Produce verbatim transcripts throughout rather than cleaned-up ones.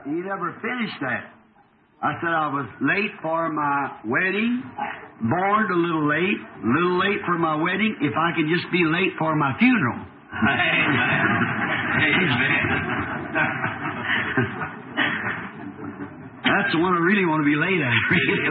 He never finished that. I said I was late for my wedding, born a little late, a little late for my wedding, if I could just be late for my funeral. That's the one I really want to be late at.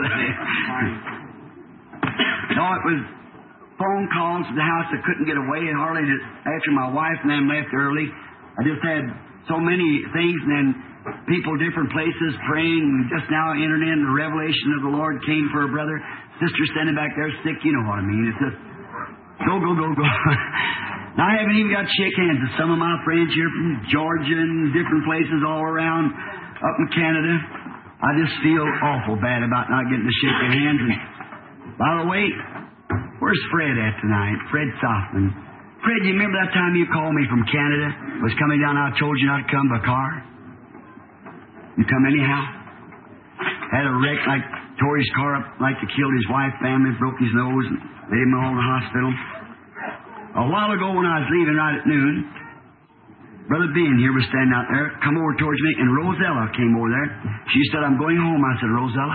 No, it was phone calls to the house. I couldn't get away, and hardly did, after my wife and them left early, I just had so many things, and then people different places praying. We just now entered in the revelation of the Lord came for a brother. Sister standing back there sick, you know what I mean. It's just go, go, go, go. Now, I haven't even got to shake hands with some of my friends here from Georgia and different places all around up in Canada. I just feel awful bad about not getting to shake their hands. And by the way, where's Fred at tonight? Fred Softman. Fred, you remember that time you called me from Canada? Was coming down, I told you not to come by car? You come anyhow? Had a wreck, like tore his car up, like to kill his wife, family, broke his nose, and laid him all in the hospital. A while ago when I was leaving right at noon, Brother Ben here was standing out there, come over towards me, and Rosella came over there. She said, I'm going home. I said, Rosella.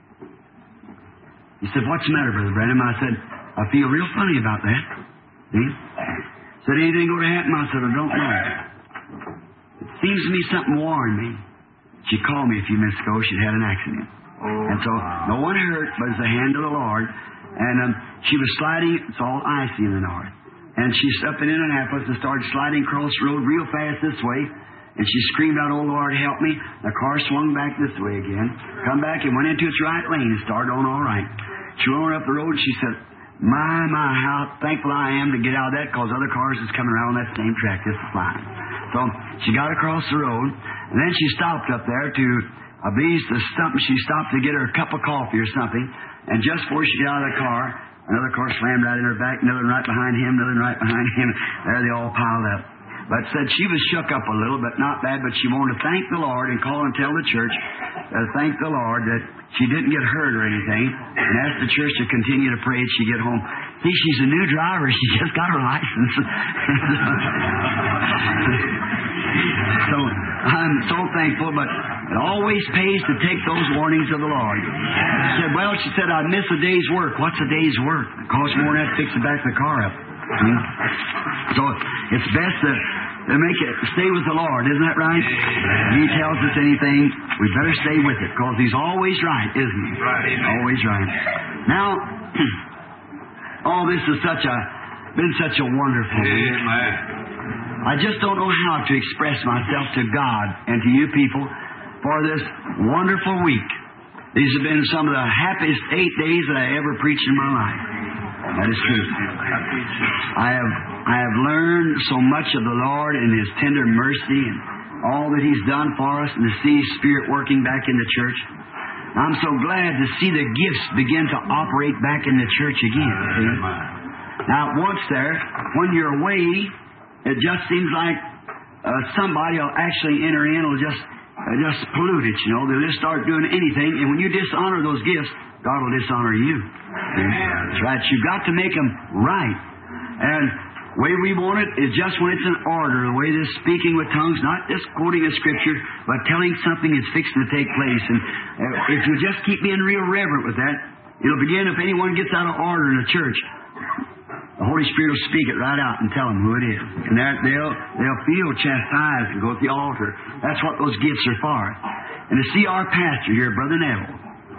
He said, what's the matter, Brother Branham? I said, I feel real funny about that. See? Said, anything going to happen? I said, I don't know. It seems to me something warned me. She called me a few minutes ago. She'd had an accident. Oh, and so no one hurt, but it's the hand of the Lord. And um, she was sliding. It's all icy in the north. And she's up in Indianapolis and started sliding across the road real fast this way. And she screamed out, oh, Lord, help me. The car swung back this way again. Come back and went into its right lane and started on all right. She went up the road and she said, my, my, how thankful I am to get out of that because other cars is coming around on that same track just flying. So she got across the road and then she stopped up there to, I believe, to something. She stopped to get her a cup of coffee or something. And just before she got out of the car, another car slammed right in her back, another one right behind him, another one right behind him. There they all piled up. But said she was shook up a little, but not bad. But she wanted to thank the Lord and call and tell the church, uh, thank the Lord that she didn't get hurt or anything. And asked the church to continue to pray as she get home. See, she's a new driver. She just got her license. So I'm so thankful, but it always pays to take those warnings of the Lord. She said, well, she said, I'd miss a day's work. What's a day's work? It costs more than that to fix the back of the car up. Hmm? So it's best to, to make it stay with the Lord, isn't that right? If He tells us anything, we better stay with it, because He's always right, isn't He? Right. Always right. Now, oh, this is such a been such a wonderful week. I just don't know how to express myself to God and to you people for this wonderful week. These have been some of the happiest eight days that I ever preached in my life. That is true. I have I have learned so much of the Lord and His tender mercy and all that He's done for us, and to see His Spirit working back in the church. I'm so glad to see the gifts begin to operate back in the church again. See? Now, once there, when you're away, it just seems like uh, somebody will actually enter in, will just uh, just pollute it, you know. They'll just start doing anything, and when you dishonor those gifts, God will dishonor you. That's right. You've got to make them right. And the way we want it is just when it's in order, the way this speaking with tongues, not just quoting a scripture, but telling something that's fixing to take place. And uh, if you just keep being real reverent with that, it'll begin if anyone gets out of order in the church. The Holy Spirit will speak it right out and tell them who it is. And they'll, they'll feel chastised and go to the altar. That's what those gifts are for. And to see our pastor here, Brother Neville,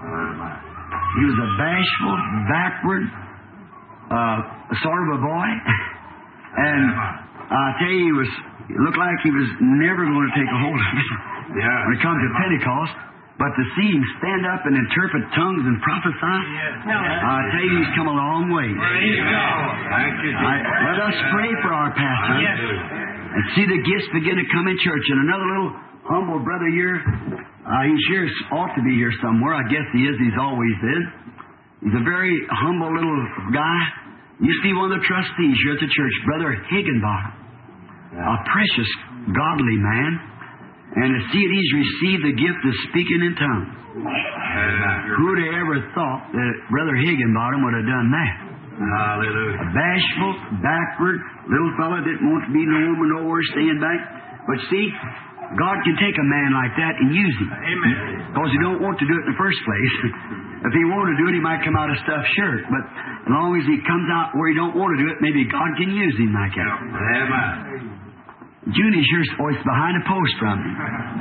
he was a bashful, backward, uh, sort of a boy. And I tell you, he was, it looked like he was never going to take a hold of it yeah. when it comes to Pentecost. But to see him stand up and interpret tongues and prophesy, yes. no. I tell you, he's come a long way. Praise God. Thank you, I, let us pray for our pastor yes. and see the gifts begin to come in church. And another little humble brother here, uh, he's here, ought to be here somewhere. I guess he is. He's always been. He's a very humble little guy. Used to be one of the trustees here at the church, Brother Higginbottom, yeah. a precious, godly man. And to see that he's received the gift of speaking in tongues. Who would have ever thought that Brother Higginbottom would have done that? Hallelujah. A bashful, backward little fellow didn't want to be known with nowhere staying back. But see, God can take a man like that and use him. Amen. Because he don't want to do it in the first place. If he wanted to do it, he might come out of stuffed shirt. But as long as he comes out where he don't want to do it, maybe God can use him like that. Amen. Junie's here voice behind a post from him.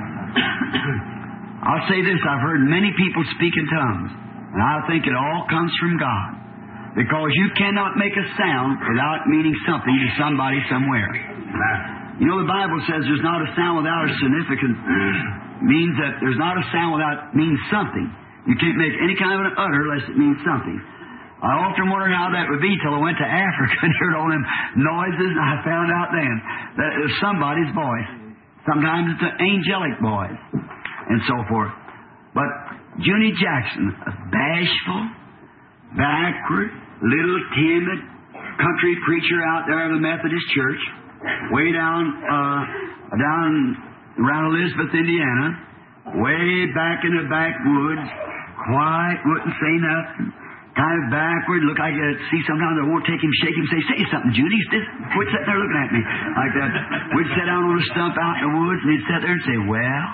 I'll say this, I've heard many people speak in tongues, and I think it all comes from God. Because you cannot make a sound without meaning something to somebody somewhere. You know, the Bible says there's not a sound without a significance. Means that there's not a sound without means something. You can't make any kind of an utter unless it means something. I often wondered how that would be till I went to Africa and heard all them noises, and I found out then that it was somebody's voice. Sometimes it's an angelic voice, and so forth. But Junie Jackson, a bashful, backward, little timid country preacher out there of the Methodist Church, way down, uh, down around Elizabeth, Indiana, way back in the backwoods, quiet, wouldn't say nothing, kind of backward, look like I'd see sometimes I won't take him, shake him, say, say something, Judy. Quit sitting there looking at me like that. We'd sit down on a stump out in the woods, and he'd sit there and say, well,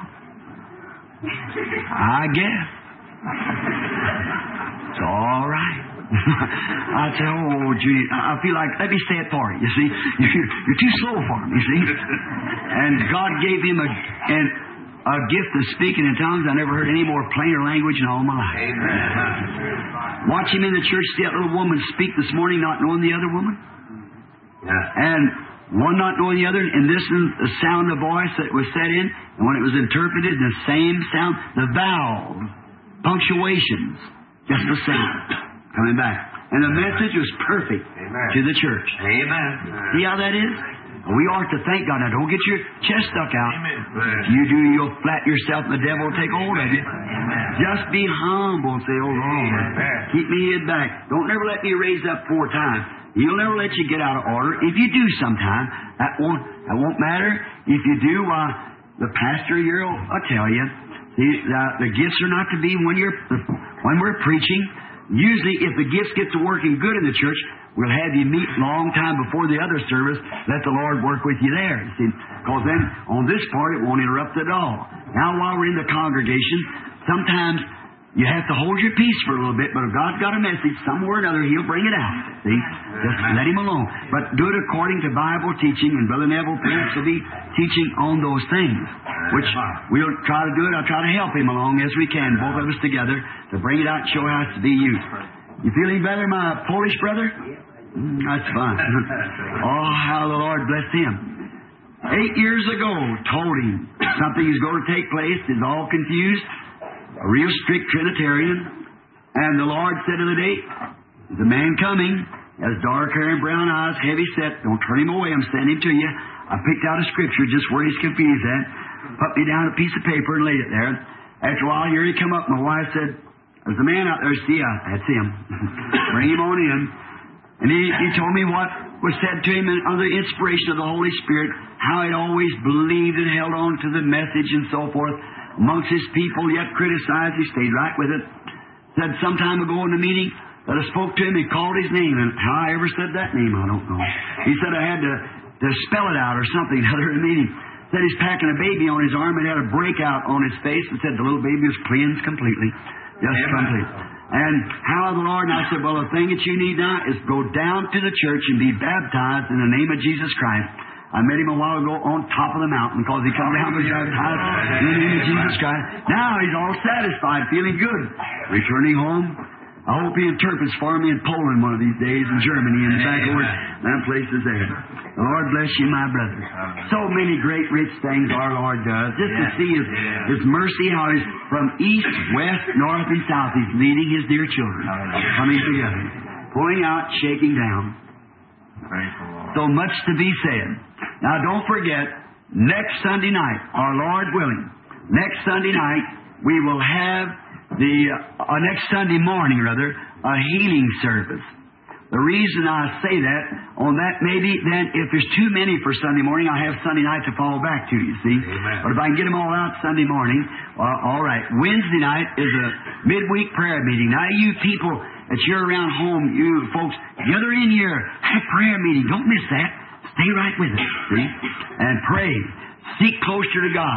I guess. It's all right. I'd say, oh, Judy, I feel like, let me say it for you, you see. You're too slow for him, you see. And God gave him a... And, a gift of speaking in tongues. I never heard any more plainer language in all my life. Amen. Watch him in the church, see that little woman speak this morning, not knowing the other woman. Yeah. And one not knowing the other, and listening to the sound of voice that was set in, and when it was interpreted, the same sound, the vowels, punctuations, just the same, coming back. And the message was perfect. Amen. To the church. Amen. See how that is? We ought to thank God. Now, don't get your chest stuck out. Amen. If you do, you'll flat yourself and the devil will take hold of you. Amen. Just be humble and say, oh, Lord, Amen. Keep me head back. Don't never let me raise up four times. He'll never let you get out of order. If you do sometime, that won't, that won't matter. If you do, uh, the pastor here will I'll tell you, the, the, the gifts are not to be when you're when we're preaching. Usually, if the gifts get to working good in the church, we'll have you meet long time before the other service. Let the Lord work with you there. You see, because then on this part it won't interrupt at all. Now, while we're in the congregation, sometimes you have to hold your peace for a little bit. But if God's got a message somewhere or another, He'll bring it out. See, just let Him alone. But do it according to Bible teaching. And Brother Neville Prince will be teaching on those things, which we'll try to do it. I'll try to help him along as we can, both of us together, to bring it out and show how it's to be used. You feeling better, my Polish brother? Mm, that's fine. Oh, how the Lord bless him. Eight years ago, told him something is going to take place. Is all confused. A real strict Trinitarian. And the Lord said of the day, the man coming, has dark hair and brown eyes, heavy set. Don't turn him away. I'm sending him to you. I picked out a scripture just where he's confused at. Put me down a piece of paper and laid it there. After a while, here he come up. My wife said, there's a man out there. See, uh, that's him. Bring him on in. And he, he told me what was said to him under the inspiration of the Holy Spirit, how he'd always believed and held on to the message and so forth. Amongst his people, yet criticized, he stayed right with it. Said some time ago in the meeting that I spoke to him, he called his name. And how I ever said that name, I don't know. He said I had to, to spell it out or something other in the meeting. Said he's packing a baby on his arm and had a breakout on his face, and said the little baby was cleansed completely. Just complete. And how the Lord, and I said, well, the thing that you need now is go down to the church and be baptized in the name of Jesus Christ. I met him a while ago on top of the mountain because he come down and was baptized in the name of Jesus Christ. Now he's all satisfied, feeling good. Returning home. I hope he interprets for me in Poland one of these days, in Germany, and back over that place is there. The Lord bless you, my brother. So many great, rich things our Lord does. Just to see His, His mercy, how He's from east, west, north, and south, He's leading His dear children, coming together, pulling out, shaking down. So much to be said. Now, don't forget, next Sunday night, our Lord willing, next Sunday night, we will have the uh, next Sunday morning, rather, a healing service. The reason I say that, on that maybe then, if there's too many for Sunday morning, I'll have Sunday night to fall back to, you see. Amen. But if I can get them all out Sunday morning, well, all right. Wednesday night is a midweek prayer meeting. Now, you people that you're around home, you folks, gather in here, have prayer meeting. Don't miss that. Stay right with us, see? And pray. Seek closer to God.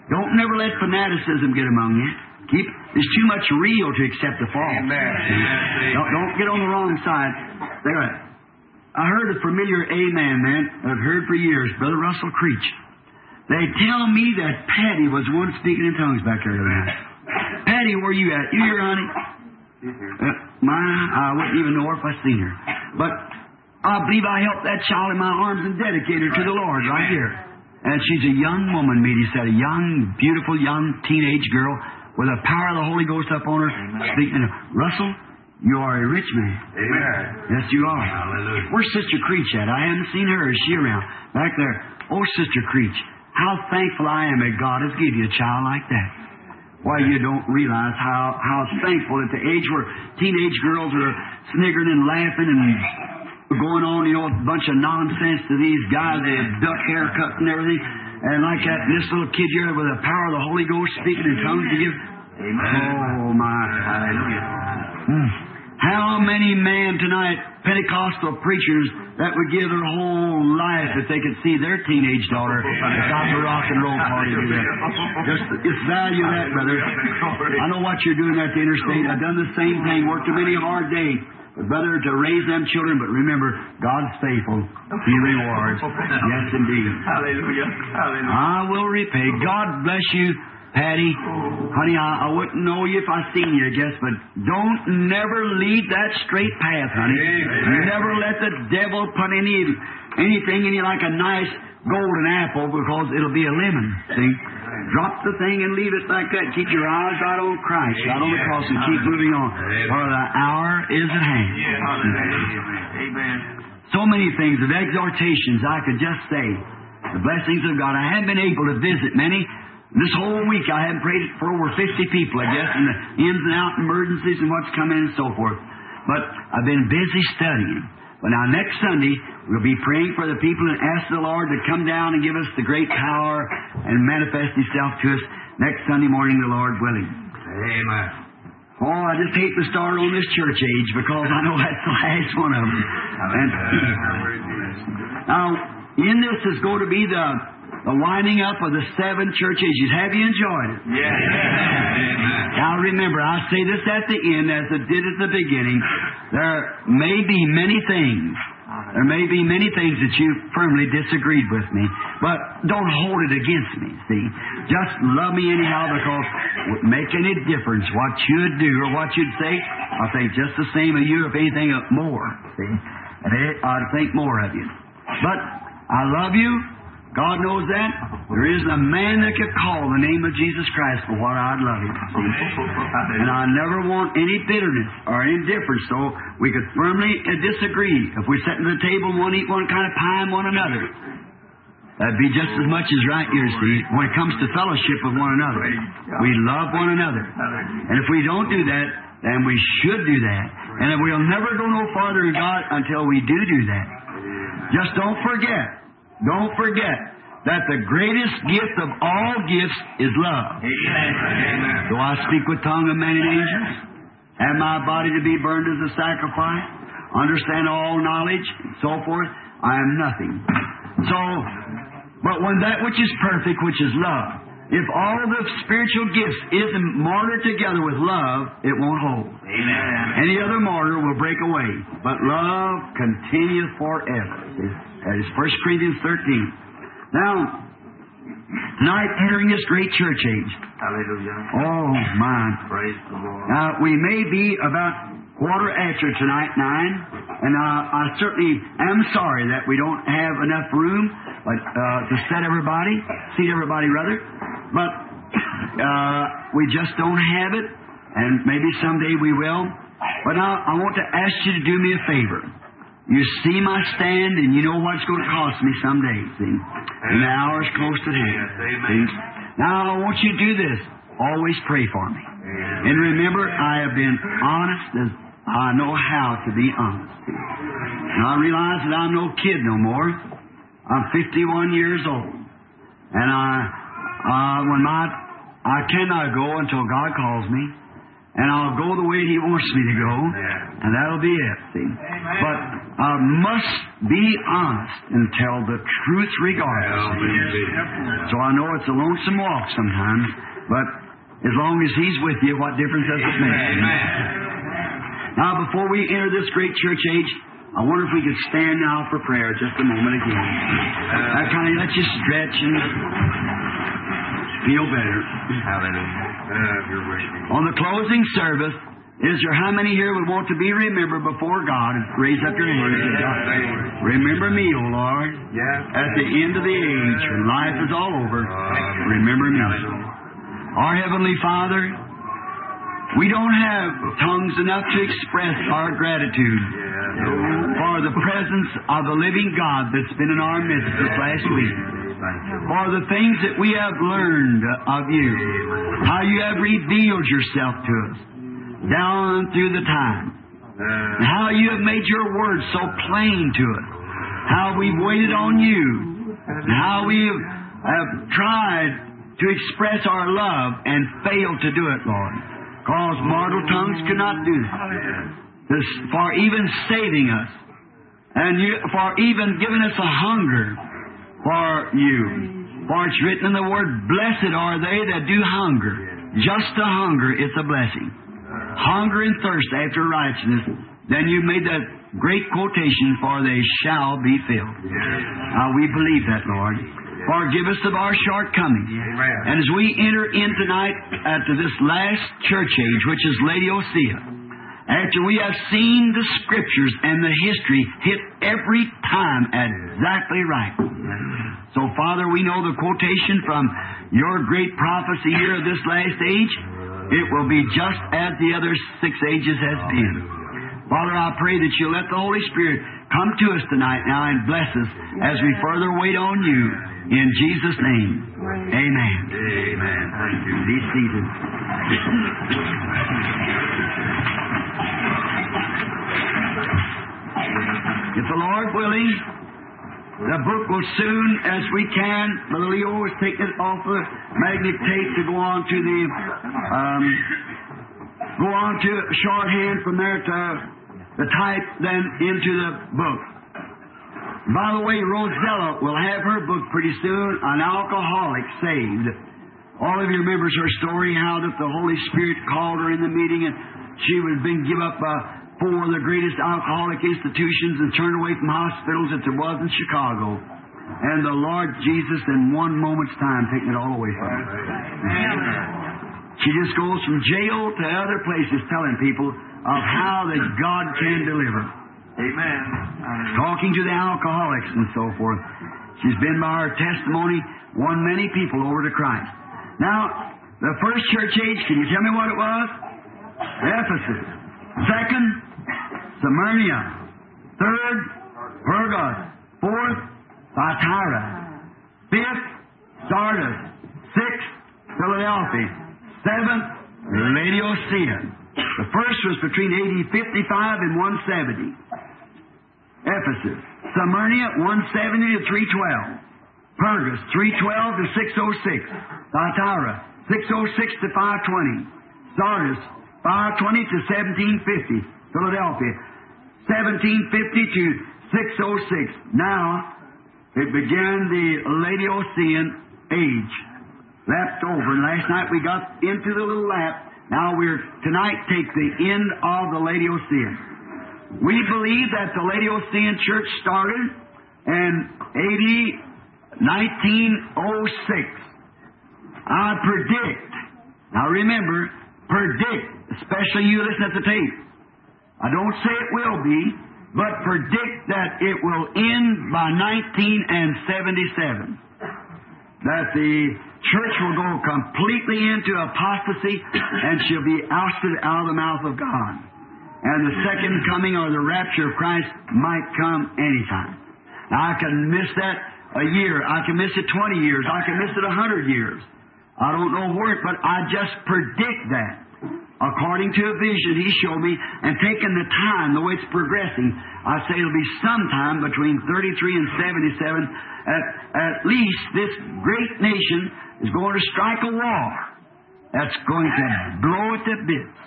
Don't never let fanaticism get among you. Keep. There's too much real to accept the false. Amen. Don't, don't get on the wrong side. There. I heard a familiar amen, man. I've heard for years, Brother Russell Creech. They tell me that Patty was once speaking in tongues back there tonight. Patty, where you at? You here, honey? Uh, my, I wouldn't even know her if I seen her. But I believe I helped that child in my arms and dedicated her to the Lord right here. And she's a young woman, Meady said, a young, beautiful, young teenage girl with the power of the Holy Ghost up on her. Speaking of, Russell, you are a rich man. Amen. Yes, you are. Hallelujah. Where's Sister Creech at? I haven't seen her. Is she around? Back there. Oh, Sister Creech, how thankful I am that God has given you a child like that. Why, you don't realize how, how thankful at the age where teenage girls are sniggering and laughing and going on, you know, a bunch of nonsense to these guys, they have duck haircuts and everything. And like that, this little kid here with the power of the Holy Ghost speaking in tongues to give. Amen. Oh, my. Hallelujah. Hmm. How many men tonight, Pentecostal preachers, that would give their whole life if they could see their teenage daughter stop the rock and roll party to that. Just, just value that, brother. I know what you're doing at the interstate. I've done the same thing, worked a many hard days. But brother, to raise them children, but remember, God's faithful. He rewards. Yes, indeed. Hallelujah. Hallelujah. I will repay. God bless you, Patty. Honey, I, I wouldn't know you if I seen you, I guess, but don't never leave that straight path, honey. Amen. Never let the devil put any anything in you like a nice golden apple, because it'll be a lemon, see? Drop the thing and leave it like that. Keep your eyes right on Christ, right on the cross, and keep moving on. For the hour is at hand. Amen. So many things of exhortations I could just say. The blessings of God. I haven't been able to visit many. This whole week I haven't prayed for over fifty people, I guess, and the ins and out emergencies and what's come in and so forth. But I've been busy studying. But now next Sunday, we'll be praying for the people and ask the Lord to come down and give us the great power and manifest Himself to us next Sunday morning, the Lord willing. Amen. Oh, I just hate to start on this church age, because I know that's the last one of them. And now, in this is going to be the, the winding up of the seven church ages. Have you enjoyed it? Yes. Amen. Now remember, I say this at the end as I did at the beginning. There may be many things. There may be many things that you firmly disagreed with me, but don't hold it against me, see. Just love me anyhow, because it wouldn't make any difference what you'd do or what you'd say. I'll think just the same of you, if anything, more, see. And it, I'd think more of you. But I love you. God knows that. There isn't a man that could call the name of Jesus Christ for what I'd love Him. And I never want any bitterness or indifference, so we could firmly disagree. If we sat at the table and one eat one kind of pie and one another, that'd be just as much as right here, see. When it comes to fellowship with one another, we love one another. And if we don't do that, then we should do that. And we'll never go no farther in God until we do do that. Just don't forget. Don't forget that the greatest gift of all gifts is love. Amen. Do I speak with tongue of men and angels? Have my body to be burned as a sacrifice? Understand all knowledge? And so forth? I am nothing. So, but when that which is perfect, which is love, if all the spiritual gifts isn't mortared together with love, it won't hold. Amen. Any other mortar will break away. But love continueth forever. That is First Corinthians thirteen. Now, tonight, entering this great church age. Hallelujah. Oh, my. Praise the Lord. Now, we may be about quarter after tonight, nine, and uh, I certainly am sorry that we don't have enough room but, uh, to set everybody, seat everybody rather. But uh, we just don't have it, and maybe someday we will. But now I want to ask you to do me a favor. You see my stand, and you know what it's going to cost me someday, see? And the hour's close at hand. Yes, amen. See? Now I want you to do this. Always pray for me. Amen. And remember, I have been honest as I know how to be honest. See? And I realize that I'm no kid no more. I'm fifty-one years old. And I, uh, when my, I cannot go until God calls me. and I'll go the way He wants me to go, and that'll be it, see. But I must be honest and tell the truth regardless. So I know it's a lonesome walk sometimes, but as long as He's with you, what difference does it make? Now, before we enter this great church age, I wonder if we could stand now for prayer just a moment again. That kind of lets you stretch and feel better. Hallelujah. On the closing service, is there how many here would want to be remembered before God? Raise up your hands. Remember me, O Lord. At the end of the age, when life is all over, remember me. Our Heavenly Father, we don't have tongues enough to express our gratitude for the presence of the living God that's been in our midst this last week. For the things that we have learned of You, how You have revealed Yourself to us down through the time, and how You have made Your Word so plain to us, how we've waited on You, and how we have tried to express our love and failed to do it, Lord, because mortal tongues could not do that. This, for even saving us, and you, for even giving us a hunger for You. For it's written in the Word, blessed are they that do hunger. Just a hunger, it's a blessing. Hunger and thirst after righteousness. Then you made that great quotation, for they shall be filled. Now we believe that, Lord. Forgive us of our shortcomings. And as we enter in tonight after this last church age, which is Laodicea, after we have seen the Scriptures and the history hit every time exactly right. So, Father, we know the quotation from Your great prophecy here of this last age, it will be just as the other six ages has been. Father, I pray that You'll let the Holy Spirit come to us tonight now and bless us as we further wait on You. In Jesus' name, amen. Amen. Thank you. Be seated. If the Lord willing, the book will soon, as we can, Brother Leo is taking it off the magnetic tape to go on to the, um, go on to shorthand from there to the type, then into the book. By the way, Rosella will have her book pretty soon, An Alcoholic Saved. All of you remembers her story, how that the Holy Spirit called her in the meeting and she was being given up uh, for one of the greatest alcoholic institutions and turned away from hospitals that there was in Chicago. And the Lord Jesus, in one moment's time, taking it all away from her. She just goes from jail to other places telling people of how that God can deliver. Amen. Talking to the alcoholics and so forth. She's been by her testimony, won many people over to Christ. Now, the first church age, can you tell me what it was? Ephesus. Second, Smyrna. Third, Pergamos. Fourth, Thyatira. Fifth, Sardis. Sixth, Philadelphia. Seventh, Laodicea. The first was between A D fifty-five and one seventy. Ephesus. Smyrna, one seventy to three twelve. Pergamos, three twelve to six oh six. Thyatira, six oh six to five twenty. Sardis, five twenty to seventeen fifty. Philadelphia, seventeen fifty to six oh six. Now, it began the Laodicean age. Lapped over. And last night we got into the little lap. Now we're, tonight, take the end of the Laodicean. We believe that the Laodicean church started in A D nineteen oh six. I predict, now remember, predict, especially you listen at the tape. I don't say it will be, but predict that it will end by nineteen seventy-seven. That the church will go completely into apostasy and she'll be ousted out of the mouth of God. And the second coming or the rapture of Christ might come anytime. Now, I can miss that a year. I can miss it twenty years. I can miss it a hundred years. I don't know where, but I just predict that. According to a vision He showed me, and taking the time, the way it's progressing, I say it'll be sometime between thirty-three and seventy-seven. At, at least this great nation is going to strike a war that's going to blow it to bits.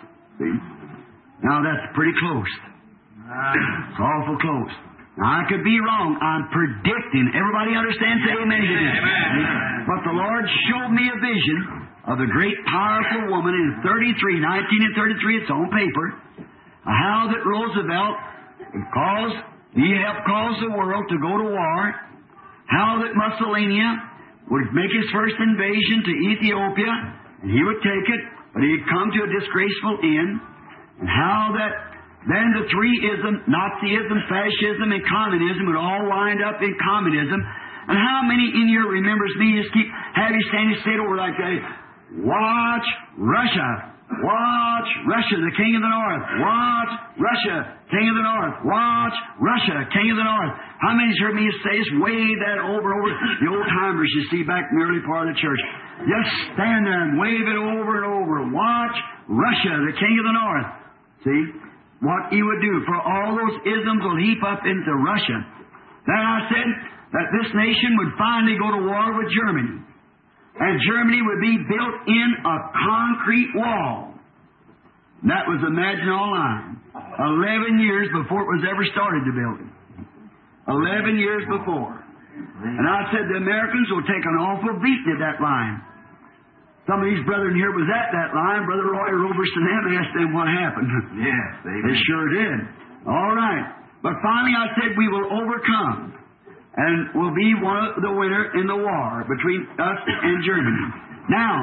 See? Now, that's pretty close. It's awful close. Now, I could be wrong. I'm predicting. Everybody understands? Say amen. Amen. But the Lord showed me a vision of a great, powerful woman in thirty-three, nineteen and thirty-three, it's on paper, how that Roosevelt caused, he helped cause the world to go to war, how that Mussolini would make his first invasion to Ethiopia, and he would take it, but he'd come to a disgraceful end, and how that then the three isms, Nazism, fascism, and communism would all wind up in communism, and how many in here remembers me just keep, have you standing straight over like that, watch Russia, watch Russia, the king of the north, watch Russia, king of the north, watch Russia, king of the north. How many's heard me say this? Wave that over and over. The old timers you see back in the early part of the church. Just stand there and wave it over and over. Watch Russia, the king of the north. See? What he would do, for all those isms will heap up into Russia. Then I said that this nation would finally go to war with Germany. And Germany would be built in a concrete wall. That was the Maginot Line. Eleven years before it was ever started to build it. Eleven years before. And I said the Americans will take an awful beating at that line. Some of these brethren here was at that line. Brother Roy Roberson them asked them what happened. Yes, they, they sure did. All right. But finally I said we will overcome. And will be one of the winner in the war between us and Germany. Now,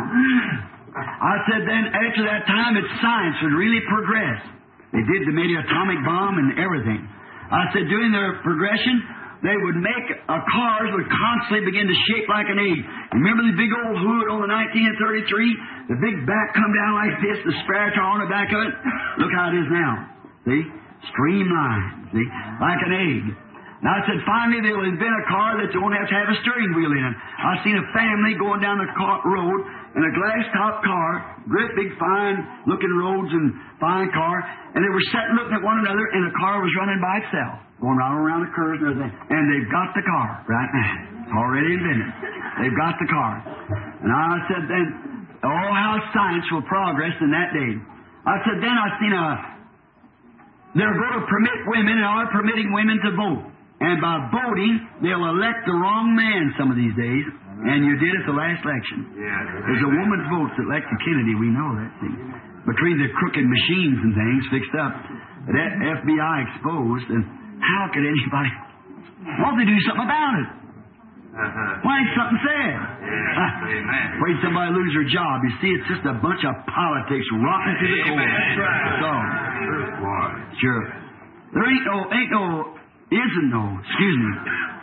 I said then, after that time, that science would really progress. They did, they made an atomic bomb and everything. I said, during their progression, they would make uh, cars would constantly begin to shape like an egg. Remember the big old hood on the nineteen thirty-three? The big back come down like this, the spare tire on the back of it. Look how it is now. See? Streamlined. See? Like an egg. Now, I said, finally, they will invent a car that you won't have to have a steering wheel in it. I've seen a family going down the car, road in a glass-top car, great big, fine-looking roads and fine car, and they were sitting looking at one another, and the car was running by itself, going round around the curves and everything. And they've got the car right now. It's already invented. They've got the car. And I said then, oh, how science will progress in that day. I said then, I've seen a, they're going to permit women, and are permitting women to vote. And by voting, they'll elect the wrong man some of these days. And you did at the last election. Yeah, there's a woman's vote that elected Kennedy. We know that. See? Between the crooked machines and things fixed up, the F B I exposed, and how could anybody... Why don't they do something about it? Uh-huh. Why ain't something said? Yeah, uh, afraid somebody lose their job. You see, it's just a bunch of politics rotten to the core. So, sure. There ain't no... Ain't no Isn't no, excuse me.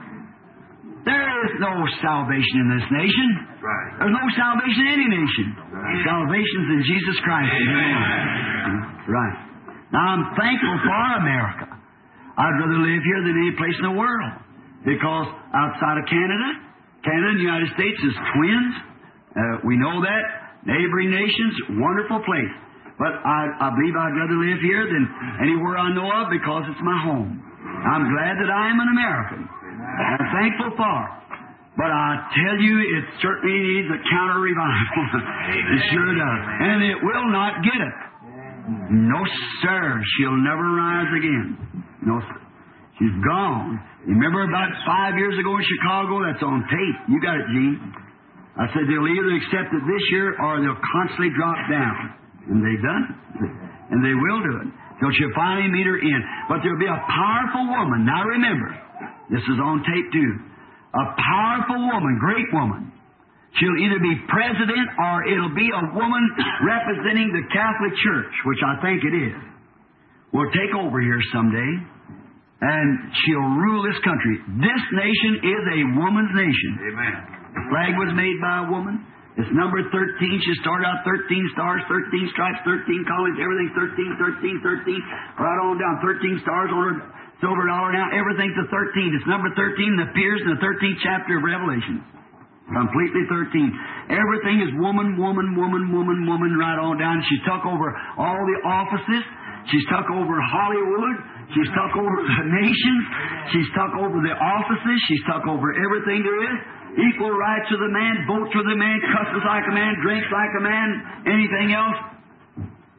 There is no salvation in this nation. Right. There's no salvation in any nation. Right. Salvation's in Jesus Christ. Amen. Right. Now, I'm thankful for America. I'd rather live here than any place in the world. Because outside of Canada, Canada and the United States is twins. Uh, we know that. Neighboring nations, wonderful place. But I, I believe I'd rather live here than anywhere I know of because it's my home. I'm glad that I am an American. I'm thankful for it. But I tell you, it certainly needs a counter-revival. It sure does. And it will not get it. No, sir. She'll never rise again. No, sir. She's gone. Remember about five years ago in Chicago? That's on tape. You got it, Gene. I said they'll either accept it this year or they'll constantly drop down. And they've done it. And they will do it. Till she'll finally meet her end. But there'll be a powerful woman. Now remember, this is on tape too. A powerful woman, great woman. She'll either be president or it'll be a woman representing the Catholic Church, which I think it is. Will take over here someday. And she'll rule this country. This nation is a woman's nation. Amen. The flag was made by a woman. It's number thirteen. She started out thirteen stars, thirteen stripes, thirteen colonies, everything thirteen, thirteen, thirteen, right on down. thirteen stars on her silver dollar now. Everything's a thirteen. It's number thirteen that appears in the thirteenth chapter of Revelation. Completely thirteen. Everything is woman, woman, woman, woman, woman, right on down. She took over all the offices. She's took over Hollywood. She's took over the nations. She's took over the offices. She's took over everything there is. Equal rights of the man, votes for the man, cusses like a man, drinks like a man, anything else.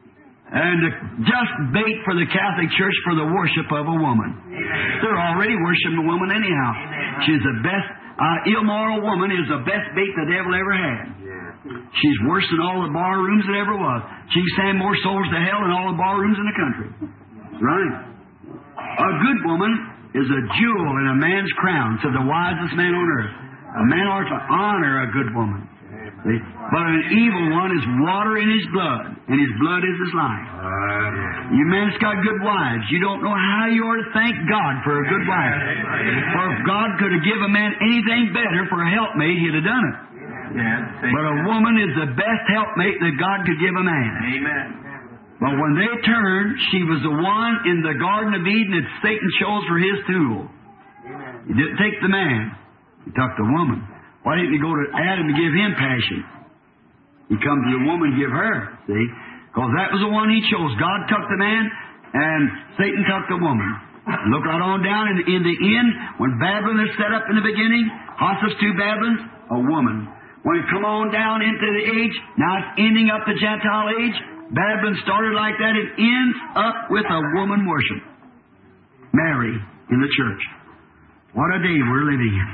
and just bait for the Catholic Church for the worship of a woman. They're already worshiping a woman anyhow. She's the best, uh, immoral woman is the best bait the devil ever had. She's worse than all the bar rooms that ever was. She can send more souls to hell than all the bar rooms in the country. Right. A good woman is a jewel in a man's crown, said the wisest man on earth. A man ought to honor a good woman. See? But an evil one is water in his blood, and his blood is his life. You men that's got good wives, you don't know how you ought to thank God for a good wife. For if God could have given a man anything better for a helpmate, he'd have done it. But a woman is the best helpmate that God could give a man. Amen. But when they turned, she was the one in the Garden of Eden that Satan chose for his tool. He didn't take the man. He took the woman. Why didn't he go to Adam and give him passion? He come to the woman and give her, see? Because that was the one he chose. God took the man, and Satan took the woman. Look right on down, and in the end, when Babylon is set up in the beginning, Hossus two Babylons, a woman. When it come on down into the age, now it's ending up the Gentile age, Babylon started like that, it ends up with a woman worship. Mary in the church. What a day we're living in.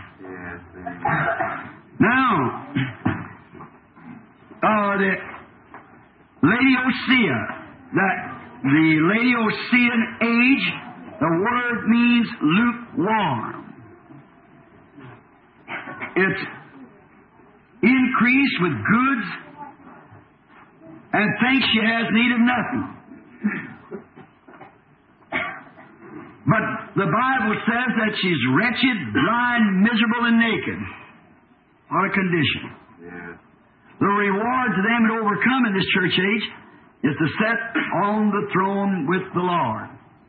Now, uh, the Laodicea, that the Laodicean age, the word means lukewarm. It's increased with goods and thinks she has need of nothing. But the Bible says that she's wretched, blind, miserable, and naked. What a condition. Yeah. The reward to them that overcome in this church age is to sit on the throne with the Lord.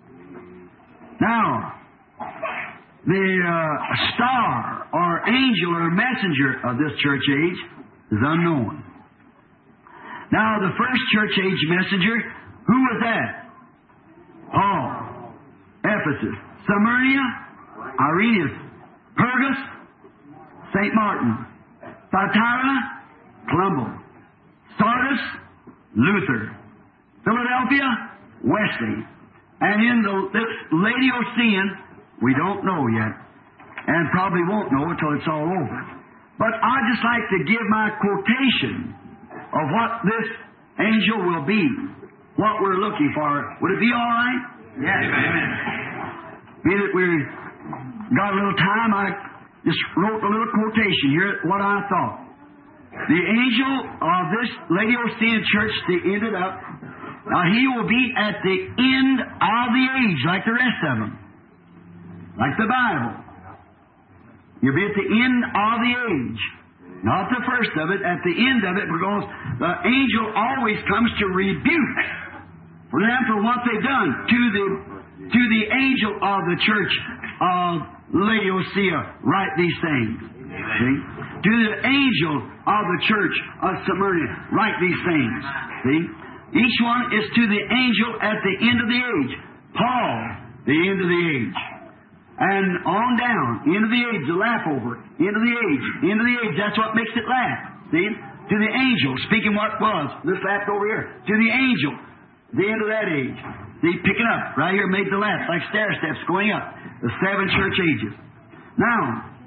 Now, the uh, star or angel or messenger of this church age is unknown. Now, the first church age messenger, who was that? Paul. Ephesus, Smyrna, Irenaeus, Pergus, Saint Martin, Thyatira, Columba, Sardis, Luther, Philadelphia, Wesley, and in the this Laodicean, we don't know yet, and probably won't know until it's all over. But I'd just like to give my quotation of what this angel will be, what we're looking for. Would it be all right? Yes. Amen. Being that we got a little time, I just wrote a little quotation here, what I thought. The angel of this Laodicean church, they ended up, now he will be at the end of the age, like the rest of them. Like the Bible. You'll be at the end of the age. Not the first of it, at the end of it, because the angel always comes to rebuke for them for what they've done to the to the angel of the church of Laodicea. Write these things. See? To the angel of the church of Smyrna. Write these things. See? Each one is to the angel at the end of the age. Paul, the end of the age. And on down, end of the age, the lap over, end of the age, end of the age. That's what makes it lap. See? To the angel, speaking what was, this lap over here. To the angel. The end of that age. See, picking up. Right here made the last, like stair steps going up. The seven church ages. Now,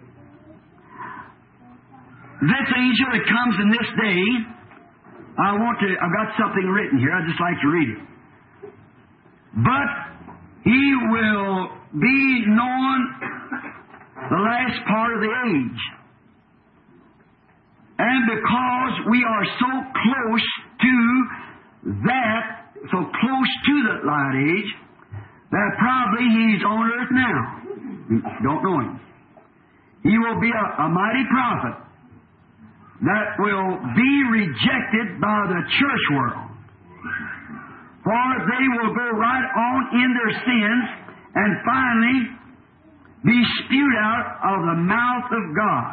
this angel that comes in this day, I want to, I've got something written here. I'd just like to read it. But he will be known the last part of the age. And because we are so close to that, so close to the light age, that probably he's on earth now. Don't know him. He will be a, a mighty prophet that will be rejected by the church world. For they will go right on in their sins and finally be spewed out of the mouth of God.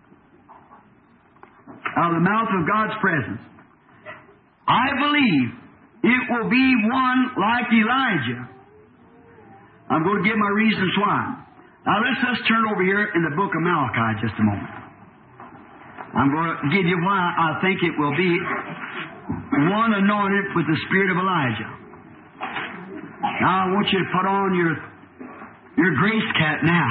Out of the mouth of God's presence. I believe it will be one like Elijah. I'm going to give my reasons why. Now let's just turn over here in the book of Malachi just a moment. I'm going to give you why I think it will be one anointed with the spirit of Elijah. Now I want you to put on your your grace cap now.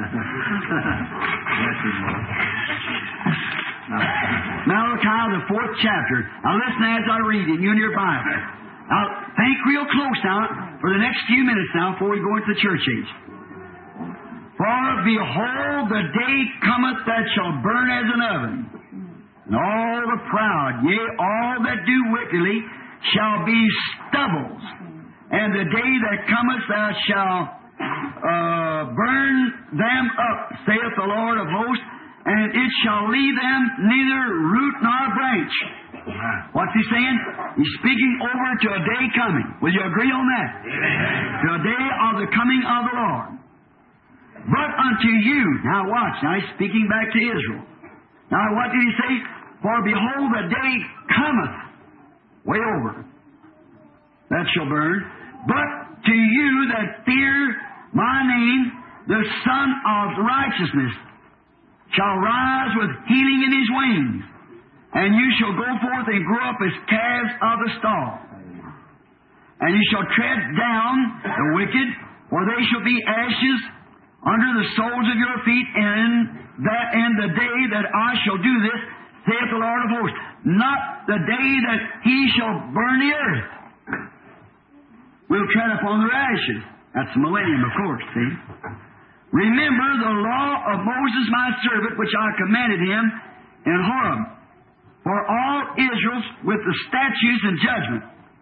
Malachi, the fourth chapter. Now listen as I read it, you in your Bible. Now think real close now for the next few minutes now before we go into the church age. For behold, the day cometh that shall burn as an oven, and all the proud, yea, all that do wickedly, shall be stubbles. And the day that cometh that shall uh, burn them up, saith the Lord of hosts, and it shall leave them neither root nor branch. What's he saying? He's speaking over to a day coming. Will you agree on that? Amen. To a day of the coming of the Lord. But unto you, now watch, now he's speaking back to Israel. Now what did he say? For behold, the day cometh, way over, that shall burn. But to you that fear my name, the Son of Righteousness shall rise with healing in his wings, and you shall go forth and grow up as calves of the stall. And you shall tread down the wicked, for they shall be ashes under the soles of your feet, and that in the day that I shall do this, saith the Lord of hosts, not the day that he shall burn the earth. We'll tread upon their ashes. That's the millennium, of course, see? Remember the law of Moses my servant, which I commanded him in Horeb, for all Israel with the statutes and judgment.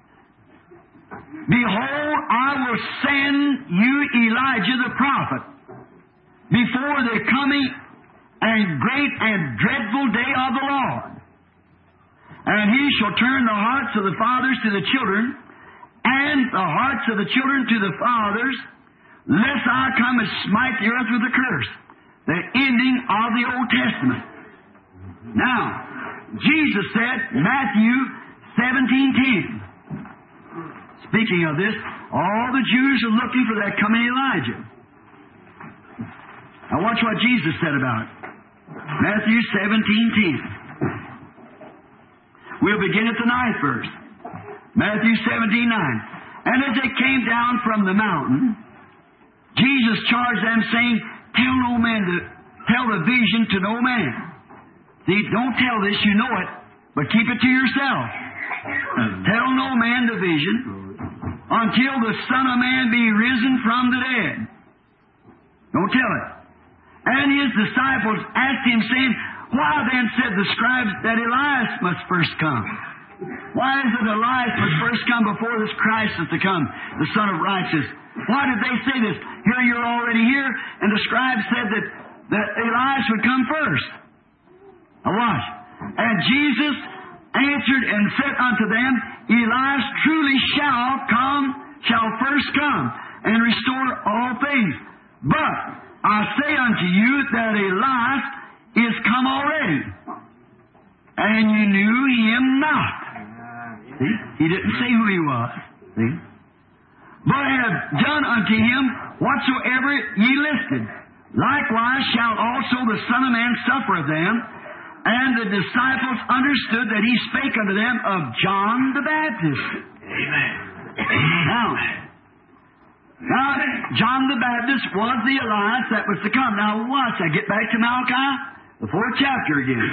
Behold, I will send you Elijah the prophet before the coming and great and dreadful day of the Lord. And he shall turn the hearts of the fathers to the children, and the hearts of the children to the fathers, lest I come and smite the earth with a curse. The ending of the Old Testament. Now, Jesus said, Matthew seventeen ten. Speaking of this, all the Jews are looking for that coming Elijah. Now watch what Jesus said about it. Matthew seventeen ten. We'll begin at the ninth verse. Matthew seventeen nine. And as they came down from the mountain, Jesus charged them, saying, Tell no man to tell the vision to no man. See, don't tell this, you know it, but keep it to yourself. Tell no man the vision until the Son of Man be risen from the dead. Don't tell it. And his disciples asked him, saying, Why then said the scribes that Elias must first come? Why is it Elias must first come before this Christ is to come, the Son of Righteousness? Why did they say this? Here you're already here, and the scribes said that, that Elias would come first. Now watch. And Jesus answered and said unto them, Elias truly shall come, shall first come, and restore all things. But I say unto you that Elias is come already, and you knew him not. See? He didn't say who he was. See? But have done unto him whatsoever ye listed. Likewise shall also the Son of Man suffer of them. And the disciples understood that he spake unto them of John the Baptist. Amen. Now, now, John the Baptist was the Elias that was to come. Now watch, I get back to Malachi, the fourth chapter again.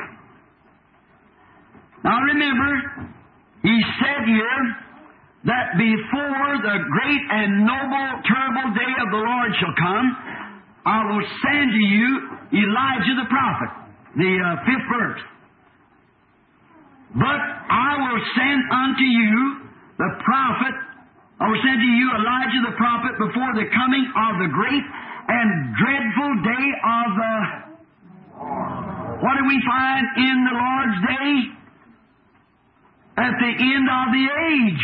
Now remember, he said here that before the great and noble, terrible day of the Lord shall come, I will send to you Elijah the prophet, the uh, fifth verse. But I will send unto you the prophet, I will send to you Elijah the prophet before the coming of the great and dreadful day of the... What do we find in the Lord's day? At the end of the age.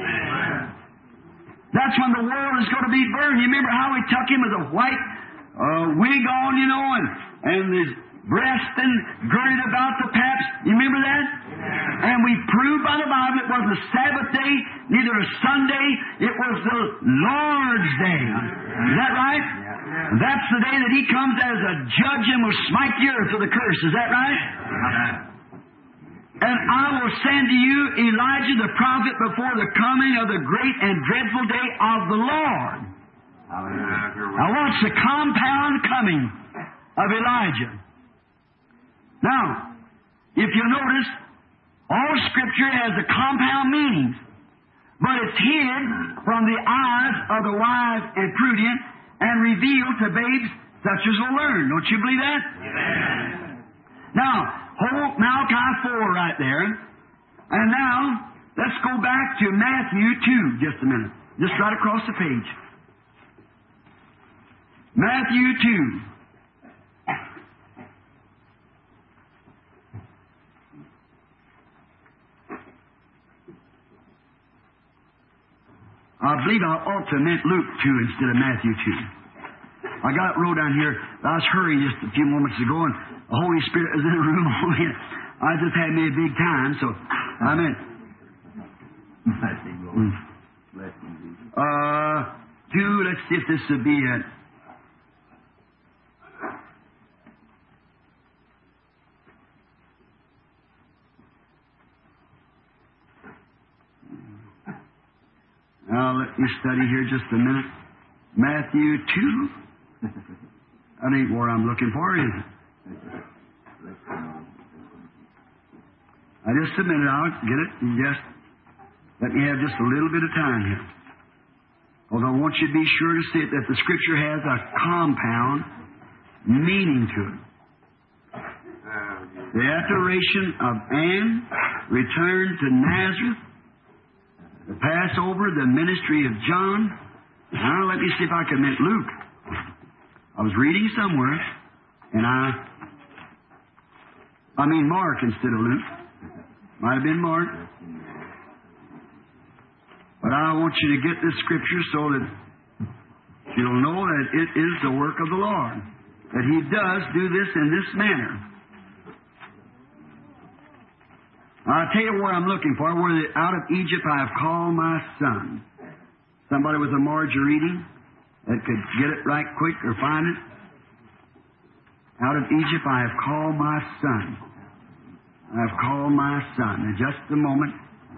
That's when the world is going to be burned. You remember how we took him with a white uh, wig on, you know, and, and his breast and girded about the paps. You remember that? And we proved by the Bible it wasn't a Sabbath day, neither a Sunday. It was the Lord's day. Is that right? That's the day that he comes as a judge and will smite the earth with a curse. Is that right? And I will send to you Elijah the prophet before the coming of the great and dreadful day of the Lord. Now watch the compound coming of Elijah. Now, if you notice, all Scripture has a compound meaning, but it's hid from the eyes of the wise and prudent and revealed to babes such as will learn. Don't you believe that? Amen. Now, hold Malachi four right there. And now, let's go back to Matthew two just a minute. Just right across the page. Matthew two. I believe I ought to have meant Luke two instead of Matthew two. I got it wrote down here. I was hurrying just a few moments ago, and the Holy Spirit was in the room. I just had me a big time, so I meant. Mm. Uh, two, let's see if this would be it. Now, let me study here just a minute. Matthew two. That ain't where I'm looking for, is it? I just a minute, I'll get it, and just let me have just a little bit of time here. Although I want you to be sure to see it, that the Scripture has a compound meaning to it. The adoration of Anne, return to Nazareth, the Passover, the ministry of John. Now, let me see if I can meant Luke. I was reading somewhere, and I, I mean Mark instead of Luke. Might have been Mark. But I want you to get this Scripture so that you'll know that it is the work of the Lord. That He does do this in this manner. I'll tell you where I'm looking for. Where the, out of Egypt I have called my son. Somebody with a margarine that could get it right quick or find it. Out of Egypt I have called my son. I have called my son. In just a moment.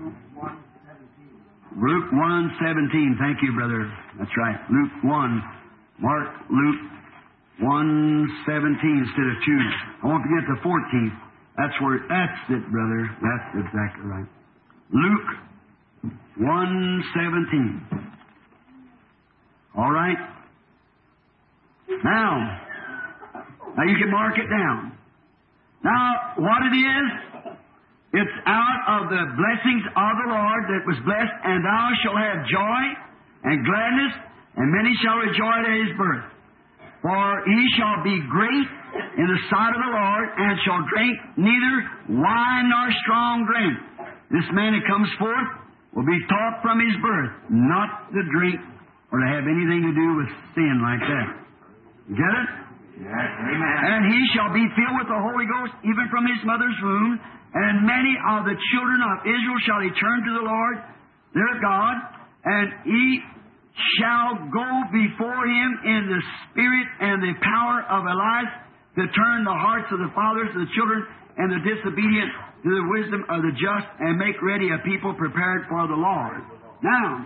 Luke one seventeen. Thank you, brother. That's right. Luke one. Mark, Luke one seventeen instead of two. I won't forget the fourteenth. That's where, that's it, brother. That's exactly right. Luke one seventeen. All right? Now, now you can mark it down. Now, what it is, it's out of the blessings of the Lord that was blessed, and thou shalt have joy and gladness, and many shall rejoice at His birth. For he shall be great in the sight of the Lord, and shall drink neither wine nor strong drink. This man that comes forth will be taught from his birth not to drink or to have anything to do with sin like that. Get it? Yes, amen. And he shall be filled with the Holy Ghost even from his mother's womb, and many of the children of Israel shall he turn to the Lord their God, and he shall go before him in the spirit and the power of Elias to turn the hearts of the fathers to the children and the disobedient to the wisdom of the just, and make ready a people prepared for the Lord. Now,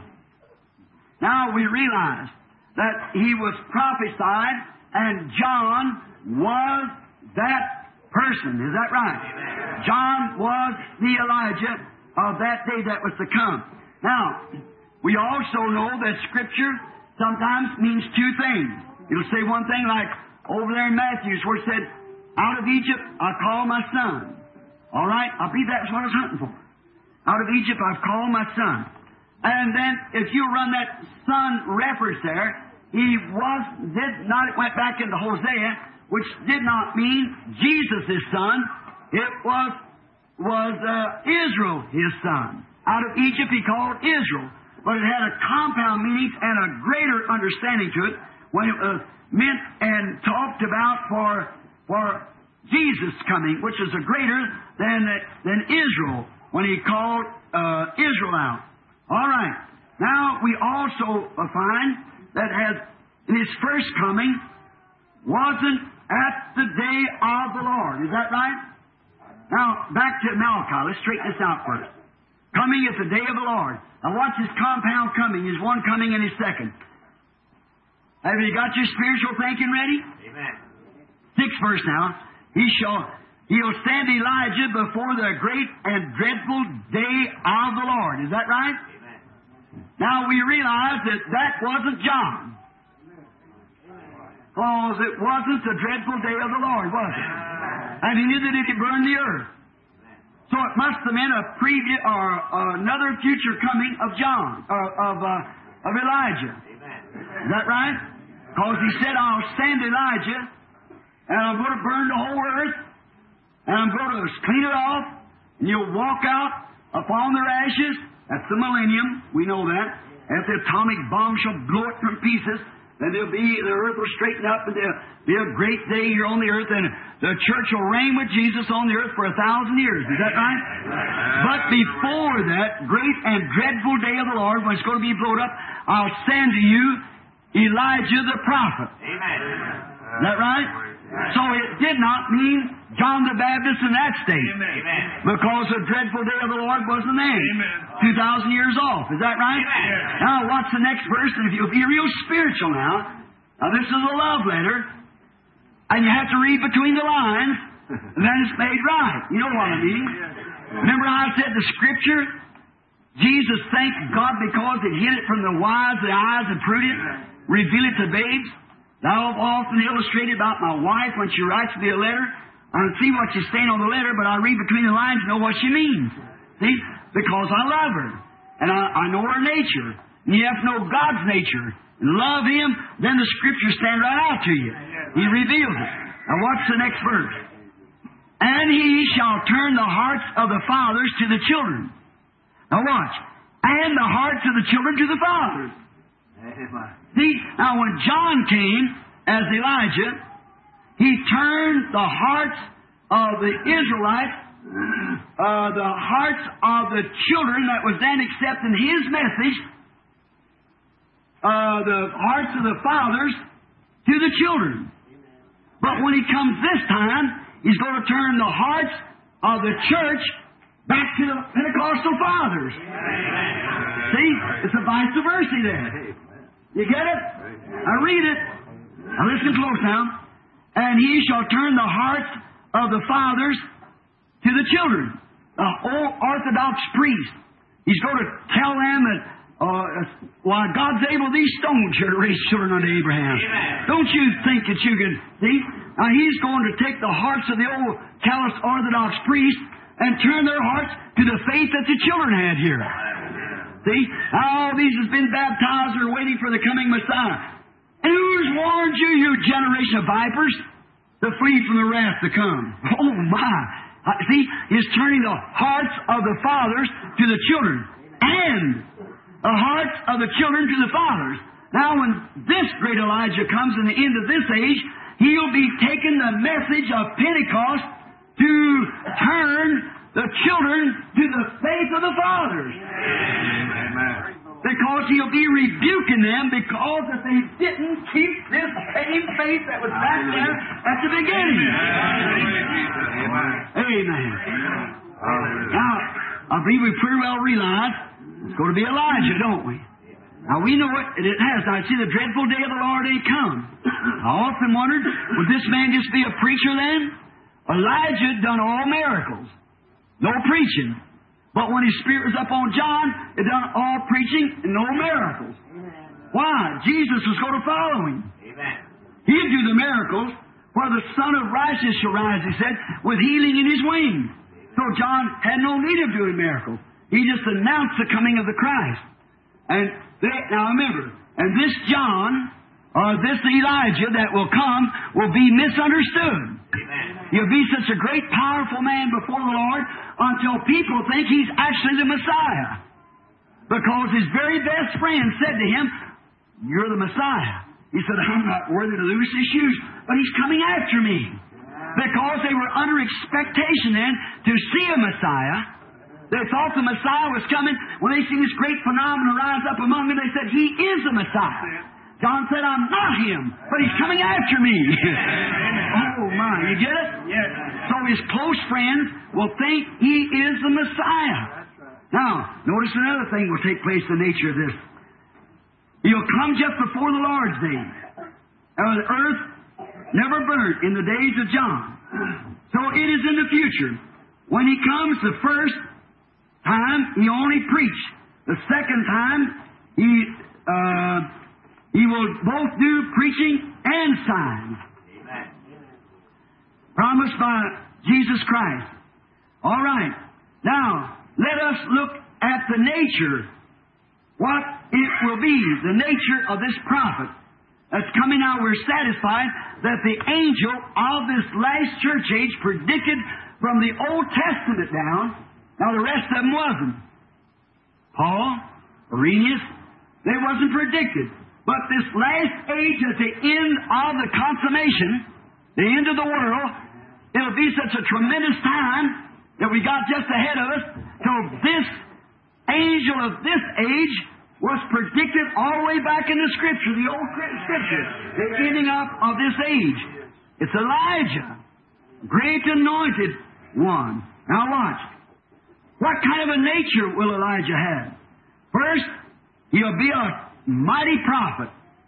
now we realize that he was prophesied, and John was that person. Is that right? Amen. John was the Elijah of that day that was to come. Now, we also know that Scripture sometimes means two things. It'll say one thing like over there in Matthew where it said, out of Egypt I call my son. All right? I believe that's what I was hunting for. Out of Egypt I've called my son. And then if you run that son reference there, he was, did not, it went back into Hosea, which did not mean Jesus' son. It was, was uh, Israel, his son. Out of Egypt he called Israel. But it had a compound meaning and a greater understanding to it when it was meant and talked about for for Jesus coming, which is a greater than than Israel when he called uh, Israel out. All right. Now we also find that has in his first coming wasn't at the day of the Lord. Is that right? Now, back to Malachi. Let's straighten this out first. Coming is the day of the Lord. Now watch this compound coming. There's one coming and his second. Have you got your spiritual thinking ready? Amen. Sixth verse now. He shall, he'll send Elijah before the great and dreadful day of the Lord. Is that right? Amen. Now we realize that that wasn't John. Because it wasn't the dreadful day of the Lord, was it? And he knew that it could burn the earth. So it must have been a previous or uh, another future coming of John, or of uh, of Elijah. Amen. Is that right? Because he said, "I'll send Elijah, and I'm going to burn the whole earth, and I'm going to clean it off, and you'll walk out upon their ashes." That's the millennium. We know that. As the atomic bomb shall blow it from pieces, then there'll be the earth will straighten up, and there'll be a great day here on the earth, and the church will reign with Jesus on the earth for a thousand years. Is that right? But before that great and dreadful day of the Lord, when it's going to be blown up, I'll send to you Elijah the prophet. Amen. Is that right? So it did not mean John the Baptist in that state. Amen. Because the dreadful day of the Lord wasn't then. Two thousand years off. Is that right? Amen. Now watch the next verse, and if you'll be real spiritual now. Now this is a love letter, and you have to read between the lines, and then it's made right. You know what I mean? Remember how I said the Scripture? Jesus thanked God because it hid it from the wise, the eyes, and prudent, reveal it to babes. Thou have often illustrated about my wife when she writes me a letter. I don't see what she's saying on the letter, but I read between the lines and know what she means. See? Because I love her. And I, I know her nature. And you have to know God's nature. And love Him, then the Scriptures stand right out to you. He reveals it. Now watch the next verse. And He shall turn the hearts of the fathers to the children. Now watch. And the hearts of the children to the fathers. See, now when John came as Elijah, he turned the hearts of the Israelites, uh, the hearts of the children that was then accepting his message, uh, the hearts of the fathers to the children. But when he comes this time, he's going to turn the hearts of the church back to the Pentecostal fathers. See, it's a vice versa there. You get it? I read it. Now listen close now. And he shall turn the hearts of the fathers to the children. The old Orthodox priest. He's going to tell them that, uh, why God's able these stones here to raise children unto Abraham. Amen. Don't you think that you can, see? Now he's going to take the hearts of the old callous Orthodox priest and turn their hearts to the faith that the children had here. See? All these has been baptized or waiting for the coming Messiah. And who's warned you, you generation of vipers, to flee from the wrath to come? Oh, my. See? He's turning the hearts of the fathers to the children. And the hearts of the children to the fathers. Now, when this great Elijah comes in the end of this age, he'll be taking the message of Pentecost to turn the children to the faith of the fathers. Amen. Because he'll be rebuking them because if they didn't keep this same faith that was back there at the beginning. Amen. Amen. Now, I believe we pretty well realize it's going to be Elijah, don't we? Now, we know it, it has. Now, see, the dreadful day of the Lord ain't come. I often wondered, would this man just be a preacher then? Elijah had done all miracles. No preaching. But when his spirit was up on John, it done all preaching and no miracles. Amen. Why? Jesus was going to follow him. Amen. He'd do the miracles, where the Son of Righteousness shall rise, he said, with healing in his wings. So John had no need of doing miracles. He just announced the coming of the Christ. And they, now remember, and this John, or this Elijah that will come, will be misunderstood. Amen. He'll be such a great, powerful man before the Lord until people think he's actually the Messiah. Because his very best friend said to him, "You're the Messiah." He said, "I'm not worthy to loose his shoes, but he's coming after me." Because they were under expectation then to see a Messiah. They thought the Messiah was coming. When they see this great phenomenon rise up among them, they said, "He is the Messiah." John said, "I'm not him, but he's coming after me." Oh, my. You get it? Yes. So his close friends will think he is the Messiah. Now, notice another thing will take place in the nature of this. He'll come just before the Lord's day. Now, the earth never burnt in the days of John. So it is in the future. When he comes the first time, he only preached. The second time, he uh, he will both do preaching and signs. Amen. Promised by Jesus Christ. All right. Now, let us look at the nature, what it will be, the nature of this prophet that's coming out. We're satisfied that the angel of this last church age predicted from the Old Testament down. Now, the rest of them wasn't. Paul, Irenaeus, they wasn't predicted. But this last age at the end of the consummation, the end of the world, it'll be such a tremendous time that we got just ahead of us. So this angel of this age was predicted all the way back in the Scripture, the Old Scripture, the ending up of this age. It's Elijah, great anointed one. Now watch. What kind of a nature will Elijah have? First, he'll be a mighty prophet,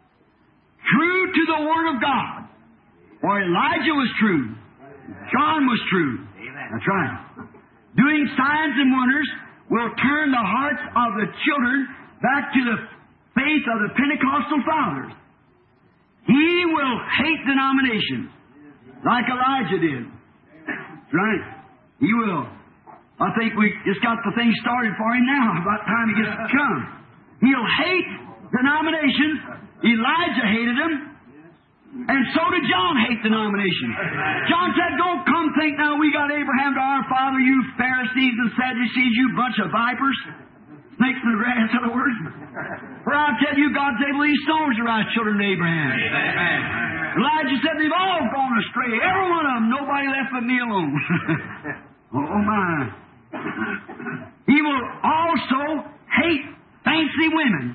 true to the Word of God. For Elijah was true. John was true. Amen. That's right. Doing signs and wonders will turn the hearts of the children back to the faith of the Pentecostal fathers. He will hate denominations like Elijah did. That's right. He will. I think we just got the thing started for him now. About time he gets to come. He'll hate denominations. Elijah hated them. And so did John hate denominations. John said, don't come think now we got Abraham to our father, you Pharisees and Sadducees, you bunch of vipers. Snakes in the grass, in other words. For I'll tell you, God's able to these stones to rise children of Abraham. Amen. Elijah said, they've all gone astray. Every one of them. Nobody left but me alone. Oh, my. He will also hate fancy women.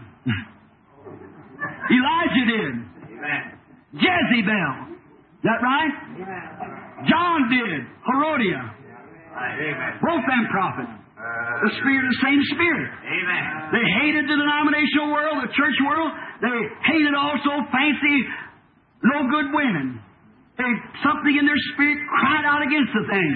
Elijah did. Amen. Jezebel. Is that right? Amen. John did. Herodias. Amen. Both them prophets. The spirit, the same spirit. Amen. They hated the denominational world, the church world. They hated also fancy, no good women. They, something in their spirit cried out against the thing.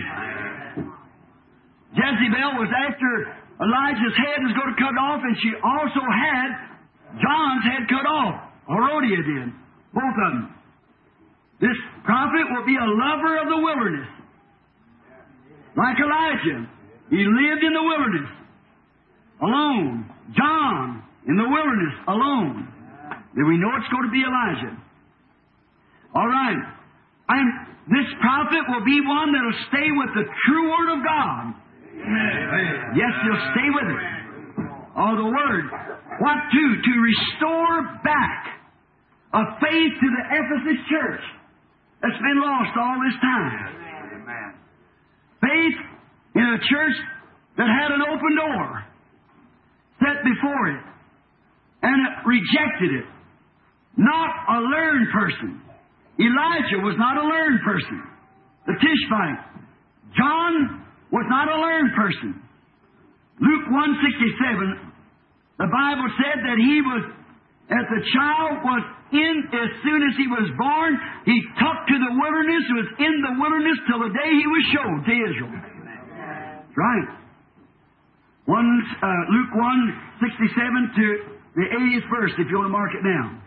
Jezebel was after Elijah's head was going to cut off, and she also had John's head cut off. Herodias did. Both of them. This prophet will be a lover of the wilderness. Like Elijah. He lived in the wilderness. Alone. John in the wilderness. Alone. Then we know it's going to be Elijah. All right. And this prophet will be one that will stay with the true Word of God. Amen. Yes, he'll stay with it. Oh, the Word. What to? To restore back a faith to the Ephesus church that's been lost all this time. Amen. Faith in a church that had an open door set before it and it rejected it. Not a learned person. Elijah was not a learned person. The Tishbite. John was not a learned person. Luke one sixty-seven, the Bible said that he was, as the child was in, as soon as he was born, he took to the wilderness, was in the wilderness till the day he was showed to Israel. Right. One, uh, Luke one sixty-seven to the eightieth verse, if you want to mark it down.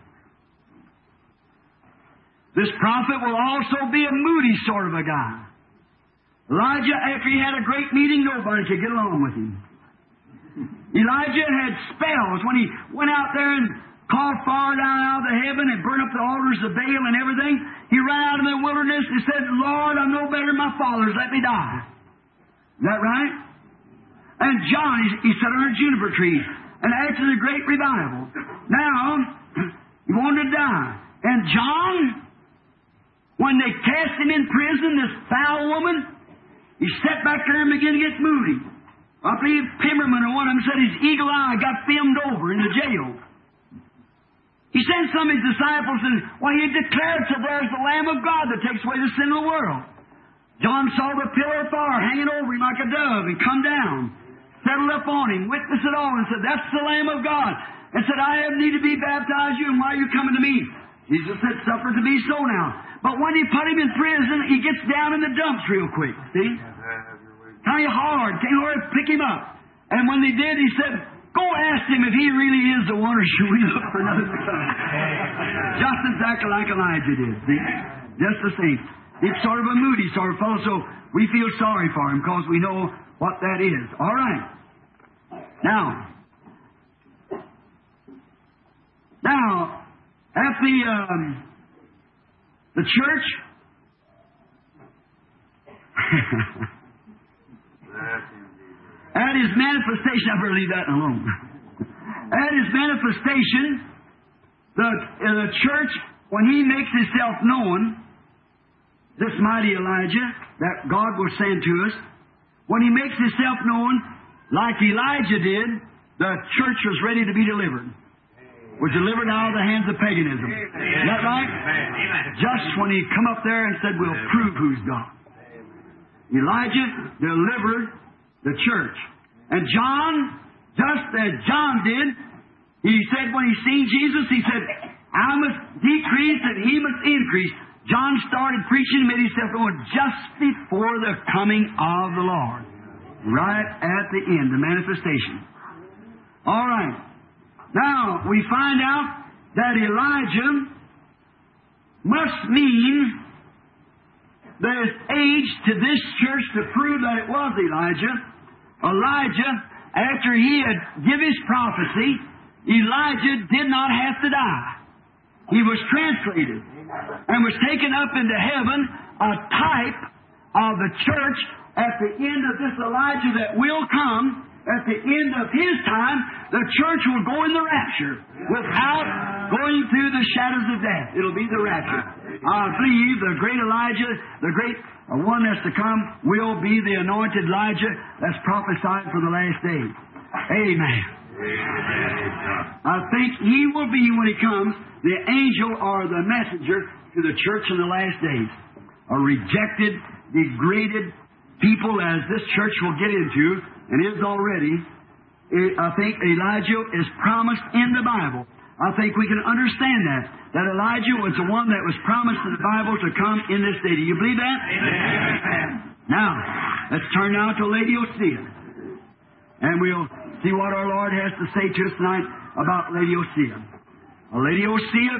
This prophet will also be a moody sort of a guy. Elijah, after he had a great meeting, nobody could get along with him. Elijah had spells when he went out there and called fire down out of the heaven and burned up the altars of Baal and everything. He ran out in the wilderness and said, Lord, I'm no better than my fathers. Let me die. Is that right? And John, he, he sat under a juniper tree. And after the great revival, now, he wanted to die. And John, when they cast him in prison, this foul woman, he sat back there and began to get moody. I believe Pemberman or one of them said his eagle eye got filmed over in the jail. He sent some of his disciples and, well, he declared, so there's the Lamb of God that takes away the sin of the world. John saw the pillar of fire hanging over him like a dove and come down, settled up on him, witnessed it all, and said, that's the Lamb of God. And said, I have need to be baptized you, and why are you coming to me? Jesus said, suffer to be so now. But when he put him in prison, he gets down in the dumps real quick, see? Kind of hard. Can't hardly pick him up. And when they did, he said, go ask him if he really is the one, or should we look for another son? Just exactly like Elijah did, see? Just the same. It's sort of a moody sort of fellow, so we feel sorry for him because we know what that is. All right. Now, now, at the um, the church, at his manifestation, I better leave that alone. At his manifestation, the uh, the church, when he makes himself known, this mighty Elijah that God will send to us, when he makes himself known, like Elijah did, the church was ready to be delivered. Was delivered out of the hands of paganism. Is that right? Just when he come up there and said, we'll prove who's God. Elijah delivered the church. And John, just as John did, he said when he seen Jesus, he said, I must decrease and he must increase. John started preaching and made himself known just before the coming of the Lord. Right at the end, the manifestation. All right. Now, we find out that Elijah must mean there's age to this church to prove that it was Elijah. Elijah, after he had given his prophecy, Elijah did not have to die. He was translated and was taken up into heaven, a type of the church at the end of this Elijah that will come. At the end of his time, the church will go in the rapture without going through the shadows of death. It'll be the rapture. I believe the great Elijah, the great one that's to come, will be the anointed Elijah that's prophesied for the last days. Amen. I think he will be, when he comes, the angel or the messenger to the church in the last days. A rejected, degraded people, as this church will get into, and is already. I think Elijah is promised in the Bible. I think we can understand that. That Elijah was the one that was promised in the Bible to come in this day. Do you believe that? Amen. Now, let's turn now to Laodicea. And we'll see what our Lord has to say to us tonight about Laodicea. Laodicea,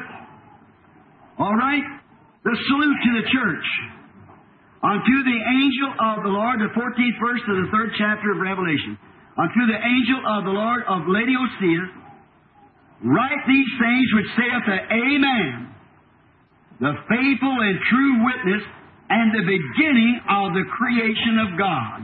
all right, the salute to the church. Unto the angel of the Lord, the fourteenth verse of the third chapter of Revelation. Unto the angel of the Lord of Laodicea, write these things which saith the Amen, the faithful and true witness, and the beginning of the creation of God.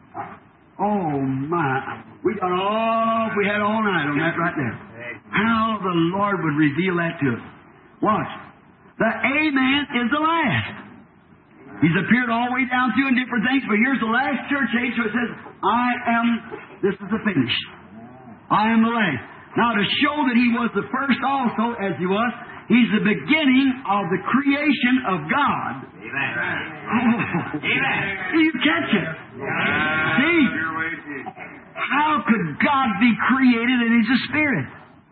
Oh my! We got all we had all night on that right there. How the Lord would reveal that to us. Watch. The Amen is the last. He's appeared all the way down through in different things, but here's the last church age where it says, I am, this is the finish. I am the last. Now, to show that he was the first also, as he was, he's the beginning of the creation of God. Amen. Oh. Amen. You catch it? Yeah. See? How could God be created and he's a spirit?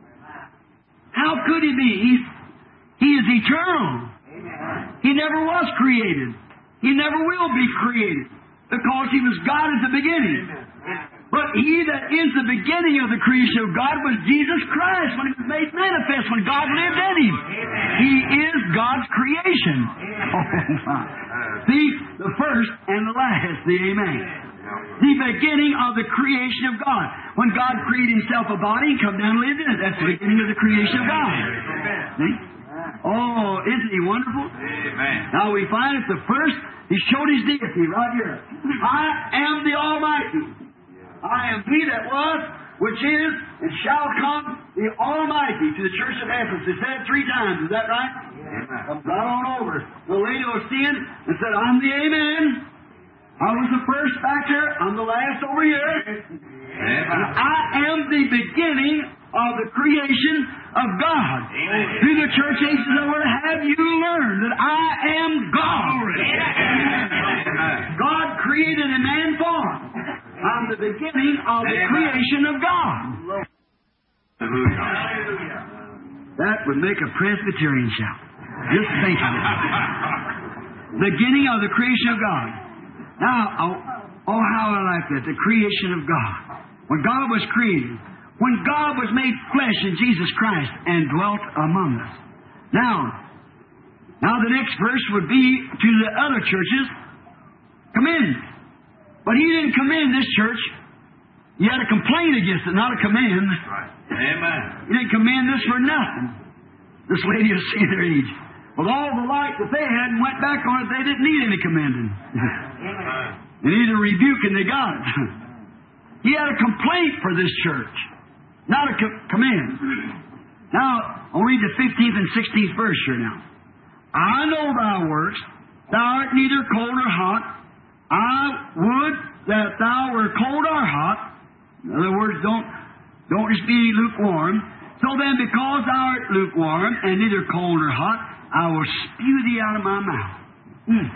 How could he be? He's, he is eternal. Amen. He never was created. He never will be created because he was God at the beginning. But he that is the beginning of the creation of God was Jesus Christ when he was made manifest, when God lived in him. He is God's creation. Oh, my. See, the first and the last, the Amen. The beginning of the creation of God. When God created himself a body and come down and lived in it, that's the beginning of the creation of God. See? Oh, isn't he wonderful? Amen. Now we find at the first, he showed his deity right here. I am the Almighty. I am he that was, which is, and shall come, the Almighty, to the church of Ephesus. He said it three times. Is that right? Amen. Right on over. The Laodicean and said, I'm the Amen. I was the first back here. I'm the last over here. Amen. I am the beginning of the creation of God. Amen. Through the church ages of the world, have you learned that I am God? Amen. created in man form from the beginning of the creation of God. That would make a Presbyterian shout. Just think of it. Beginning of the creation of God. Now, oh, oh, how I like that. The creation of God. When God was created. When God was made flesh in Jesus Christ and dwelt among us. Now, now the next verse would be to the other churches. Commend. But He didn't commend this church. He had a complaint against it, not a commend. Right. Amen. He didn't commend this for nothing. This lady of senior age. With all the light that they had and went back on it, they didn't need any commending. They needed a rebuke and they got it. He had a complaint for this church, not a co- commend. Now, I'll read the fifteenth and sixteenth verse here now. I know thy works. Thou art neither cold nor hot. I would that thou were cold or hot. In other words, don't, don't just be lukewarm. So then, because thou art lukewarm and neither cold nor hot, I will spew thee out of my mouth. Hmm.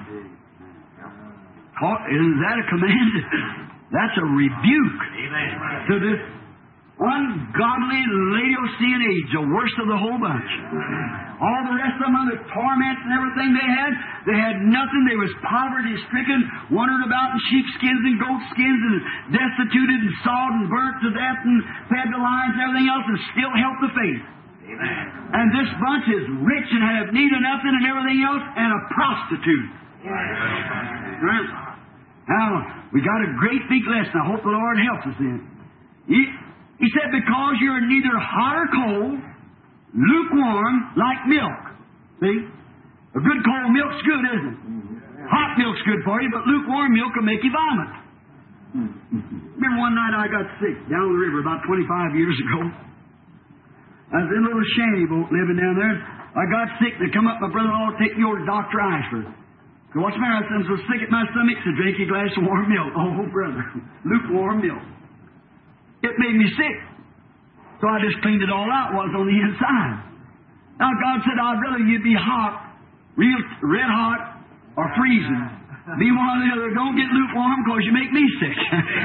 Isn't that a command? That's a rebuke to this ungodly Laodicean age, the worst of the whole bunch. All the rest of them, the torments and everything they had, they had nothing. They was poverty-stricken, wandered about in sheepskins and goatskins, and destituted and sawed and burnt to death and fed the lions and everything else, and still helped the faith. Amen. And this bunch is rich and have need of nothing and everything else, and a prostitute. Right? Now, we got a great big lesson. I hope the Lord helps us in. He, he said, because you're neither hot or cold, lukewarm like milk. See? A good cold milk's good, isn't it? Hot milk's good for you, but lukewarm milk will make you vomit. Remember one night I got sick down the river about twenty-five years ago. I was in a little shanty boat living down there. I got sick. They come up, my brother-in-law, take me over to Doctor Ashford. So what's the matter? I said, I'm so sick at my stomach, so drink a glass of warm milk. Oh, brother, lukewarm milk. It made me sick. So I just cleaned it all out while it was on the inside. Now God said, I'd rather you be hot, real red hot, or freezing. Be one or the other. Don't get lukewarm because you make me sick.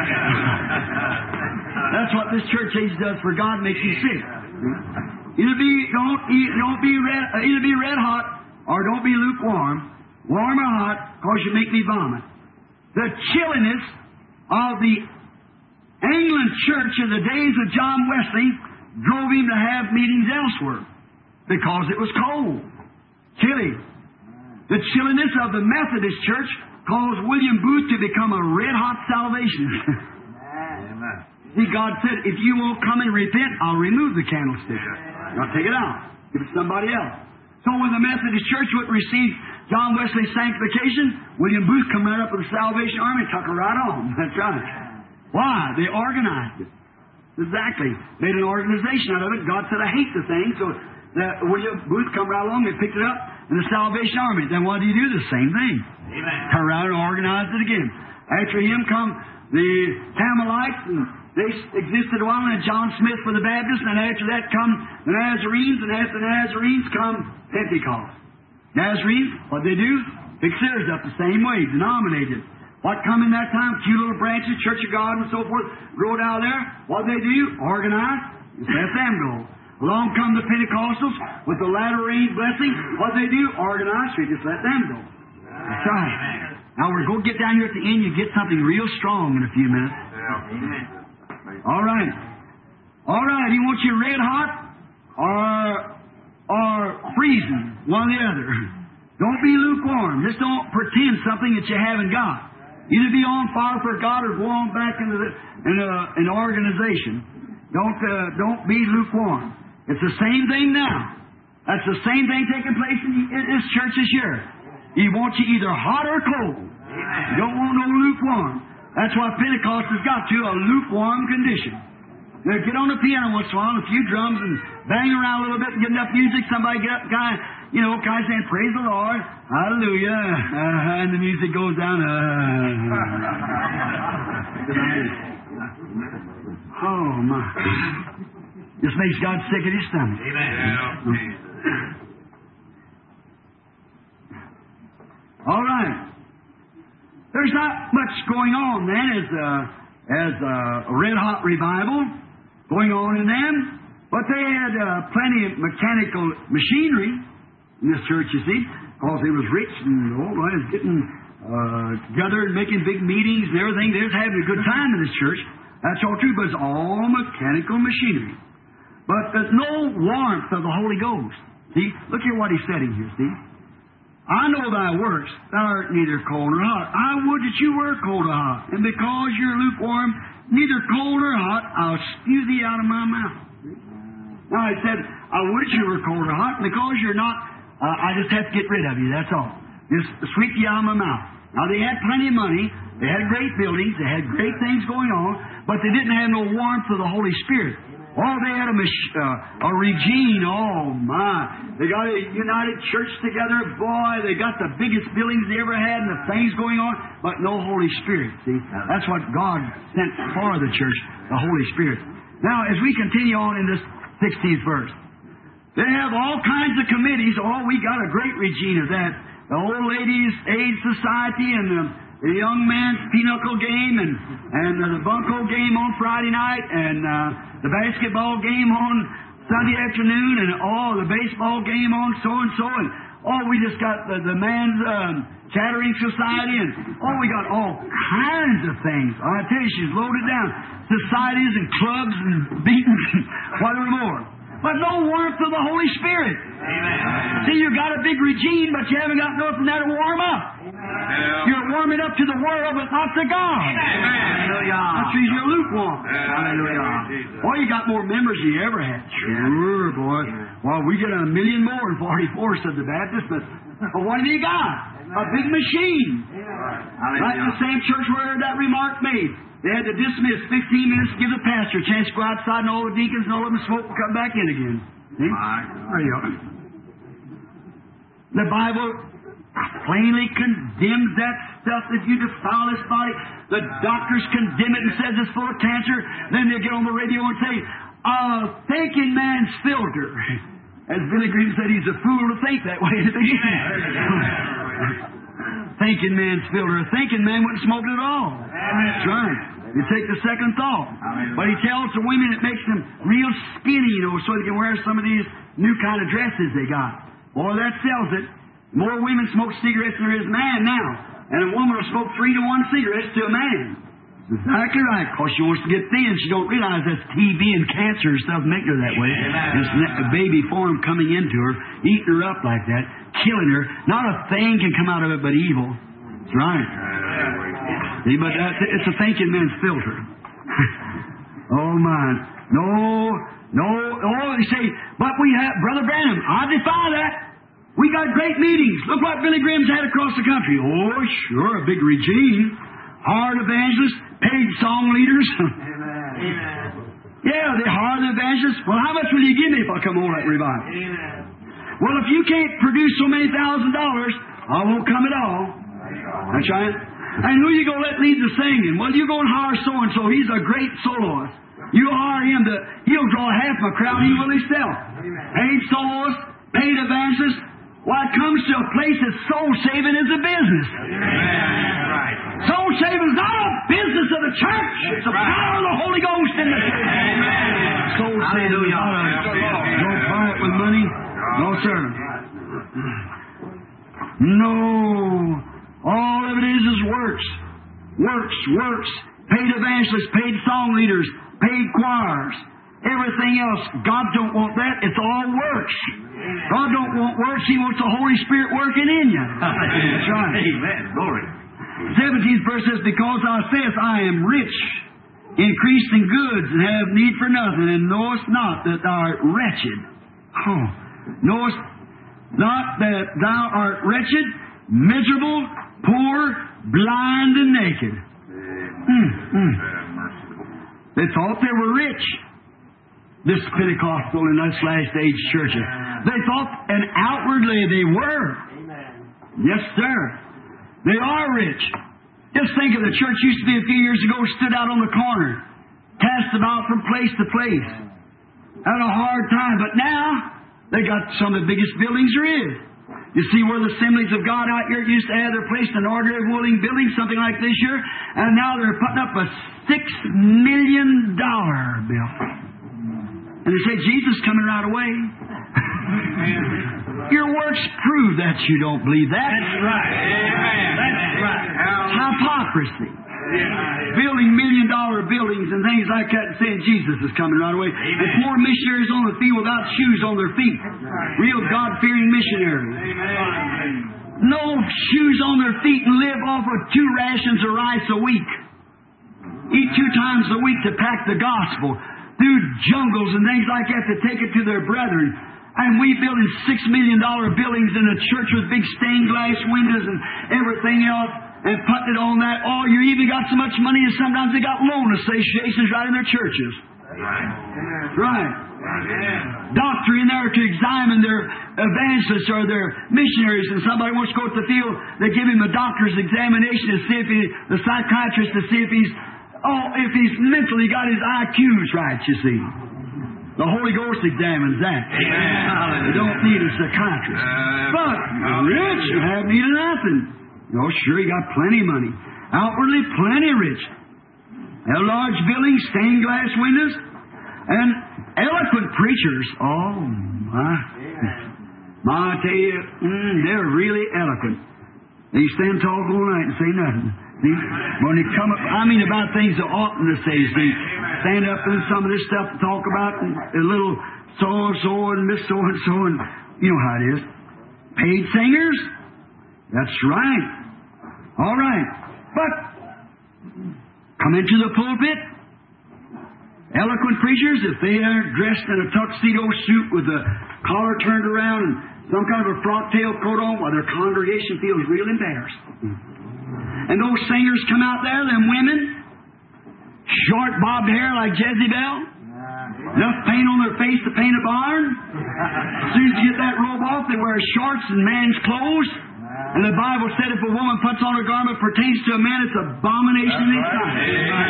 That's what this church age does for God, makes you sick. Either be don't don't be red either be red hot or don't be lukewarm, warm or hot, because you make me vomit. The chilliness of the England church in the days of John Wesley drove him to have meetings elsewhere because it was cold, chilly. The chilliness of the Methodist church caused William Booth to become a red-hot salvation. Amen. See, God said, if you won't come and repent, I'll remove the candlestick. I'll take it out. Give it to somebody else. So when the Methodist church would receive John Wesley's sanctification, William Booth come right up with the Salvation Army and took her right on. That's right. Why? They organized it. Exactly. Made an organization out of it. God said, I hate the thing. So that William Booth come right along and picked it up in the Salvation Army. Then what do you do? The same thing. Amen. Turn around and organized it again. After him come the Tamilites, and they existed a while, and John Smith for the Baptists, and after that come the Nazarenes, and after the Nazarenes come Pentecost. Nazarenes, what they do? Fix theirs up the same way, denominated. What come in that time? Few little branches, Church of God and so forth, growed out there. What they do? Organize. Just let them go. Along come the Pentecostals with the latter rain blessing. What they do? Organize. We just let them go. That's right. Now we're going to get down here at the end. You get something real strong in a few minutes. All right. All right. He wants you red hot or or freezing, one or the other. Don't be lukewarm. Just don't pretend something that you haven't got. Either be on fire for God or go on back into the, in a, an organization. Don't uh, don't be lukewarm. It's the same thing now. That's the same thing taking place in, in this church this year. He wants you either hot or cold. You don't want no lukewarm. That's why Pentecost has got to a lukewarm condition. Now get on the piano once in a while, a few drums, and bang around a little bit and get enough music. Somebody get up, kind of, you know, kind of saying, "Praise the Lord, Hallelujah," uh, and the music goes down. Uh, oh my! This makes God sick at His stomach. Amen. All right. There's there's not much going on then as a, as a red-hot revival going on in them. But they had uh, plenty of mechanical machinery in this church, you see, because they was rich and all right, was getting uh, together and making big meetings and everything. They was having a good time in this church. That's all true, but it's all mechanical machinery. But there's no warmth of the Holy Ghost. See, look here what he's setting here, see. I know thy works, thou art neither cold nor hot. I would that you were cold or hot. And because you're lukewarm, neither cold nor hot, I'll spew thee out of my mouth. Now, I said, I would that you were cold or hot, and because you're not, uh, I just have to get rid of you, that's all. Just sweep you out of my mouth. Now, they had plenty of money, they had great buildings, they had great things going on, but they didn't have no warmth of the Holy Spirit. Oh, they had a, mach- uh, a regime, oh my. They got a united church together, boy, they got the biggest buildings they ever had and the things going on, but no Holy Spirit, see. That's what God sent for the church, the Holy Spirit. Now, as we continue on in this sixteenth verse. They have all kinds of committees. Oh, we got a great regime of that. The Old Ladies' Aid Society and the, the Young Man's Pinochle game and, and the Bunko game on Friday night and uh, the basketball game on Sunday afternoon and oh, the baseball game on so-and-so and oh, we just got the, the Man's um, Chattering Society and oh, we got all kinds of things. I tell you, she's loaded down. Societies and clubs and beatings and whatever more. But no warmth of the Holy Spirit. Amen. See, you got a big regime, but you haven't got nothing there to warm up. Amen. You're warming up to the world, but not to God. Amen. That's because you're lukewarm. Hallelujah. Boy, you got more members than you ever had. Sure, boy. Well, we get a million more in forty-four, said the Baptist, but, but what have you got? A big machine. Like the same church where that remark made. They had to dismiss fifteen minutes to give the pastor a chance to go outside and all the deacons and all of them smoke and come back in again. See? There you are. The Bible plainly condemns that stuff that you defile this body. The doctors condemn it and says it's full of cancer. Then they get on the radio and say, uh, thinking man's filter. As Billy Graham said, he's a fool to think that way at the beginning. Thinking man's filter. A thinking man wouldn't smoke it at all. That's right. You take the second thought. But he tells the women it makes them real skinny, you know, so they can wear some of these new kind of dresses they got. Boy, that sells it. More women smoke cigarettes than there is man now. And a woman will smoke three to one cigarettes to a man. Exactly right. Because she wants to get thin. She don't realize that's T B and cancer and stuff making her that way. This a baby form coming into her, eating her up like that, killing her. Not a thing can come out of it but evil. That's right. See, but uh, it's a thinking man's filter. Oh, my. No, no. Oh, they say, but we have, Brother Branham, I defy that. We got great meetings. Look what Billy Graham's had across the country. Oh, sure, a big regime. Hired evangelists, paid song leaders. Amen. Yeah, they hired the evangelists. Well, how much will you give me if I come on that revival? Amen. Well, if you can't produce so many thousand dollars, I won't come at all. That's right. And who you going to let lead the singing? Well, you go and hire so-and-so. He's a great soloist. You hire him to, he'll draw half my crowd, he will himself. Paid soloist, paid evangelist. Well, it comes to a place that soul-saving is a business. Right. Soul-saving is not a business of the church. It's the power of the Holy Ghost in the church. Soul-saving is not a, don't buy it with money. No, sir. No. All of it is is works. Works, works. Paid evangelists, paid song leaders, paid choirs. Everything else, God don't want that. It's all works. God don't want works. He wants the Holy Spirit working in you. That's right. Amen. Glory. seventeenth verse says, because thou sayest, I am rich, increased in goods, and have need for nothing, and knowest not that thou art wretched. Oh, knowest not that thou art wretched, miserable, poor, blind, and naked. Mm, mm. They thought they were rich. This Pentecostal and this last age churches. They thought, and outwardly they were. Amen. Yes, sir. They are rich. Just think of the church used to be a few years ago, stood out on the corner, cast about from place to place. Had a hard time, but now they got some of the biggest buildings there is. You see where the Assemblies of God out here used to have their place in an ordinary wooden building, something like this here, and now they're putting up a six million dollar bill. And they say, Jesus is coming right away. Your works prove that you don't believe that. That's right. Amen. That's right. It's hypocrisy. Building million dollar buildings and things like that and saying Jesus is coming right away. Amen. And poor missionaries on the field without shoes on their feet. Real God-fearing missionaries. Amen. No shoes on their feet and live off of two rations of rice a week. Eat two times a week to pack the gospel through jungles and things like that to take it to their brethren. And we building six million dollar buildings in a church with big stained glass windows and everything else, and putting it on that. Oh, you even got so much money that sometimes they got loan associations right in their churches. Right. Right. Doctor in there to examine their evangelists or their missionaries, and somebody wants to go to the field, they give him a doctor's examination to see if he, the psychiatrist to see if he's, oh, if he's mentally got his I Q's right, you see. The Holy Ghost examines that. Amen. They don't need a psychiatrist. Uh, but rich have need of nothing. Oh, sure, he got plenty of money. Outwardly, plenty rich. Have large buildings, stained glass windows, and eloquent preachers. Oh, my. My, I tell you, mm, they're really eloquent. They stand talk all night and say nothing. See? When they come up, I mean about things they oughtn't to say. See? Stand up and some of this stuff to talk about, and a little so-and-so and Miss so-and-so, and you know how it is. Paid singers? That's right. All right. But come into the pulpit. Eloquent preachers, if they are dressed in a tuxedo suit with the collar turned around and some kind of a frock tail coat on, while their congregation feels real embarrassed. And those singers come out there, them women, short bobbed hair like Jezebel, enough paint on their face to paint a barn. As soon as you get that robe off, they wear shorts and man's clothes. And the Bible said if a woman puts on a garment pertains to a man, it's abomination in his sight.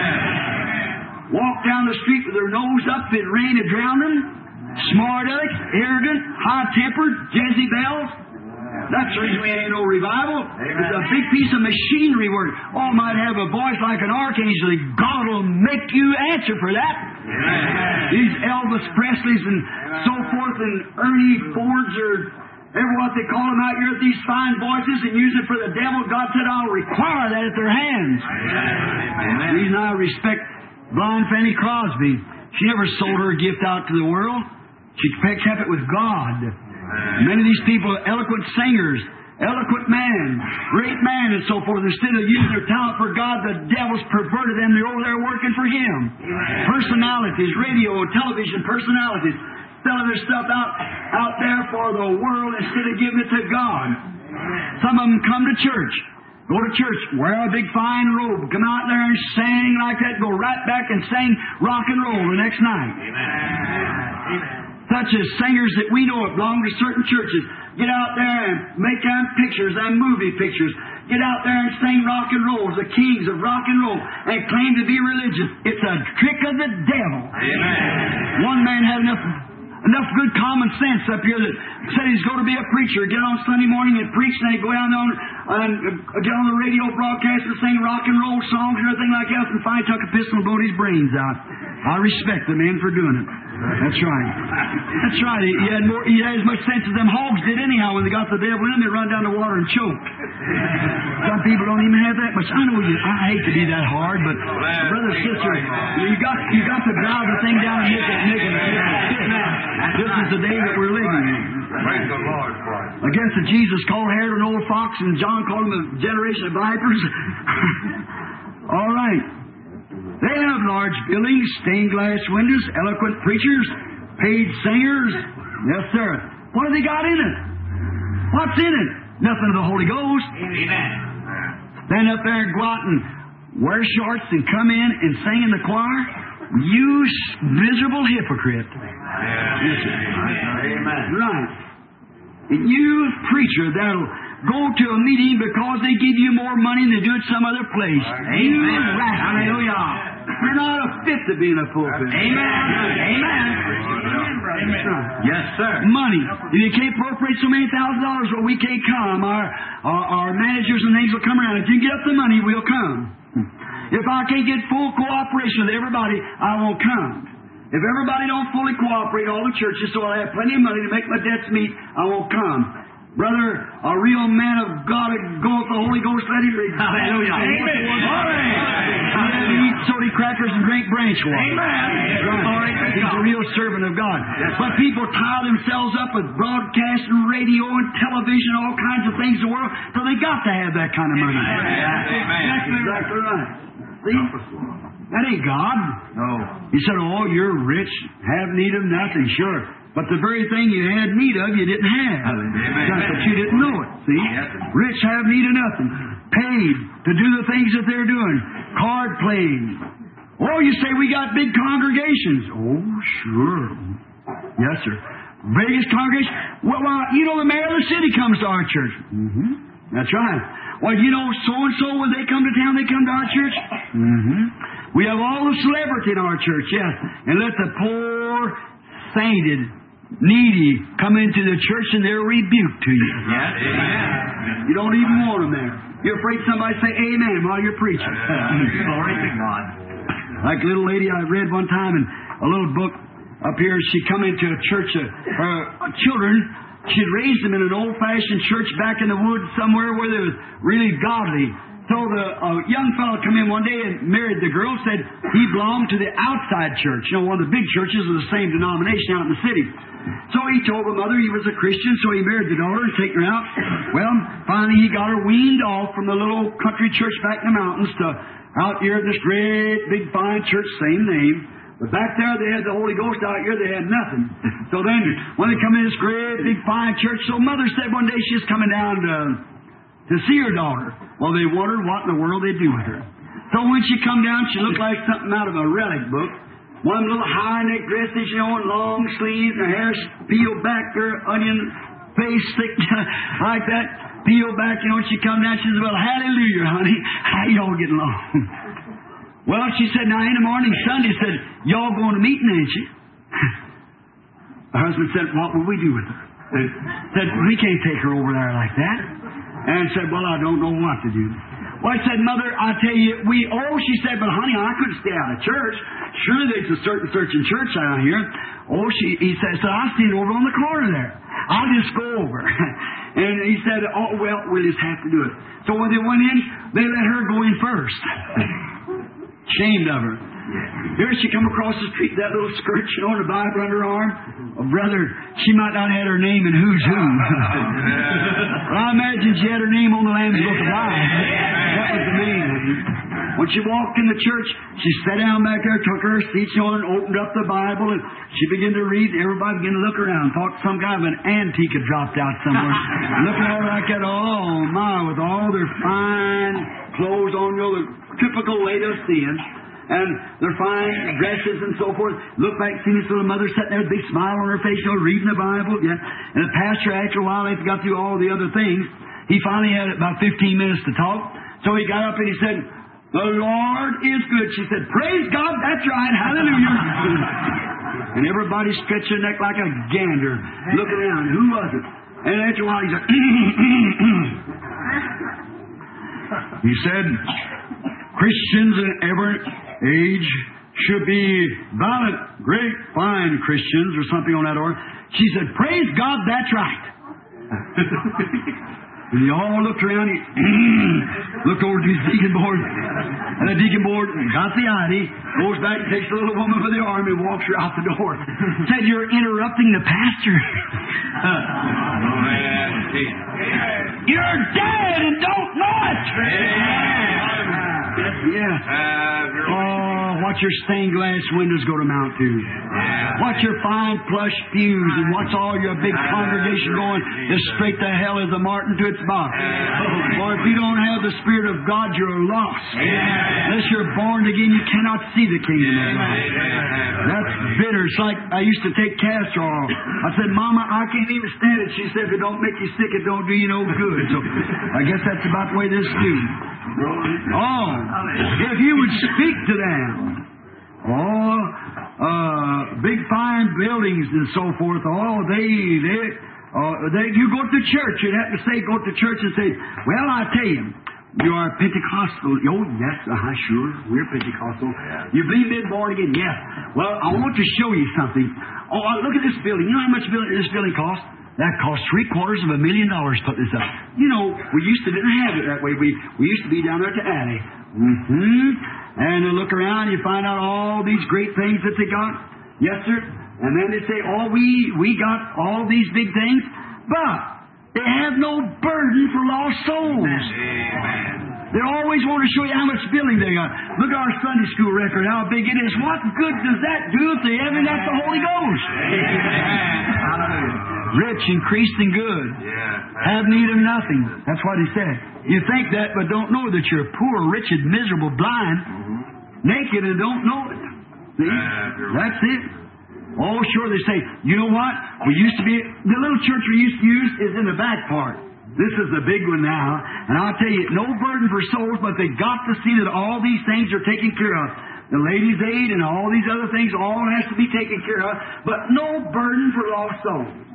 Walk down the street with their nose up, if it rain, it drown them. Smart alecks, arrogant, high-tempered, Jezebels. That's the reason we ain't no revival. It's a big piece of machinery work. Oh, might have a voice like an archangel. God will make you answer for that. Amen. These Elvis Presleys and so forth and Ernie Fords or ever what they call them out here with these fine voices and use it for the devil. God said, I'll require that at their hands. Amen. The reason I respect blind Fanny Crosby, she never sold her gift out to the world. She kept it with God. Many of these people are eloquent singers, eloquent man, great man, and so forth. Instead of using their talent for God, the devil's perverted them. They're over there working for him. Personalities, radio, television personalities, selling their stuff out, out there for the world instead of giving it to God. Some of them come to church. Go to church, wear a big fine robe, come out there and sing like that, go right back and sing rock and roll the next night. Amen. Such as singers that we know that belong to certain churches. Get out there and make them pictures and movie pictures. Get out there and sing rock and roll, the kings of rock and roll, and claim to be religious. It's a trick of the devil. Amen. One man had enough enough good common sense up here that said he's going to be a preacher. Get on Sunday morning and preach, and he'd go down on and get on the radio broadcast and sing rock and roll songs and everything like that, and finally took a pistol and blowed his brains out. I respect the man for doing it. That's right. That's right. He, he had more. He had as much sense as them hogs did anyhow. When they got the devil in, they run down the water and choke. Some people don't even have that much. I know you. I hate to be that hard, but brother, sister, you got you got to drive the thing down and make it make it. This is the day that we're living in. Praise the Lord for it. I guess that Jesus called Herod an old fox and John called him a generation of vipers. All right. They have large buildings, stained glass windows, eloquent preachers, paid singers. Yes, sir. What have they got in it? What's in it? Nothing of the Holy Ghost. Amen. Stand up there and go out and wear shorts and come in and sing in the choir? You miserable hypocrite. Amen. Right. And you preacher that'll go to a meeting because they give you more money than they do at some other place. Amen. You rascal. Hallelujah. You're not a fit to be in a pulpit. Amen. Amen. Yes, sir. Money. If you can't appropriate so many thousand dollars, well, we can't come. Our, our our managers and things will come around. If you get up the money, we'll come. If I can't get full cooperation with everybody, I won't come. If everybody don't fully cooperate, all the churches, so I have plenty of money to make my debts meet, I won't come. Brother, a real man of God would go with the Holy Ghost, let him read. Hallelujah. Amen. He eat soda crackers and drink branch water. Amen. He's a real servant of God. But people tie themselves up with broadcast and radio and television, all kinds of things in the world, so they got to have that kind of money. Amen. Exactly right. See? That ain't God. No. He said, oh, you're rich, have need of nothing. Sure. But the very thing you had need of, you didn't have. Just that you didn't know it. See? Rich have need of nothing. Paid to do the things that they're doing. Card playing. Oh, you say we got big congregations. Oh, sure. Yes, sir. Biggest congregation? Well, well, you know, the mayor of the city comes to our church. Mm-hmm. That's right. Well, you know, so-and-so, when they come to town, they come to our church. Mm-hmm. We have all the celebrity in our church, yes. And let the poor, sainted, needy come into the church and they're rebuked to you. Yes. Amen. You don't even want them there. You're afraid somebody say amen while you're preaching. Glory to God. Like a little lady I read one time in a little book up here, she come into a church of her children. She'd raised them in an old-fashioned church back in the woods somewhere where they was really godly. So the uh, young fellow come in one day and married the girl, said he belonged to the outside church. You know, one of the big churches of the same denomination out in the city. So he told her mother he was a Christian, so he married the daughter and taken her out. Well, finally he got her weaned off from the little country church back in the mountains to out here in this great, big, fine church, same name. But back there they had the Holy Ghost, out here they had nothing. So then when they come in this great, big, fine church, so mother said one day she was coming down to... to see her daughter. Well, they wondered what in the world they'd do with her. So when she come down, she looked like something out of a relic book. One little high-neck dresses, you know, and long sleeves, and her hair peeled back, her onion face thick like that, peeled back, you know, and she come down, she said, well, hallelujah, honey. How y'all getting along? Well, she said, now, in the morning, Sunday, said, y'all going to meeting, ain't you? Her husband said, what will we do with her? Said, we can't take her over there like that. And said, well, I don't know what to do. Well, I said, Mother, I tell you, we, oh, she said, but honey, I couldn't stay out of church. Surely there's a certain certain church out here. Oh, she, he said, so I stayed over on the corner there. I'll just go over. And he said, oh, well, we'll just have to do it. So when they went in, they let her go in first. Ashamed of her. Here she come across the street, that little skirt, you know, and the Bible under her arm. Oh, brother, she might not have had her name in Who's Who. Well, I imagine she had her name on the Lamb's Book of Life. That was the main thing. When she walked in the church, she sat down back there, took her seat, you know, and opened up the Bible, and she began to read. Everybody began to look around, thought some kind of an antique had dropped out somewhere. Looking at her like that, oh my, with all their fine clothes on, you know, the typical Laodicean. And their fine dresses and so forth. Look back, see this little mother sitting there with a big smile on her face, you know, reading the Bible. Yeah. And the pastor, after a while, after he got through all the other things, he finally had about fifteen minutes to talk. So he got up and he said, the Lord is good. She said, praise God, that's right, hallelujah. And everybody stretched their neck like a gander, looking around. Who was it? And after a while, he said, he said, Christians in every age should be valiant, great, fine Christians, or something on that order. She said, praise God, that's right. And they all looked around, he looked over to his deacon board, and the deacon board got the idea, goes back and takes the little woman by the arm and walks her out the door. Said, you're interrupting the pastor. You're dead and don't know it. Yeah. Oh, what your stained glass windows go to mount to. What's your fine plush pews, and what's all your big congregation going as straight to hell as a martin to its box. Or if you don't have the Spirit of God, you're lost. Unless you're born again, you cannot see the kingdom of God. That's bitter. It's like I used to take castor oil. I said, Mama, I can't even stand it. She said, if it don't make you sick, it don't do you no good. So I guess that's about the way this is. Oh, if you would speak to them. Oh, uh, big fine buildings and so forth. Oh, they, they, uh, they, you go to church, you'd have to say, go to church and say, well, I tell you, you are Pentecostal. Oh, yes, uh-huh, sure, we're Pentecostal. You believe in born again? Yes. Well, I want to show you something. Oh, uh, look at this building. You know how much building, this building costs? That cost three quarters of a million dollars to put this up. You know, we used to didn't have it that way. We we used to be down there at the alley. Mm-hmm. And you look around, you find out all these great things that they got. Yes, sir. And then they say, oh, we, we got all these big things. But they have no burden for lost souls. Amen. They always want to show you how much building they got. Look at our Sunday school record, how big it is. What good does that do if they haven't got the Holy Ghost? Amen. Rich, increased, and good. Yeah. Have need of nothing. That's what he said. You think that, but don't know that you're poor, wretched, miserable, blind, mm-hmm. naked, and don't know it. See? Yeah, that's it. Oh, sure, they say, you know what? We used to be, the little church we used to use is in the back part. This is the big one now. And I'll tell you, no burden for souls, but they got to see that all these things are taken care of. The ladies' aid and all these other things, all has to be taken care of, but no burden for lost souls.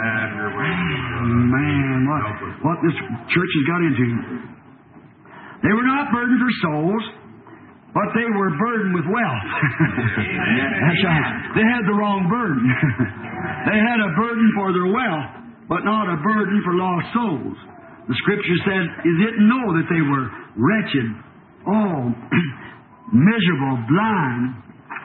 Man, what, what this church has got into. They were not burdened for souls, but they were burdened with wealth. That's right. They had the wrong burden. They had a burden for their wealth, but not a burden for lost souls. The Scripture said, "Is it know that they were wretched, oh, miserable, blind?"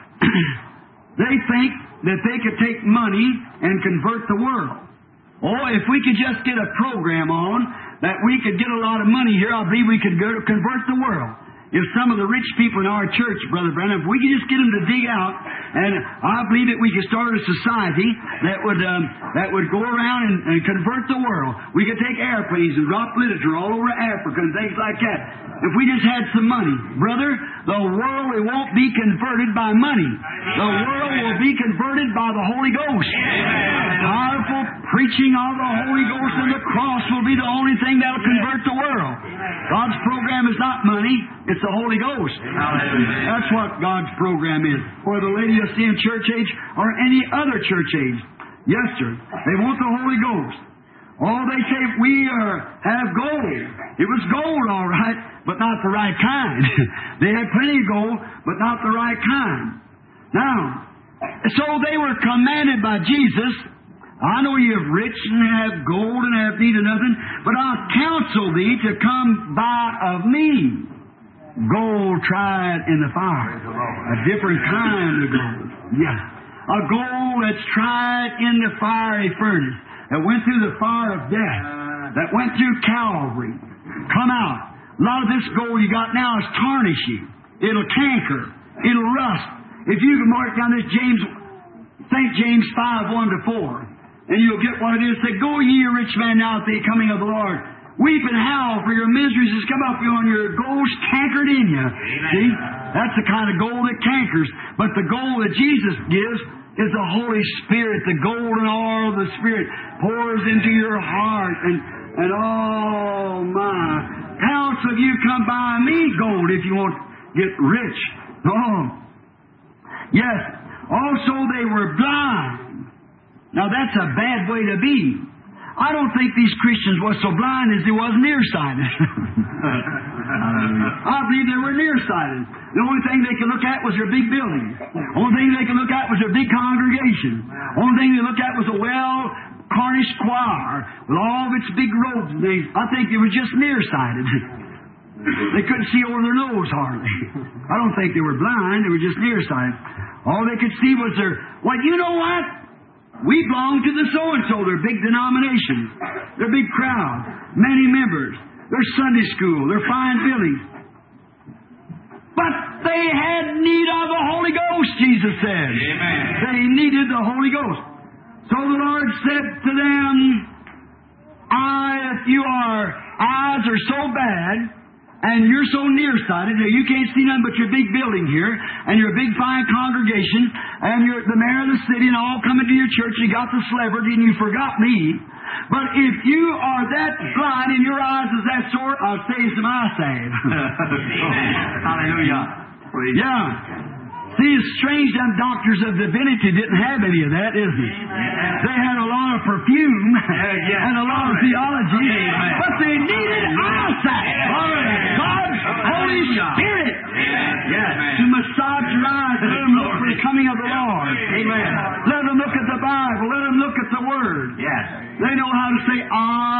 They think that they could take money and convert the world. Oh, if we could just get a program on that we could get a lot of money here, I believe we could go to convert the world. If some of the rich people in our church, Brother Branham, if we could just get them to dig out, and I believe that we could start a society that would um, that would go around and, and convert the world. We could take airplanes and drop literature all over Africa and things like that. If we just had some money, brother, the world it won't be converted by money. The world will be converted by the Holy Ghost. Powerful preaching of the Holy Ghost and the cross will be the only thing that will convert the world. God's program is not money, it's the Holy Ghost. That's what God's program is. For the Laodicean church age or any other church age. Yes, sir. They want the Holy Ghost. Oh, they say we are, have gold. It was gold, all right, but not the right kind. They had plenty of gold, but not the right kind. Now, so they were commanded by Jesus, I know you have rich and have gold and have need of nothing, but I'll counsel thee to come buy of me gold tried in the fire. A different kind of gold. Yeah. A gold that's tried in the fiery furnace. That went through the fire of death. That went through Calvary. Come out. A lot of this gold you got now is tarnishing. It'll canker. It'll rust. If you can mark down this James, Saint James five, one to four, and you'll get what it is. Say, go ye, rich man, now at the coming of the Lord. Weep and howl, for your miseries has come up you on your gold's cankered in you. Amen. See? That's the kind of gold that cankers. But the gold that Jesus gives is the Holy Spirit. The golden oil of the Spirit pours into your heart. And, and oh my, counsel of you come buy me gold if you want to get rich. Oh. Yes. Also they were blind. Now that's a bad way to be. I don't think these Christians were so blind as they was nearsighted. I believe they were nearsighted. The only thing they could look at was their big buildings. The only thing they could look at was their big congregation. The only thing they looked at was a well-carnished choir with all of its big robes and things. I think they were just nearsighted. They couldn't see over their nose hardly. I don't think they were blind. They were just nearsighted. All they could see was their... Well, you know what? We belong to the so-and-so, their big denominations, their big crowd, many members, their Sunday school, their fine buildings. But they had need of the Holy Ghost, Jesus said. Amen. They needed the Holy Ghost. So the Lord said to them, I, if your eyes are so bad and you're so nearsighted that you can't see nothing but your big building here, and your big fine congregation, and you're the mayor of the city, and all coming to your church, you got the celebrity, and you forgot me. But if you are that blind and your eyes is that sort, I'll say some eyesight. Hallelujah. Yeah. See, it's strange them doctors of divinity didn't have any of that, isn't it? They had a lot of perfume and a lot of theology, but they needed eyesight. God's Holy Spirit to massage your eyes and let them look for the coming of the Lord. Amen. Let them look at the Bible. Let them look at the Word. They know how to say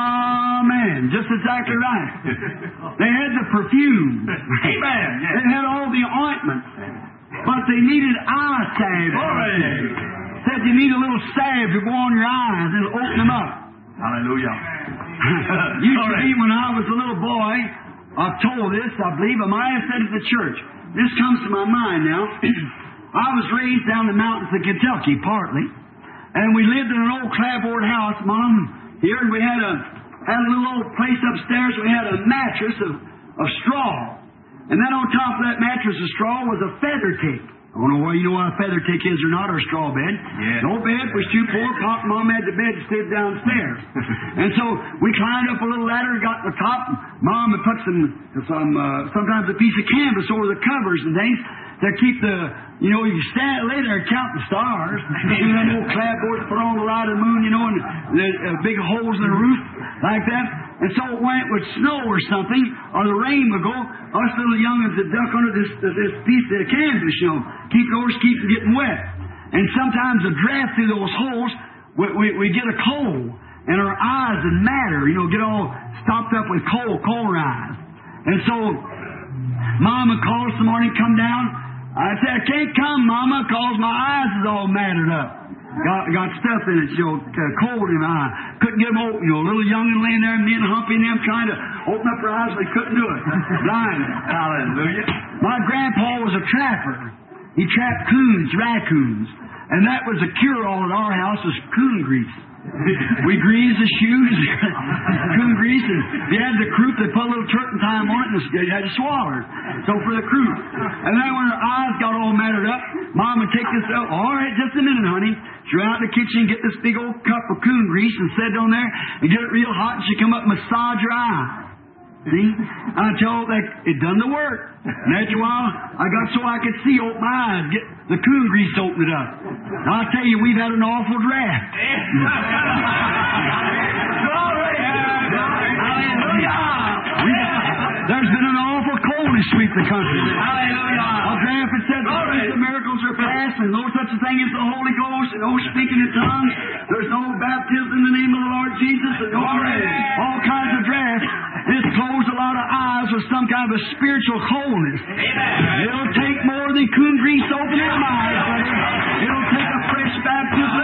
Amen. Just exactly right. They had the perfume. Amen. They had all the ointments. But they needed eye salve. Said you need a little salve to go on your eyes and open them up. Hallelujah. Used to be when I was a little boy, I've told this, I believe, I might have said it at the church. This comes to my mind now. I was raised down the mountains of Kentucky, partly. And we lived in an old clapboard house, Mom, here, and we had a had a little old place upstairs. We had a mattress of, of straw. And then on top of that mattress of straw was a feather tick. I don't know whether you know what a feather tick is or not, or a straw bed. Yeah. No bed was too poor. Pop and Mom had the bed to sit downstairs. And so we climbed up a little ladder, got to the top. Mom had put some, some uh, sometimes a piece of canvas over the covers and things to keep the, you know, you stand lay there and count the stars. See them old clapboards put on the light of the moon, you know, and the uh, big holes in the roof like that. And so when it would snow or something, or the rain would go, us little young'uns would duck under this uh, this piece of canvas, you know, keep yours keep from getting wet. And sometimes the draft through those holes, we, we, we get a cold, and our eyes would matter, you know, get all stopped up with cold, cold eyes. And so Mom would call us in the morning, come down. I said, I can't come, Mama, because my eyes is all mattered up. Got, got stuff in it, you know, cold in my eye. Couldn't get them open, you know, a little young'un laying there, me and Humpy and them trying to open up her eyes, but they couldn't do it. Blind. Hallelujah. My grandpa was a trapper. He trapped coons, raccoons. And that was a cure-all at our house, was coon grease. We greased the shoes, coon grease, and if you had the croup, they put a little turpentine on it, and you had to swallow it. So for the croup. And then when her eyes got all mattered up, Mom would take this out. All right, just a minute, honey. She'd run out in the kitchen, get this big old cup of coon grease, and set it on there, and get it real hot, and she'd come up and massage your eye. See? I told that it done the work. And after a while, I got so I could see, open my eyes, get the coon grease to open it up. And I'll tell you, we've had an awful draft. There's been an awful cold to sweep the country. A draft that said the miracles are past, and no such a thing as the Holy Ghost, and no speaking in tongues. There's no baptism in the name of the Lord Jesus, and no all kinds of drafts. It's closed a lot of eyes with some kind of a spiritual coldness. Amen. It'll take more than coon grease to open your eyes, buddy. It'll take a fresh baptism.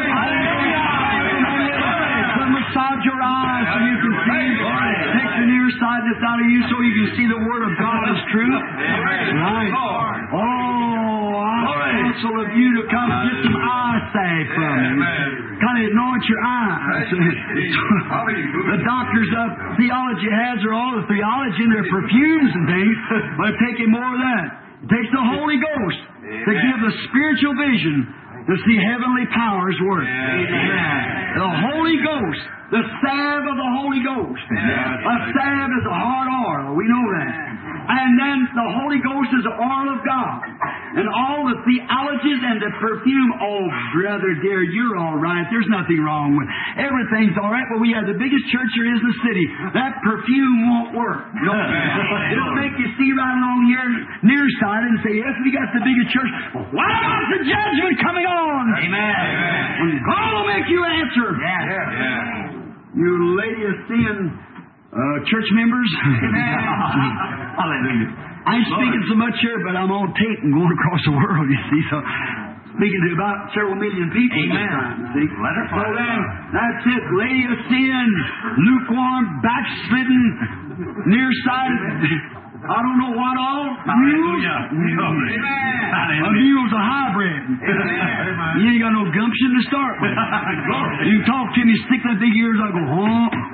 It'll massage your eyes so you can see. Take the nearsightedness out of you so you can see the Word of God is true. Right. Oh, I counsel of you to come get some eye salve from me. Kind of anoint your eyes. The doctors of theology has are all the theology and their perfumes and things, but it's taking more of that. It takes the Holy Ghost to give the spiritual vision to see heavenly powers work. The Holy Ghost, the salve of the Holy Ghost. A salve is a hard oil. We know that. And then the Holy Ghost is the oil of God. And all the theologies and the perfume, oh, brother dear, you're all right. There's nothing wrong with it. Everything's all right, but we have the biggest church there is in the city. That perfume won't work. No. It'll make you see right along here nearsighted and say, yes, we got the biggest church. Well, what about the judgment coming on? Amen. And God will make you answer. Yeah. Yeah. You Laodicean uh, church members. Hallelujah. I ain't speaking so much here, but I'm on tape and going across the world, you see, so speaking to about several million people. Amen. Time, see? Let her so then, that's it. Laodicean, lukewarm, backslidden, nearsighted. I don't know what all. Hallelujah. Amen. A mule's a hybrid. Amen. You ain't got no gumption to start with. You talk to me, stick that big ears, I go, huh, huh.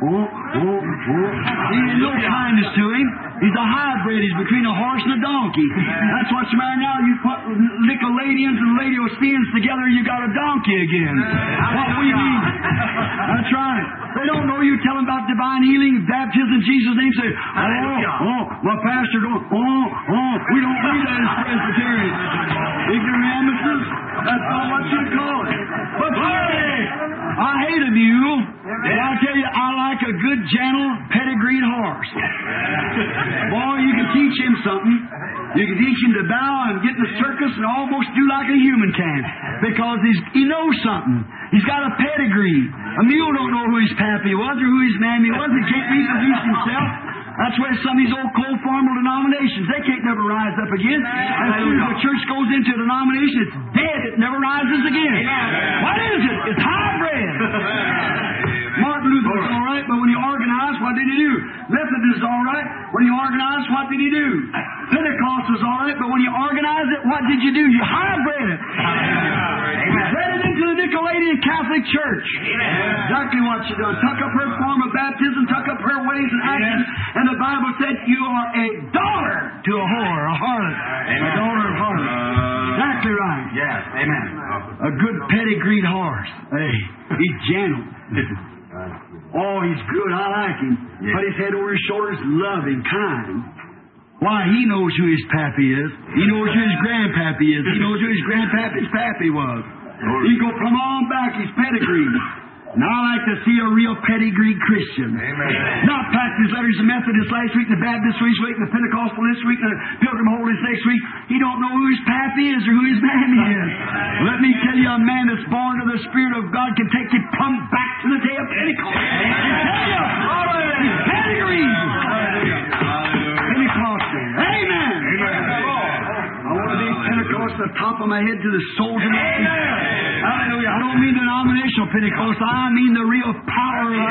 Oh, oh. He ain't no kindness to him. He's a hybrid. He's between a horse and a donkey. That's what's the matter now. You put Nicolaitans and Laodiceans together, you got a donkey again. What we need. That's right. They don't know you tell them about divine healing, baptism in Jesus' name. Say, oh, oh, my pastor don't, oh, oh. We don't read that as Presbyterians. Ignoramuses. That's not what you call it. But hey, I hate of you. But I'll tell you, I like a good, gentle, pedigreed horse. Boy, you can teach him something. You can teach him to bow and get in the circus and almost do like a human can. Because he's, he knows something. He's got a pedigree. A mule don't know who his pappy was or who his mammy was. He can't reproduce himself. That's why some of these old cold formal denominations, they can't never rise up again. As soon as the church goes into a denomination, it's dead. It never rises again. What is it? It's hybrid. Martin Luther was all right, but when he organized, what did he do? Methodist is all right. When he organized, what did he do? Pentecost was all right, but when you organized it, what did you do? You hybrid it. Bred it into the Nicolaitan Catholic Church. Exactly what you done. Tuck up her form of baptism, tuck up her ways and actions, and the Bible said you are a daughter to a whore, a harlot, a daughter of harlot. Exactly right. Yes, amen. A good pedigreed horse. Hey, he's gentle. Oh, he's good. I like him. Yes. Put his head over his shoulders, loving, kind. Why, he knows who his pappy is. He knows who his grandpappy is. He knows who his grandpappy's pappy was. He go from on back, his pedigree. Now I like to see a real pedigree Christian. Amen. Not practice letters the Methodist last week, the Baptist this week, the Pentecostal this week, the Pilgrim Holiness next week. He don't know who his pappy is or who his mammy is. Let me tell you, a man that's born of the Spirit of God can take you plumb back to the day of Pentecost. I tell you, his pedigree. Pentecostal. Amen. I want to be Pentecost from the top of my head to the soles of my feet. Hallelujah. I don't mean denominational Pentecost. I mean the real power of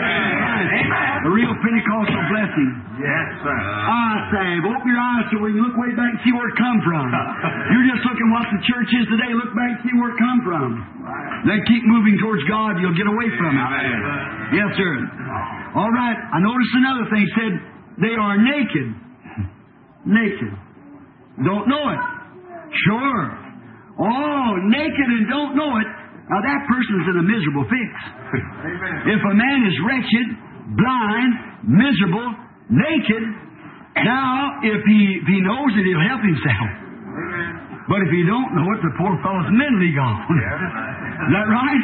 God. The real Pentecostal blessing. Yes, sir. I say, open your eyes so we can look way back and see where it come from. You're just looking what the church is today. Look back and see where it come from. Then keep moving towards God. You'll get away from it. Yes, sir. All right. I noticed another thing. It said they are naked. Naked. Don't know it. Sure. Oh, naked and don't know it. Now that person's in a miserable fix. If a man is wretched, blind, miserable, naked, now if he if he knows it, he'll help himself. But if he don't know it, the poor fellow's mentally gone. Is that right?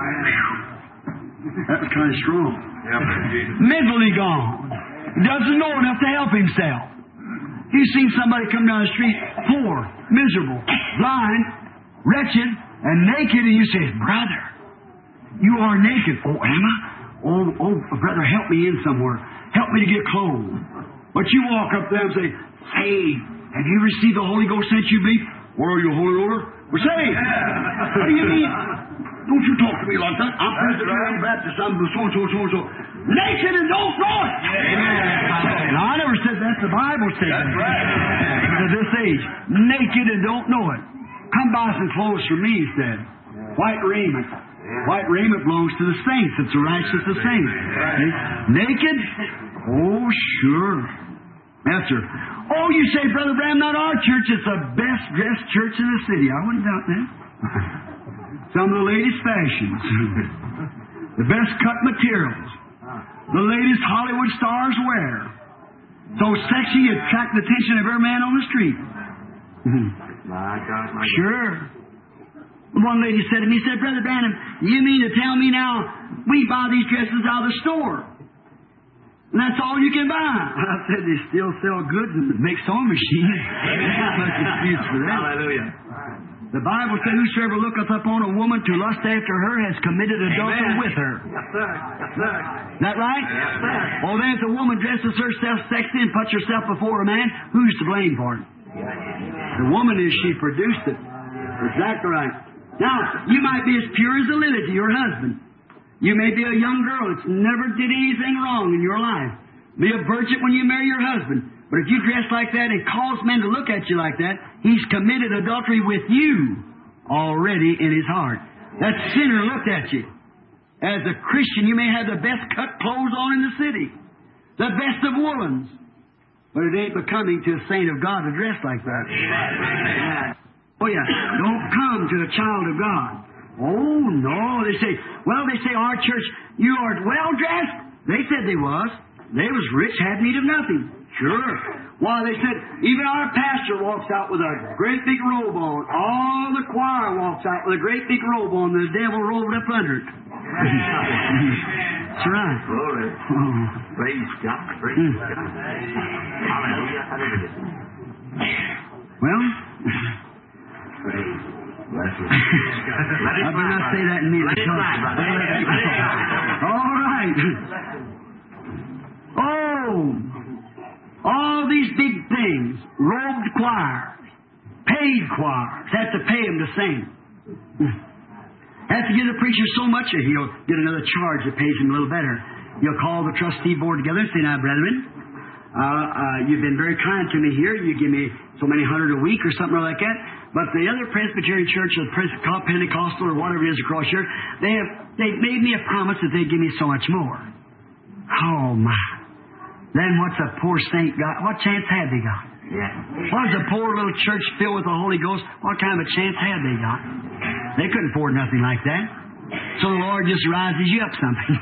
That was kind of strong. Mentally gone. He doesn't know enough to help himself. You've seen somebody come down the street, poor, miserable, blind, wretched, and naked, and you say, brother, you are naked. Oh, am I? Oh, oh, brother, help me in somewhere. Help me to get clothes. But you walk up there and say, say, have you received the Holy Ghost since you be? Where are you, Holy Order? We're saved. What do you mean? Don't you talk to me like that. I'm Presbyterian Baptist. I'm so-and-so, so-and-so. Naked and don't know it. Amen. Now, I never said that. The Bible said that. That's right. To this age. Naked and don't know it. Come buy some clothes for me, he said. White raiment. White raiment belongs to the saints. It's the righteous of saints. Naked? Oh, sure. Yes, sir. Oh, you say, Brother Bram, not our church. It's the best dressed church in the city. I wouldn't doubt that. Some of the latest fashions. The best cut materials. The latest Hollywood stars wear. So sexy, you attract the attention of every man on the street. My God, my God. Sure. One lady said to me, said, Brother Branham, you mean to tell me now we buy these dresses out of the store? And that's all you can buy. I said, they still sell goods and make sewing machines. There's not much excuse for that. Hallelujah. The Bible says, whosoever looketh upon a woman to lust after her has committed adultery with her. Yes, sir. Yes, sir. Is that right? Yes, sir. Well, then if the woman dresses herself sexy and puts herself before a man, who's to blame for it? The woman is, she produced it. Exactly right. Now, you might be as pure as a lily to your husband. You may be a young girl that's never did anything wrong in your life. Be a virgin when you marry your husband. But if you dress like that and cause men to look at you like that, he's committed adultery with you already in his heart. That sinner looked at you. as a Christian, you may have the best cut clothes on in the city, the best of woolens, but it ain't becoming to a saint of God to dress like that. Oh yeah, don't come to a child of God. Oh no, they say, well, they say our church, you are well dressed. They said they was. They was rich, had need of nothing. Sure. Why, they said, even our pastor walks out with a great big robe on. All the choir walks out with a great big robe on. The devil rolled up under it. That's right. Glory. Oh. Praise God. Praise Mm. God. Hallelujah. Hallelujah. Well, Praise. Bless you. I better not say that in me. Let it fly, brother. Let it fly. All right. Oh, all these big things, robed choirs, paid choirs, have to pay them to sing. Have to give the preacher so much that he'll get another charge that pays him a little better. You'll call the trustee board together and say, now, brethren, uh, uh, you've been very kind to me here. You give me so many hundred a week or something like that. But the other Presbyterian church or Pentecostal or whatever it is across here, they have they made me a promise that they'd give me so much more. Oh, my. Then what's a poor saint got? What chance had they got? Yeah. What's a poor little church filled with the Holy Ghost? What kind of a chance had they got? They couldn't afford nothing like that. So the Lord just rises you up something.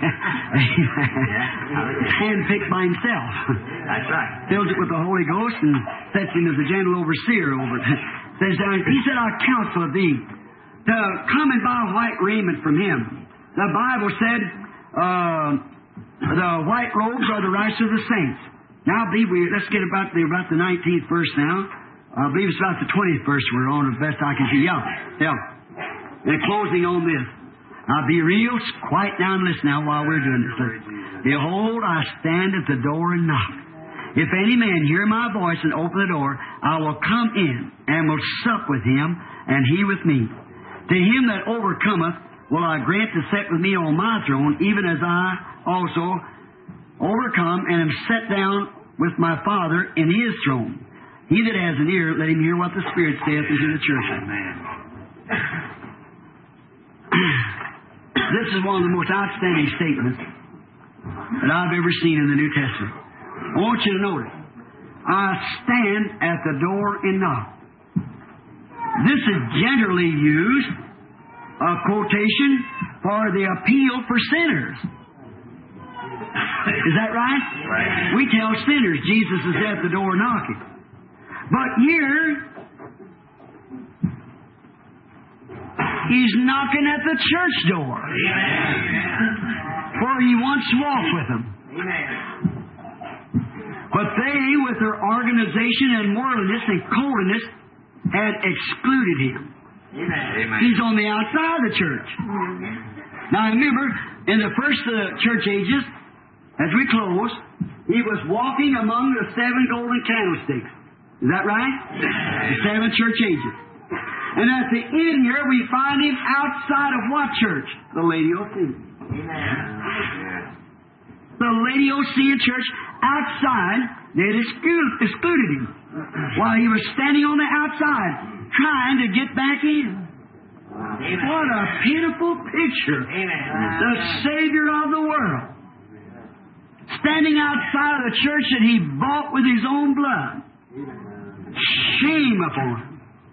Handpicked by Himself. That's right. Fills it with the Holy Ghost and sets Him as a gentle overseer over it. Says down, He said, I counsel thee to come and buy white raiment from Him. The Bible said, uh, the white robes are the rights of the saints. Now, I believe we, let's get about the, about the nineteenth verse now. I believe it's about the twentieth verse we're on, as best I can see. Yeah, yeah. And closing on this. Now, be real quiet now and listen now while we're doing this. Behold, I stand at the door and knock. If any man hear my voice and open the door, I will come in and will sup with him, and he with me. To him that overcometh will I grant to sit with me on my throne, even as I also overcome and am set down with my Father in His throne. He that has an ear, let him hear what the Spirit saith unto the church. Amen. This is one of the most outstanding statements that I've ever seen in the New Testament. I want you to notice. I stand at the door and knock. This is generally used, a quotation, for the appeal for sinners. Is that right? Right. We tell sinners Jesus is at the door knocking. But here, He's knocking at the church door. Amen. For He wants to walk with them. Amen. But they, with their organization and worldliness and coldness, had excluded Him. Amen. He's on the outside of the church. Now remember, in the first uh, church ages, as we close, He was walking among the seven golden candlesticks. Is that right? The seven church ages. And at the end here, we find Him outside of what church? The Laodicean. Amen. The Laodicean church outside, they had excluded, excluded Him while He was standing on the outside trying to get back in. Amen. What a pitiful picture. Amen. The Savior of the world standing outside of the church that He bought with His own blood. Shame upon Him.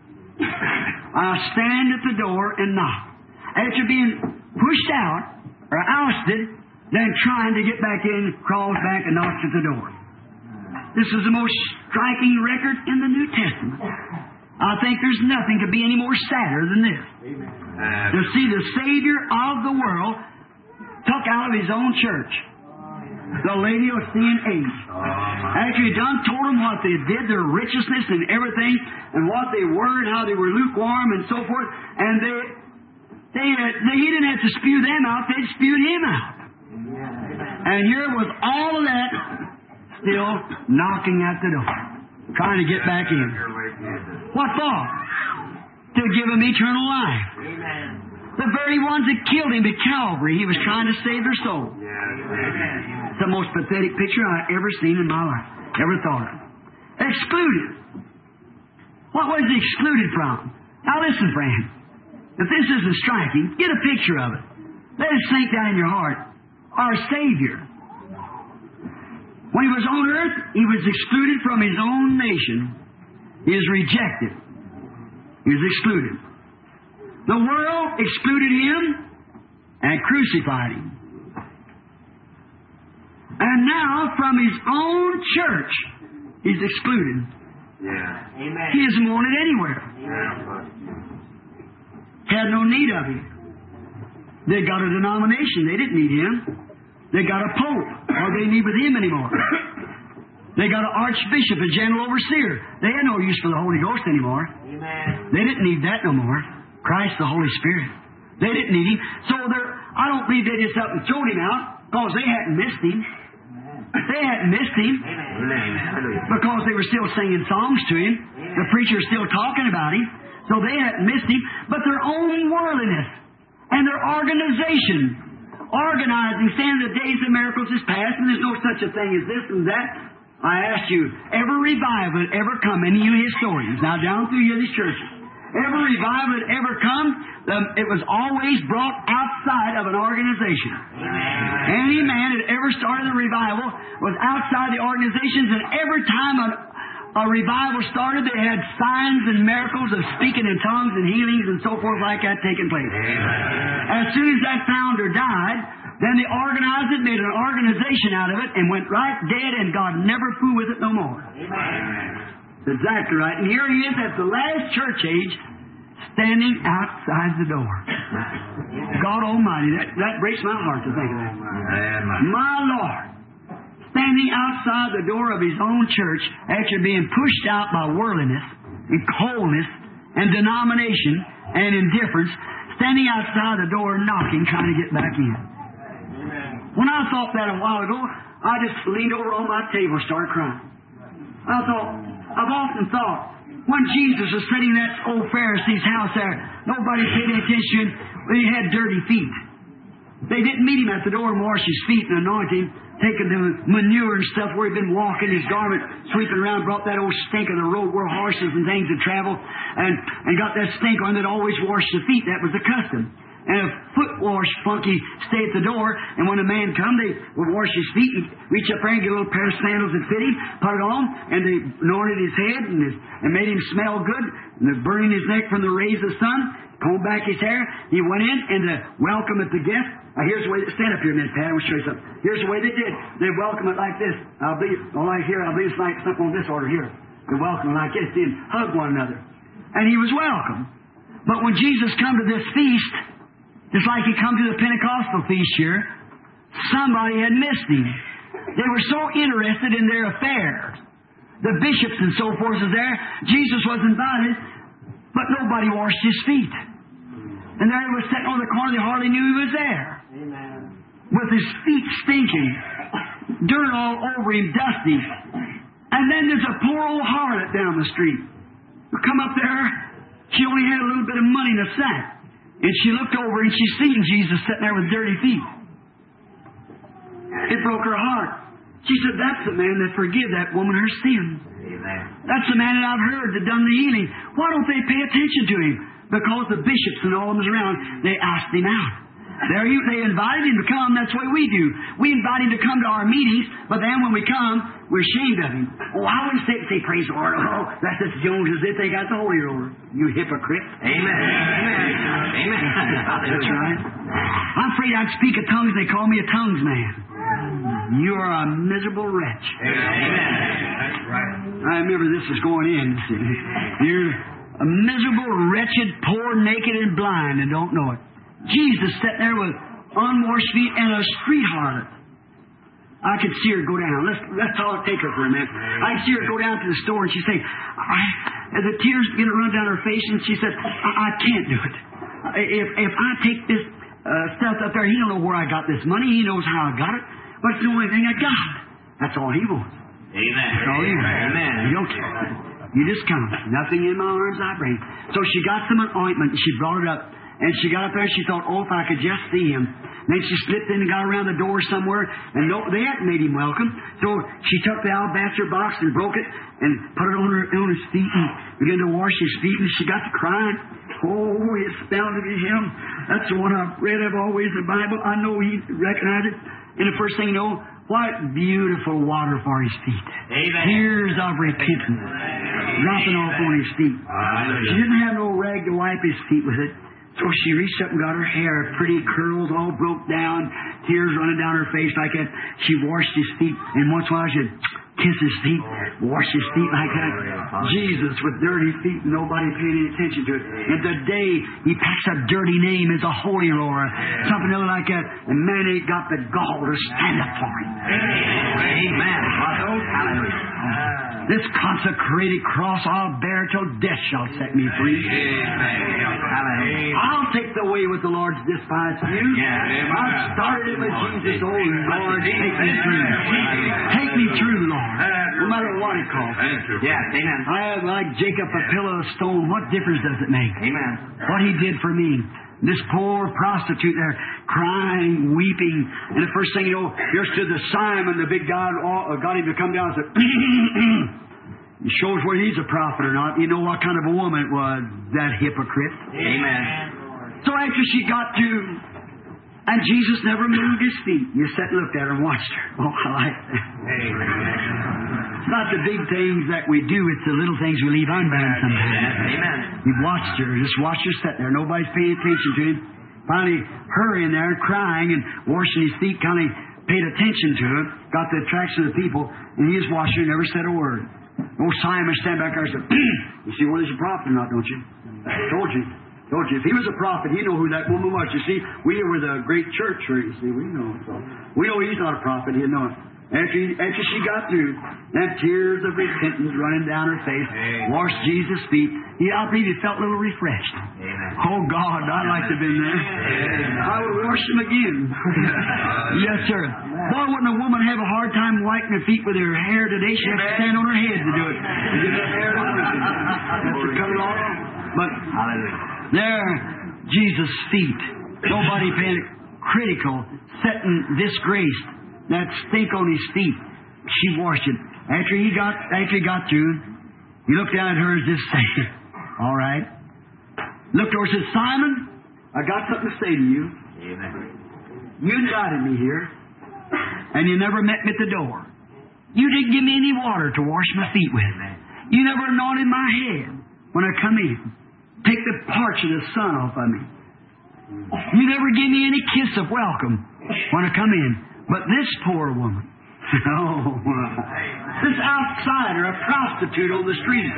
I stand at the door and knock. After being pushed out or ousted, then trying to get back in, crawls back and knocks at the door. This is the most striking record in the New Testament. I think there's nothing could be any more sadder than this. Amen. To see the Savior of the world took out of His own church, the Laodicean age. After He done told them what they did, their richness and everything, and what they were and how they were lukewarm and so forth, and they, they, they He didn't have to spew them out, they spewed Him out. And here was all of that still knocking at the door, trying to get back in. What for? To give them eternal life. Amen. The very ones that killed Him at Calvary, He was trying to save their soul. It's the most pathetic picture I've ever seen in my life. Ever thought of. Excluded. What was He excluded from? Now listen, friend. If this isn't striking, get a picture of it. Let it sink down in your heart. Our Savior, when He was on earth, He was excluded from His own nation. He was rejected. He was excluded. The world excluded Him and crucified Him. And now, from His own church, He's excluded. Yeah. Amen. He isn't wanted anywhere. Yeah. Had no need of Him. They got a denomination. They didn't need Him. They got a pope. Or they need with Him anymore. They got an archbishop, a general overseer. They had no use for the Holy Ghost anymore. Amen. They didn't need that no more. Christ, the Holy Spirit. They didn't need Him. So they're, I don't believe they just up and thrown Him out because they hadn't missed Him. They hadn't missed Him. Amen. Because they were still singing songs to Him. The preacher was still talking about Him. So they hadn't missed Him. But their own worldliness and their organization, organizing, saying the days of miracles is past and there's no such a thing as this and that. I ask you, every revival that ever come, any of you historians, now down through here these churches, every revival that ever come, um, it was always brought outside of an organization. Amen. Any man that ever started a revival was outside the organizations, and every time a, a revival started, they had signs and miracles of speaking in tongues and healings and so forth like that taking place. Amen. As soon as that founder died, then they organized it, made an organization out of it, and went right dead, and God never fooled with it no more. Amen. That's exactly right. And here He is at the last church age, standing outside the door. God Almighty, that, that breaks my heart to think of that. My Lord, standing outside the door of His own church after being pushed out by worldliness and coldness and denomination and indifference, standing outside the door knocking, trying to get back in. When I thought that a while ago, I just leaned over on my table and started crying. I thought, I've often thought, when Jesus was sitting in that old Pharisee's house there, nobody paid any attention when He had dirty feet. They didn't meet Him at the door and wash His feet and anoint Him, taking the manure and stuff where He'd been walking, His garment sweeping around, brought that old stink of the road where horses and things would travel, and, and got that stink on that always washed the feet. That was the custom. And a foot wash funky stay at the door, and when a man come, they would wash his feet and reach up there and get a little pair of sandals that fit him, put it on, and they anointed his head and, his, and made him smell good, and they're burning his neck from the rays of the sun, combed back his hair. He went in, and to welcome at the guest, now here's the way they stand up here a minute, Pat, I want to show you something. Here's the way they did. They welcome it like this. I believe, all right here, I believe it's like something on this order here. They welcome it like this, then hug one another. And he was welcome. But when Jesus come to this feast, just like He come to the Pentecostal feast here, somebody had missed Him. They were so interested in their affairs. The bishops and so forth was there. Jesus was invited, but nobody washed His feet. And there He was sitting on the corner. They hardly knew He was there. Amen. With His feet stinking, dirt all over Him, dusty. And then there's a poor old harlot down the street who come up there. She only had a little bit of money in a sack. And she looked over and she seen Jesus sitting there with dirty feet. It broke her heart. She said, that's the man that forgive that woman her sins. Amen. That's the man that I've heard that done the healing. Why don't they pay attention to him? Because the bishops and all of them was around, they asked him out. There you, they invited him to come. That's what we do. We invite him to come to our meetings, but then when we come, we're ashamed of him. Oh, I wouldn't say, say praise the Lord. Oh, that's just Jones as if they got the Holy Roller. You hypocrite. Amen. Amen. Amen. That's right. I'm afraid I'd speak of tongues. They call me a tongues man. You are a miserable wretch. Amen. That's right. I remember this is going in. You're a miserable, wretched, poor, naked, and blind, and don't know it. Jesus sitting there with unwashed feet and a street harlot. I could see her go down. Let's let's all take her for a minute. I could see her go down to the store and she say, I, and the tears begin to run down her face, and she said, I, I can't do it. If if I take this uh, stuff up there, He don't know where I got this money. He knows how I got it, but it's the only thing I got. That's all He wants. Amen. That's all He wants. Amen. You don't care. You just come. Nothing in my arms I bring. So she got some ointment and she brought it up. And she got up there and she thought, oh, if I could just see Him. Then she slipped in and got around the door somewhere, and no, they hadn't made Him welcome. So she took the alabaster box and broke it and put it on, her, on His feet and began to wash His feet. And she got to crying. Oh, it's bound to be Him. That's the one I've read of always in the Bible. I know He recognized it. And the first thing you know, what beautiful water for His feet. Amen. Tears of repentance dropping off on His feet. She didn't have no rag to wipe His feet with it. So she reached up and got her hair, pretty curls all broke down, tears running down her face like that. She washed His feet, and once in a while she'd kiss His feet, wash His feet like that. Jesus with dirty feet, and nobody paid any attention to it. And today He packs a dirty name as a holy roller, something other like that, and man ain't got the gall to stand up for Him. Amen. Hallelujah. This consecrated cross I'll bear till death shall set me free. Amen. I'll take the way with the Lord's despised few. I've started it with Jesus. Oh, Lord, take me through. Take me through, Lord. No matter what it costs. Yes, amen. I have, like Jacob, a pillow of stone. What difference does it make? Amen. What He did for me. This poor prostitute there, crying, weeping. And the first thing you know, here stood the Simon, the big God, got him to come down and said, it shows whether he's a prophet or not. You know what kind of a woman it was, that hypocrite. Amen. So after she got to, and Jesus never moved His feet. You sat and looked at her and watched her. Oh, I like that. Amen. It's not the big things that we do, it's the little things we leave undone sometimes. Amen. He watched her, just watched her sit there. Nobody's paying attention to Him. Finally, her in there crying and washing His feet, kind of paid attention to it, got the attraction of the people, and He just watched her and never said a word. Old Simon stand back there and said, you see whether he's a prophet or not, don't you? I told you. Told you. If he was a prophet, he'd know who that woman was. You see, we were the great church here, you see. We know. So we know he's not a prophet. He'd know it. After, he, after she got through, and tears of repentance running down her face, Amen. Washed Jesus' feet, he, I believe he felt a little refreshed. Amen. Oh, God, I'd like to have been there. Amen. I would wash him again. Yes, sir. Boy, wouldn't a woman have a hard time wiping her feet with her hair today? She'd have to stand on her head to do it. To get that hair to That's to cut it all off. But there, Jesus' feet, nobody paying critical, setting disgraced. That stink on His feet. She washed it. After he got after he got through, he looked down at her as if saying, all right. Looked over and said, Simon, I got something to say to you. Amen. You invited me here, and you never met me at the door. You didn't give me any water to wash my feet with. You never anointed my head when I come in. Take the parch of the sun off of me. You never gave me any kiss of welcome when I come in. But this poor woman, oh, this outsider, a prostitute on the street,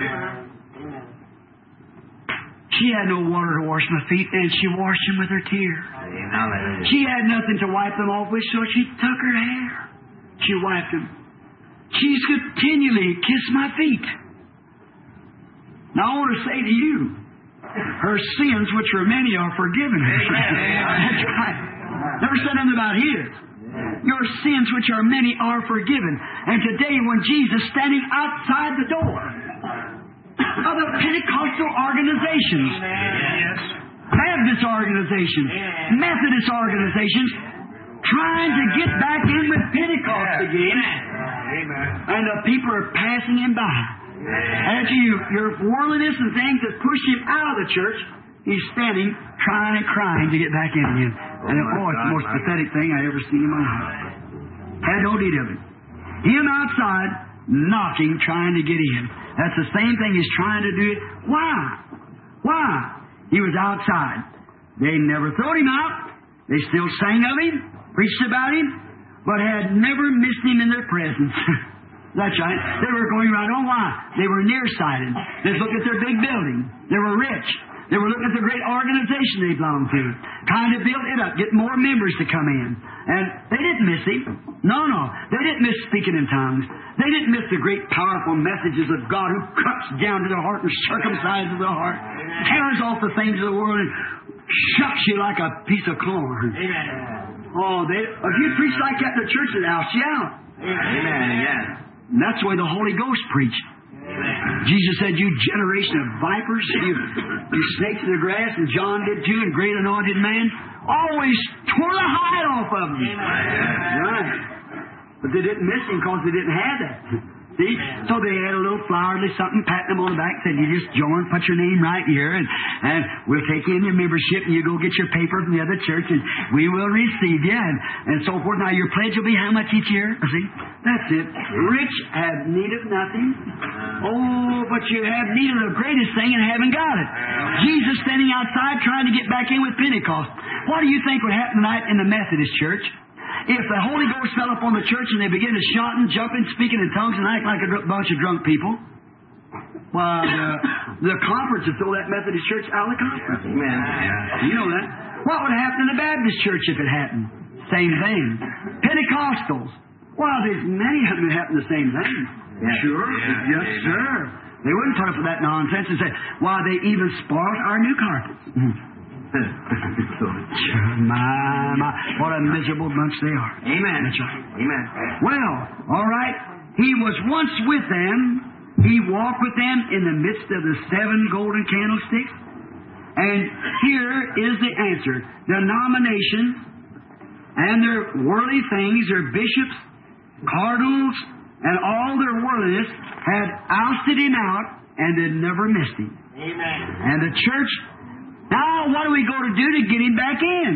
she had no water to wash my feet, and she washed them with her tears. She had nothing to wipe them off with, so she took her hair. She wiped them. She's continually kissed my feet. Now I want to say to you, her sins, which are many, are forgiven her. That's right. Never said nothing about his. Your sins, which are many, are forgiven. And today, when Jesus standing outside the door of the Pentecostal organizations, yes. Baptist organizations, yes. Methodist organizations, trying to get back in with Pentecost yes. again, Amen. And the people are passing him by. Yes. After you, your worldliness and things that push him out of the church, he's standing, trying and crying to get back in again. And oh, it's the most pathetic thing I ever seen in my life. Had no need of it. Him outside, knocking, trying to get in. That's the same thing he's trying to do. Why? Why? He was outside. They never thrown him out. They still sang of him, preached about him, but had never missed him in their presence. That's right. They were going right on. Why? They were nearsighted. They looked at their big building. They were rich. They were looking at the great organization they belonged to, trying to build it up, get more members to come in. And they didn't miss him. No, no. They didn't miss speaking in tongues. They didn't miss the great, powerful messages of God who cuts down to the heart and circumcises the heart, tears off the things of the world, and shucks you like a piece of corn. Amen. Oh, they, if you preach like that in the church, they'll out you out. Amen. Amen. And that's the way the Holy Ghost preached. Amen. Jesus said, you generation of vipers, you, you snakes in the grass, and John did too, and great anointed man, always tore the hide off of them. Amen. Right. But they didn't miss him because they didn't have that. See? So they had a little flowery something, patting them on the back, said, you just join, put your name right here, and, and we'll take in your membership, and you go get your paper from the other church, and we will receive you, and, and so forth. Now, your pledge will be how much each year? See? That's it. Rich have need of nothing. Oh, but you have need of the greatest thing and haven't got it. Jesus standing outside trying to get back in with Pentecost. What do you think would happen tonight in the Methodist church? If the Holy Ghost fell upon the church and they began to shout and jumping, speaking in tongues, and act like a dr- bunch of drunk people, well, the, the conference would throw that Methodist church out of the conference. Amen. You know that. What would happen in the Baptist church if it happened? Same thing. Pentecostals. Well, there's many of them that happen the same thing. Yeah. Sure. Yeah. Yes, sir. They wouldn't put up with that nonsense and say, why, they even spoiled our new carpets. my, my, what a miserable bunch they are. Amen. That's right. Amen. Well, all right. He was once with them. He walked with them in the midst of the seven golden candlesticks. And here is the answer. Denominations and their worldly things, their bishops, cardinals, and all their worldliness had ousted him out, and they never missed him. Amen. And the church, now what do we go to do to get him back in?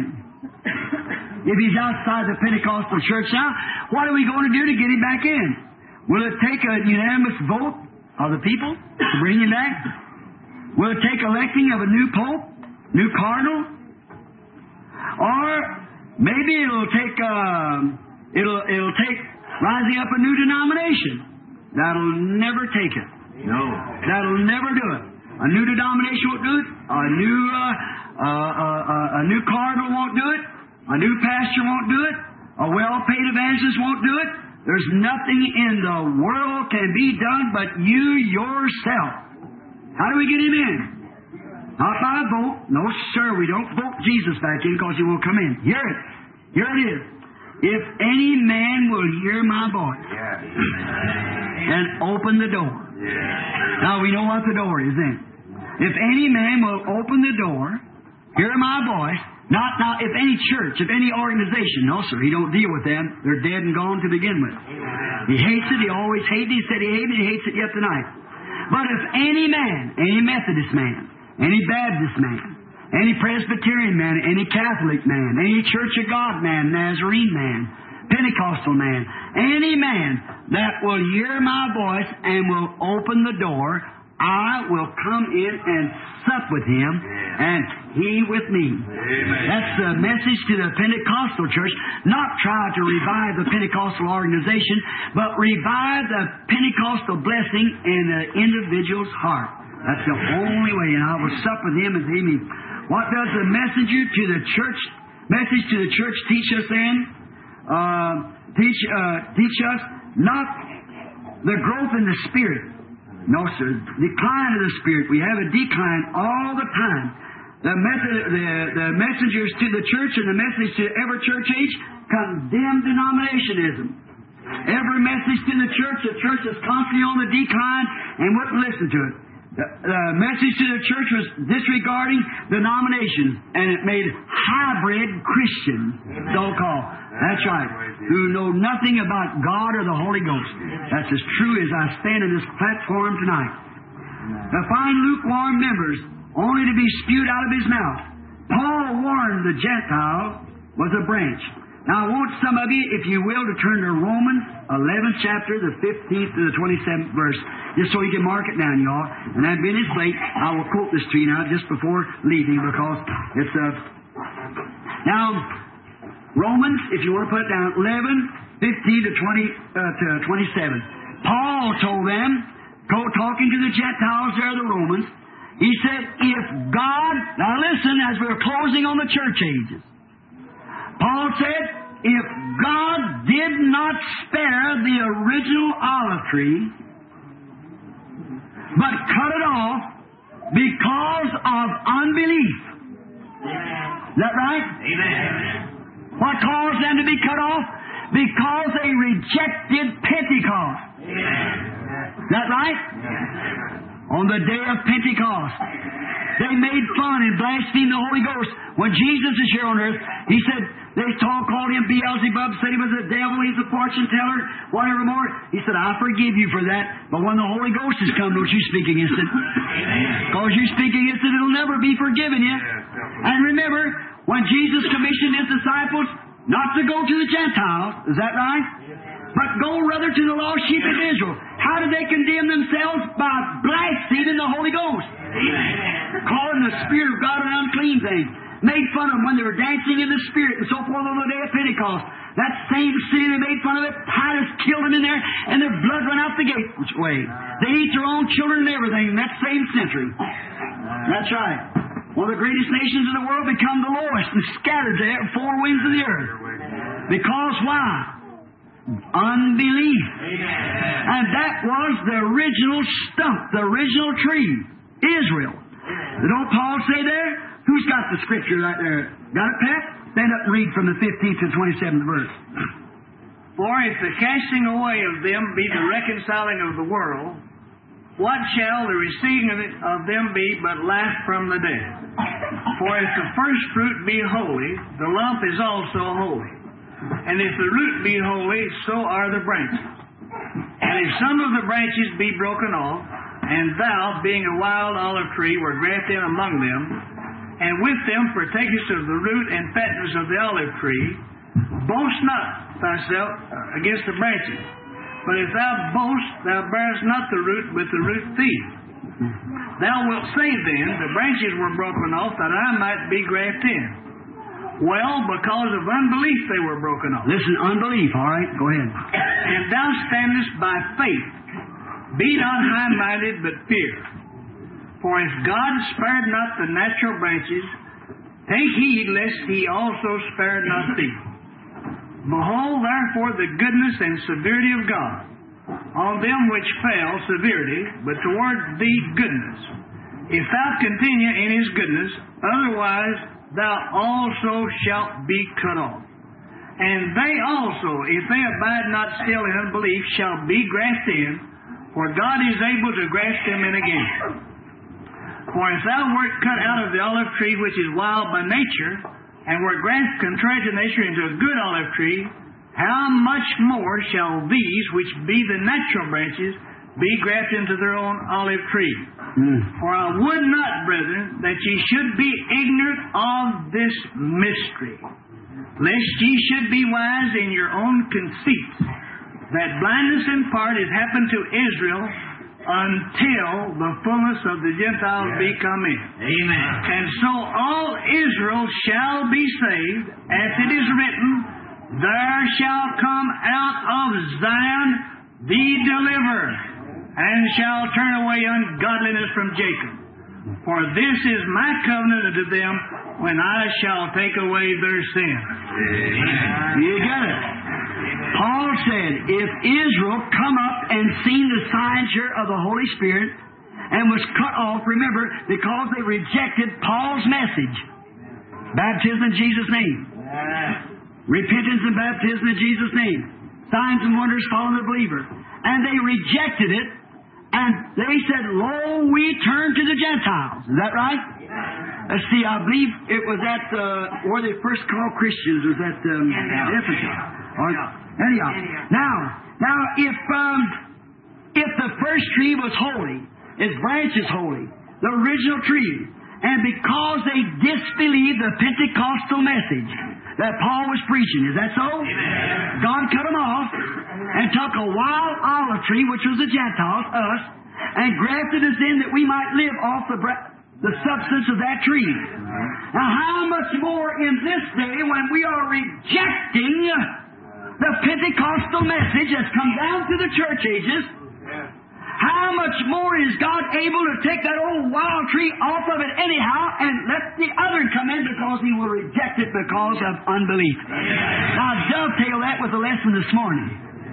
If he's outside the Pentecostal church now, what are we going to do to get him back in? Will it take a unanimous vote of the people to bring him back? Will it take electing of a new pope, new cardinal? Or maybe it'll take uh, it'll it'll take rising up a new denomination. That'll never take it. No. That'll never do it. A new denomination won't do it. A new uh, uh, uh, uh, a new cardinal won't do it. A new pastor won't do it. A well-paid evangelist won't do it. There's nothing in the world can be done but you yourself. How do we get him in? Not by a vote. No, sir. We don't vote Jesus back in because he won't come in. Hear it. Here it is. If any man will hear my voice and open the door. Now we know what the door is then. If any man will open the door, hear my voice, not now if any church, if any organization, no sir, he don't deal with them. They're dead and gone to begin with. He hates it, he always hated it, he said he hated it, he hates it yet tonight. But if any man, any Methodist man, any Baptist man, any Presbyterian man, any Catholic man, any Church of God man, Nazarene man, Pentecostal man, any man that will hear my voice and will open the door, I will come in and sup with him, and he with me. Amen. That's the message to the Pentecostal church. Not try to revive the Pentecostal organization, but revive the Pentecostal blessing in the individual's heart. That's the only way, and I will sup with him and he me. What does the messenger to the church, message to the church teach us then? Uh, teach, uh, teach us not the growth in the Spirit. No, sir. Decline of the Spirit. We have a decline all the time. The, method, the, the messengers to the church and the message to every church age condemn denominationism. Every message to the church, the church is constantly on the decline and wouldn't listen to it. The, the message to the church was disregarding denominations, and it made hybrid Christians, so-called. That's right. Who know nothing about God or the Holy Ghost. That's as true as I stand in this platform tonight. To find lukewarm members only to be spewed out of his mouth. Paul warned the Gentile was a branch. Now I want some of you, if you will, to turn to Romans eleventh chapter, the fifteenth to the twenty-seventh verse, just so you can mark it down, y'all. And that being it's late, I will quote this to you now just before leaving because it's uh now Romans, if you want to put it down, eleven, fifteen to twenty uh, to twenty-seven. Paul told them, go talking to the Gentiles there, the Romans. He said, if God, now listen, as we're closing on the church ages. Paul said, if God did not spare the original olive tree, but cut it off because of unbelief. Is that right? Amen. What caused them to be cut off? Because they rejected Pentecost. Amen. Is that right? On the day of Pentecost. They made fun and blasphemed the Holy Ghost. When Jesus is here on earth, He said, they all called Him Beelzebub, said He was a devil, He's a fortune teller, whatever more. He said, I forgive you for that, but when the Holy Ghost has come, don't you speak against it. Because you speak against it, it'll never be forgiven you. And remember, when Jesus commissioned His disciples not to go to the Gentiles, is that right? But go rather to the lost sheep of Israel. How do they condemn themselves? By blaspheming the Holy Ghost. Calling the Spirit of God an unclean thing. Made fun of them when they were dancing in the Spirit and so forth on the day of Pentecost. That same city they made fun of it, Titus killed them in there, and their blood ran out the gate. Which way? They eat their own children and everything in that same century. That's right. One of the greatest nations in the world become the lowest and scattered there at four winds of the earth. Because why? Unbelief. And that was the original stump, the original tree, Israel. Don't Paul say there? Who's got the scripture right there? Got it, Pat? Stand up and read from the fifteenth to twenty-seventh verse. For if the casting away of them be the reconciling of the world, what shall the receiving of, it, of them be but life from the dead? For if the first fruit be holy, the lump is also holy. And if the root be holy, so are the branches. And if some of the branches be broken off, and thou, being a wild olive tree, were grafted in among them, and with them partakest of the root and fatness of the olive tree, boast not thyself against the branches. But if thou boast, thou bearest not the root, but the root thee. Thou wilt say then, the branches were broken off, that I might be grafted in. Well, because of unbelief they were broken off. Listen, unbelief, all right? Go ahead. And thou standest by faith. Be not high-minded, but fear. For if God spared not the natural branches, take heed lest He also spare not thee. Behold, therefore, the goodness and severity of God. On them which fell, severity, but toward thee goodness. If thou continue in His goodness, otherwise thou also shalt be cut off. And they also, if they abide not still in unbelief, shall be grafted in, for God is able to graft them in again. For if thou wert cut out of the olive tree which is wild by nature, and wert grafted contrary to nature into a good olive tree, how much more shall these, which be the natural branches, be grafted into their own olive tree? Mm. For I would not, brethren, that ye should be ignorant of this mystery, lest ye should be wise in your own conceits, that blindness in part has happened to Israel until the fullness of the Gentiles yeah. be come in. Amen. And so all Israel shall be saved, as it is written, there shall come out of Zion the deliverer, and shall turn away ungodliness from Jacob. For this is my covenant unto them, when I shall take away their sin. Amen. You got it. Paul said, if Israel come up and seen the signs here of the Holy Spirit and was cut off, remember, because they rejected Paul's message, baptism in Jesus' name, repentance and baptism in Jesus' name, signs and wonders following the believer, and they rejected it, and they said, lo, we turn to the Gentiles. Is that right? Let's see, I believe it was at uh, where they first called Christians, was at um, Ephesus. Or, anyhow, now, now if um, if the first tree was holy, its branch is holy, the original tree, and because they disbelieved the Pentecostal message that Paul was preaching, is that so? Amen. God cut them off and took a wild olive tree, which was the Gentiles, us, and grafted us in that we might live off the bre- the substance of that tree. Now, how much more in this day when we are rejecting the Pentecostal message that's come down through the church ages, how much more is God able to take that old wild tree off of it anyhow and let the other come in because He will reject it because of unbelief? Now, dovetail that with the lesson this morning.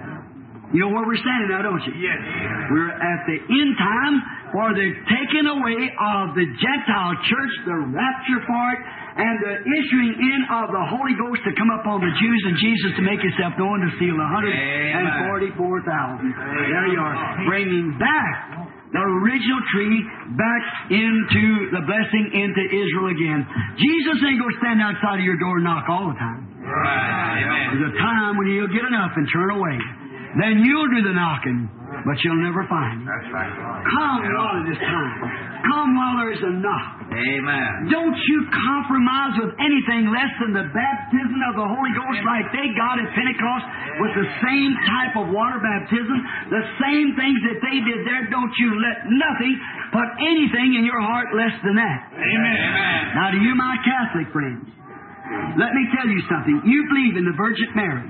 You know where we're standing now, don't you? Yes. We're at the end time for the taking away of the Gentile church, the rapture part, and the issuing in of the Holy Ghost to come upon the Jews and Jesus to make Himself known to seal one hundred forty-four thousand. There you are. Bringing back the original tree back into the blessing into Israel again. Jesus ain't going to stand outside of your door and knock all the time. Right. There's a time when He'll get enough and turn away. Then you'll do the knocking, but you'll never find Him. That's right. Come while it is time. Come while there is a knock. Amen. Don't you compromise with anything less than the baptism of the Holy Ghost like they got at Pentecost with the same type of water baptism, the same things that they did there. Don't you let nothing put anything in your heart less than that. Amen. Now, to you, my Catholic friends, let me tell you something. You believe in the Virgin Mary.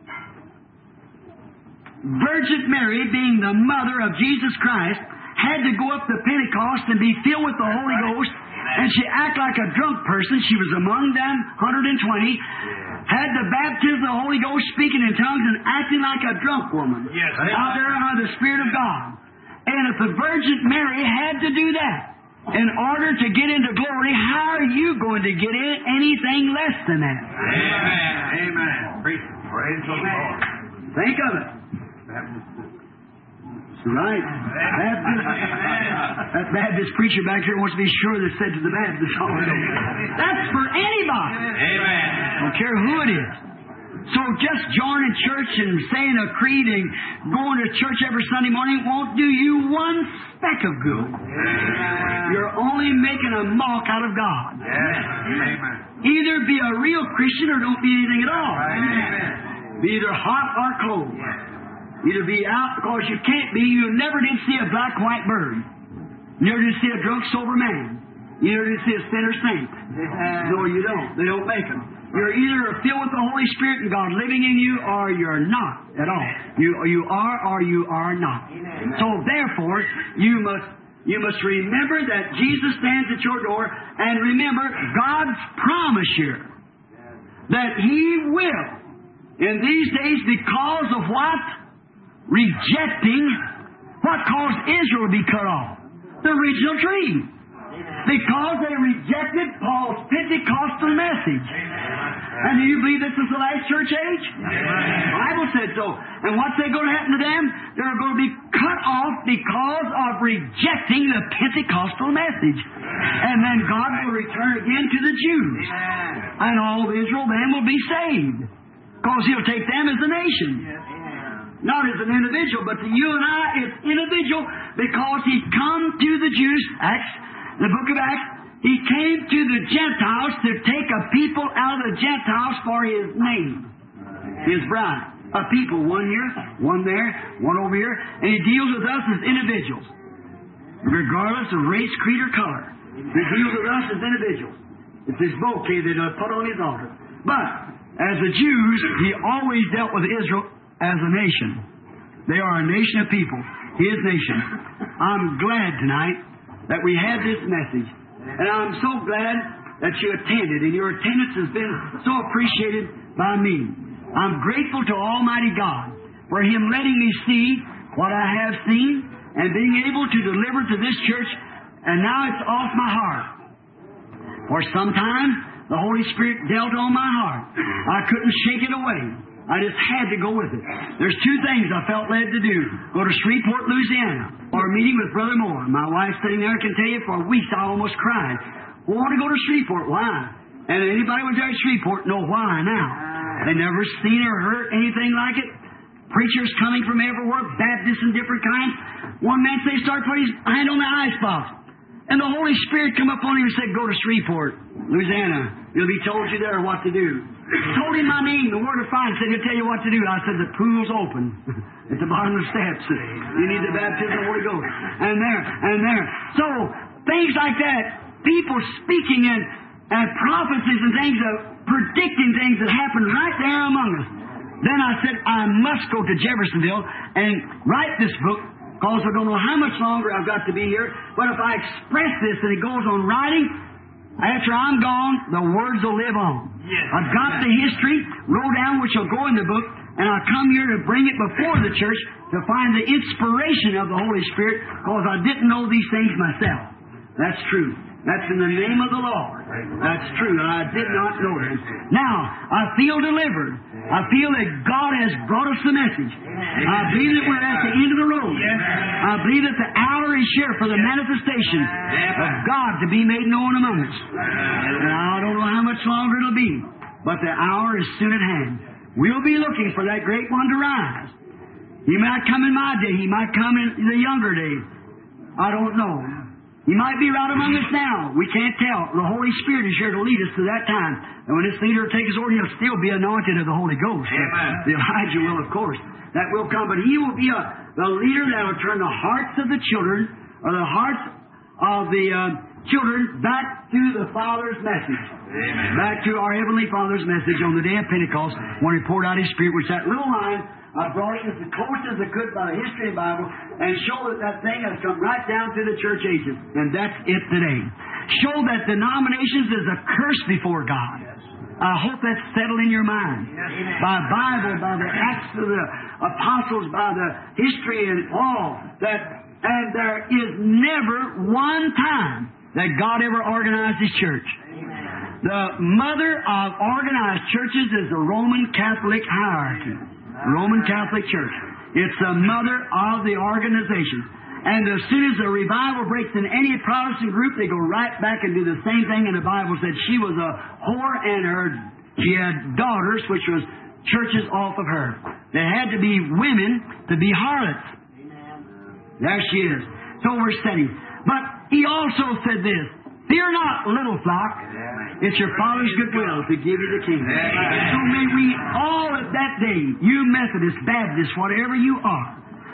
Virgin Mary, being the mother of Jesus Christ, had to go up to Pentecost and be filled with the Holy Ghost, and she acted like a drunk person. She was among them, one hundred twenty, had the baptism of the Holy Ghost, speaking in tongues and acting like a drunk woman. Yes. Out there under the Spirit of God. And if the Virgin Mary had to do that in order to get into glory, how are you going to get in anything less than that? Amen. Amen. Praise the Lord. Think of it. That's right. Baptist, that Baptist preacher back here wants to be sure that said to the Baptist also. That's for anybody. Amen. Don't care who it is. So just joining church and saying a creed and going to church every Sunday morning won't do you one speck of good. Amen. You're only making a mock out of God. Yes. Amen. Either be a real Christian or don't be anything at all. Amen. Be either hot or cold. Either be out because you can't be. You never did see a black, white bird. You never did see a drunk, sober man. You never did see a sinner saint. No, you don't. They don't make them. You're either filled with the Holy Spirit and God living in you, or you're not at all. You you are or you are not. So therefore, you must you must remember that Jesus stands at your door, and remember God's promise here that He will in these days, because of what? Rejecting what caused Israel to be cut off? The original tree. Because they rejected Paul's Pentecostal message. And do you believe this is the last church age? The Bible said so. And what's going to happen to them? They're going to be cut off because of rejecting the Pentecostal message. And then God will return again to the Jews. And all of Israel then will be saved. Because He'll take them as a nation. Not as an individual, but to you and I, it's individual because He come to the Jews, Acts, the book of Acts, He came to the Gentiles to take a people out of the Gentiles for His name, His bride. A people, one here, one there, one over here, and He deals with us as individuals, regardless of race, creed, or color. He deals with us as individuals. It's His bouquet that He put on His altar. But as the Jews, He always dealt with Israel as a nation. They are a nation of people, His nation. I'm glad tonight that we had this message. And I'm so glad that you attended, and your attendance has been so appreciated by me. I'm grateful to Almighty God for Him letting me see what I have seen and being able to deliver to this church, and now it's off my heart. For some time, the Holy Spirit dealt on my heart. I couldn't shake it away. I just had to go with it. There's two things I felt led to do. Go to Shreveport, Louisiana, or a meeting with Brother Moore. My wife sitting there can tell you for weeks I almost cried. Well, I want to go to Shreveport. Why? And anybody who was there at Shreveport know why now. They never seen or heard anything like it. Preachers coming from everywhere, Baptists and different kinds. One man said he started putting his hand on the ice box. And the Holy Spirit come up on him and said, go to Shreveport, Louisiana. It'll be told you there what to do. Told him my name, the word of fire, said he'll tell you what to do. I said, the pool's open at the bottom of the steps. You need the baptism of the Holy Ghost. And there, and there. So, things like that, people speaking and, and prophecies and things, of predicting things that happen right there among us. Then I said, I must go to Jeffersonville and write this book, because I don't know how much longer I've got to be here. But if I express this and it goes on writing, after I'm gone, the words will live on. Yes. I've got the history wrote down, which will go in the book, and I come here to bring it before the church to find the inspiration of the Holy Spirit, because I didn't know these things myself. That's true. That's in the name of the Lord. That's true. I did not know this. Now, I feel delivered. I feel that God has brought us the message. I believe that we're at the end of the road. I believe that the hour is here for the manifestation of God to be made known among us. And I don't know how much longer it'll be, but the hour is soon at hand. We'll be looking for that great one to rise. He might come in my day. He might come in the younger days. I don't know. He might be right among us now. We can't tell. The Holy Spirit is here to lead us to that time. And when this leader takes his order, he'll still be anointed of the Holy Ghost. Amen. The Elijah will, of course. That will come. But he will be a, the leader that will turn the hearts of the children, or the hearts of the uh, children, back to the Father's message. Amen. Back to our Heavenly Father's message on the day of Pentecost, when He poured out His Spirit, which that little line, I brought it as close as I could by the history of the Bible, and show that that thing has come right down through the church ages. And that's it today. Show that denominations is a curse before God. I hope that's settled in your mind. By Bible, by the Acts of the Apostles, by the history and all, that, and there is never one time that God ever organized His church. The mother of organized churches is the Roman Catholic hierarchy. Roman Catholic Church. It's the mother of the organization. And as soon as the revival breaks in any Protestant group, they go right back and do the same thing. And the Bible said she was a whore, and her she had daughters, which was churches off of her. They had to be women to be harlots. There she is. So we're studying. But he also said this: fear not, little flock. It's your Father's good will to give you the kingdom. So may we all at that day, you Methodists, Baptists, whatever you are,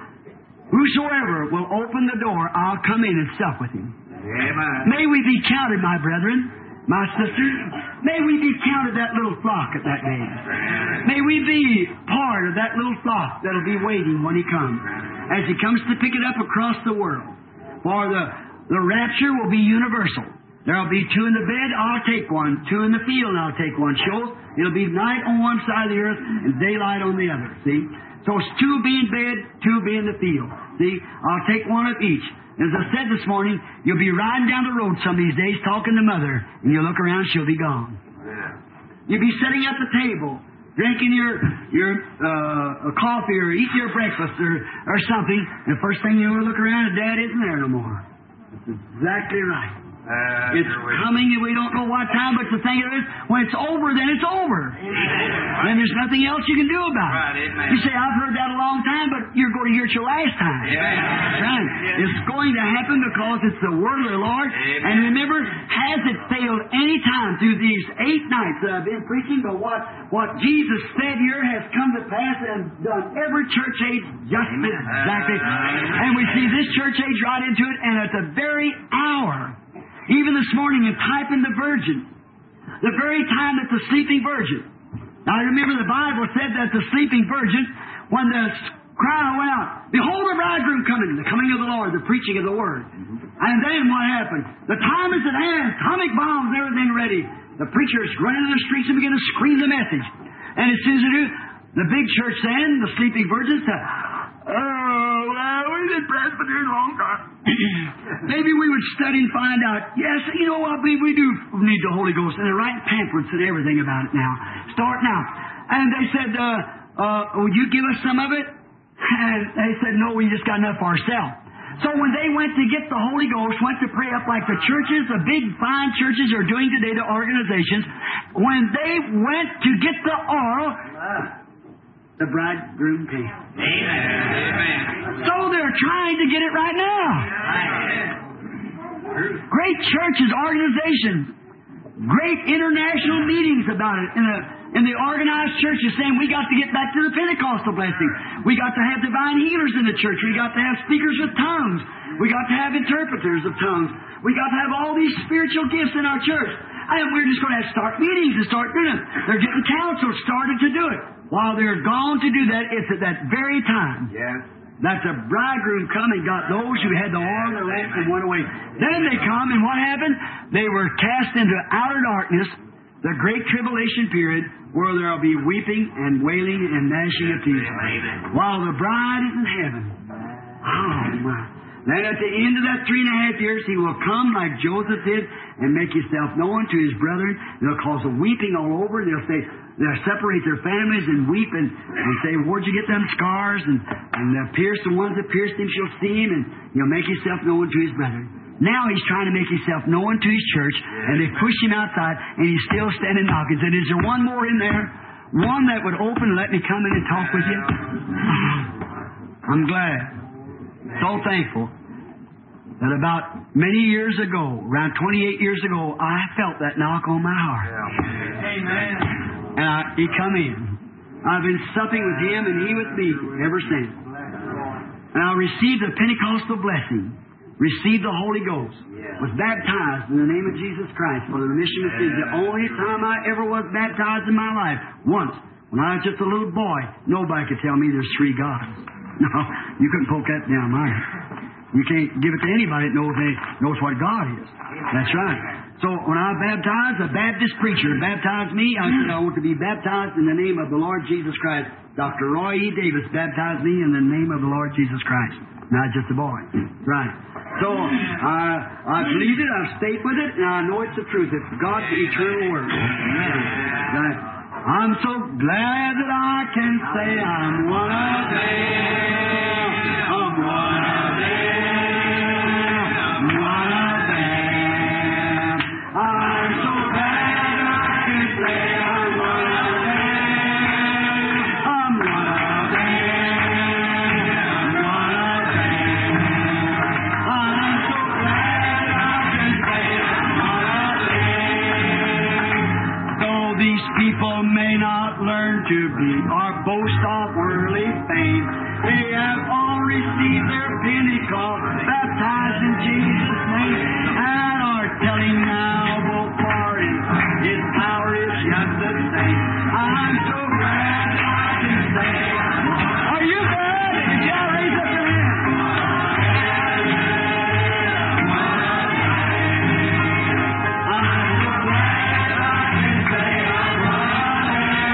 whosoever will open the door, I'll come in and sup with him. Amen. May we be counted, my brethren, my sisters. May we be counted that little flock at that day. May we be part of that little flock that'll be waiting when he comes, as he comes to pick it up across the world. For the, the rapture will be universal. There'll be two in the bed, I'll take one. Two in the field, I'll take one. Show it'll be night on one side of the earth and daylight on the other. See? So it's two be in bed, two be in the field. See? I'll take one of each. As I said this morning, you'll be riding down the road some of these days talking to Mother, and you'll look around, she'll be gone. You'll be sitting at the table, drinking your your uh, coffee or eating your breakfast or, or something, and the first thing you look around, Dad isn't there no more. That's exactly right. Uh, it's coming and we don't know what time, but the thing is, when it's over, then it's over. Then there's nothing else you can do about it. Right, amen. You say, I've heard that a long time, but you're going to hear it your last time. Amen. Right. It's going to happen because it's the Word of the Lord. Amen. And remember, has it failed any time through these eight nights that I've been preaching, but what, what Jesus said here has come to pass and done every church age just exactly. And we see this church age right into it, and at the very hour, even this morning in typing the virgin, the very time that the sleeping virgin. Now remember the Bible said that the sleeping virgin, when the cry went out, behold the bridegroom coming, the coming of the Lord, the preaching of the Word. And then what happened? The time is at hand, atomic bombs, everything ready. The preachers run into the streets and begin to scream the message. And as soon as they do, the big church then, the sleeping virgin said, oh, well, we've been Presbyterian a long time. Maybe we would study and find out, yes, you know, I believe we do need the Holy Ghost. And they're writing pamphlets and everything about it now. Start now. And they said, uh, uh, would you give us some of it? And they said, no, we just got enough for ourselves. So when they went to get the Holy Ghost, went to pray up like the churches, the big fine churches are doing today, the organizations, when they went to get the oil, the bridegroom came. Amen. So they're trying to get it right now. Great churches, organizations, great international meetings about it. In the, in the organized churches saying we got to get back to the Pentecostal blessing. We got to have divine healers in the church. We got to have speakers with tongues. We got to have interpreters of tongues. We got to have all these spiritual gifts in our church. And we're just going to have to start meetings and start doing it. They're getting councils started to do it. While they're gone to do that, it's at that very time Yes. that the bridegroom come and got those who had the oil in their lamps and went away. Then they come, and what happened? They were cast into outer darkness, the great tribulation period, where there will be weeping and wailing and gnashing of teeth. While the bride is in heaven. Oh, my. Then at the end of that three and a half years, he will come like Joseph did and make himself known to his brethren. They'll cause a weeping all over. They'll say, they separate their families and weep and, and say, where'd you get them scars? And, and uh, pierce the ones that pierced him shall see him, and he'll make himself known to his brethren. Now he's trying to make himself known to his church, and they push him outside, and he's still standing knocking. Said, is there one more in there? One that would open and let me come in and talk with you? I'm glad. So thankful that about many years ago, around twenty-eight years ago, I felt that knock on my heart. Amen. And I, he come in. I've been supping with him and he with me ever since. And I received the Pentecostal blessing, received the Holy Ghost, was baptized in the name of Jesus Christ for the remission of sins. The only time I ever was baptized in my life, once, when I was just a little boy. Nobody could tell me there's three gods. No, you couldn't poke that down my head. You can't give it to anybody that knows, they, knows what God is. That's right. So when I baptized, a Baptist preacher baptized me. I said, I want to be baptized in the name of the Lord Jesus Christ. Doctor Roy E. Davis baptized me in the name of the Lord Jesus Christ. Not just a boy. Right. So I, I believed it, I've stayed with it, and I know it's the truth. It's God's eternal word. Right. I'm so glad that I can say I'm one of them. I'm one of them. One of them. I'm so glad that I can say I'm one of them. I'm one of them. One of them. I'm so glad I can say I'm one of them. Though these people may not learn to be or boast of worldly fame, they have all received their Pentecost, baptized in Jesus' name, and are telling now both far and His power is yet the same. I'm so glad I can say, are you glad? Yeah, raise up your hand. I'm so glad I can say I'm one of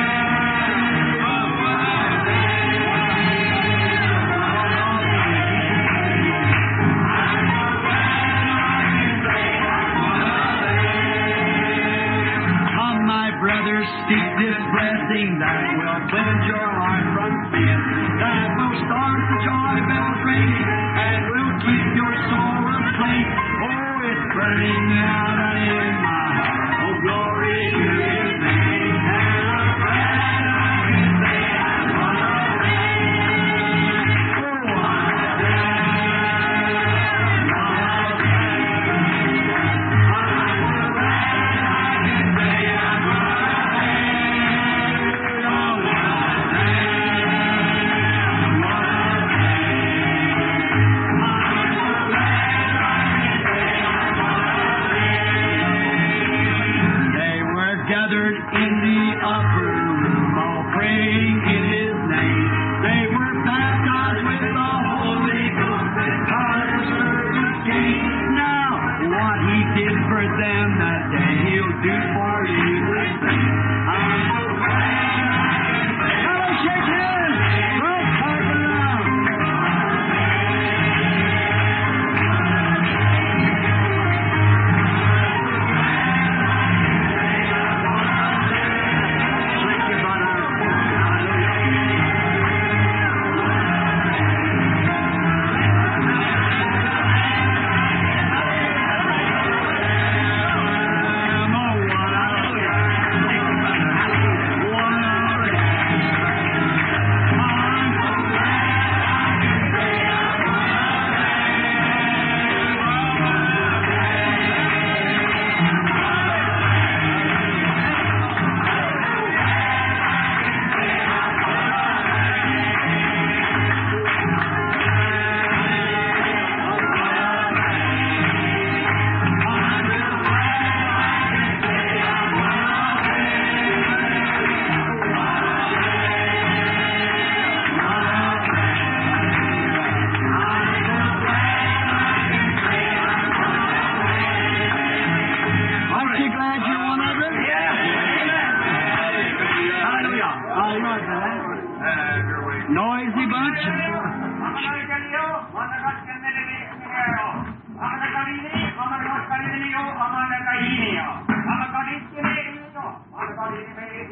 brothers, seek this blessing that will cleanse your heart from sin, that will start the joy bells ringing, and will keep your soul aflame. Oh, it's burning out in my heart. Oh, glory to His name. And I'm glad I can say I'm one of them. Oh, one of them. One of them. I'm so glad I can say I'm one of them. Gathered in the upper room, all praying in His name. They were baptized with the Holy Ghost because the servants came. Now, what He did for them that day, He'll do for you the same. I'm so glad I can say, hello, shake hands. Let's talk around. Noisy bunch.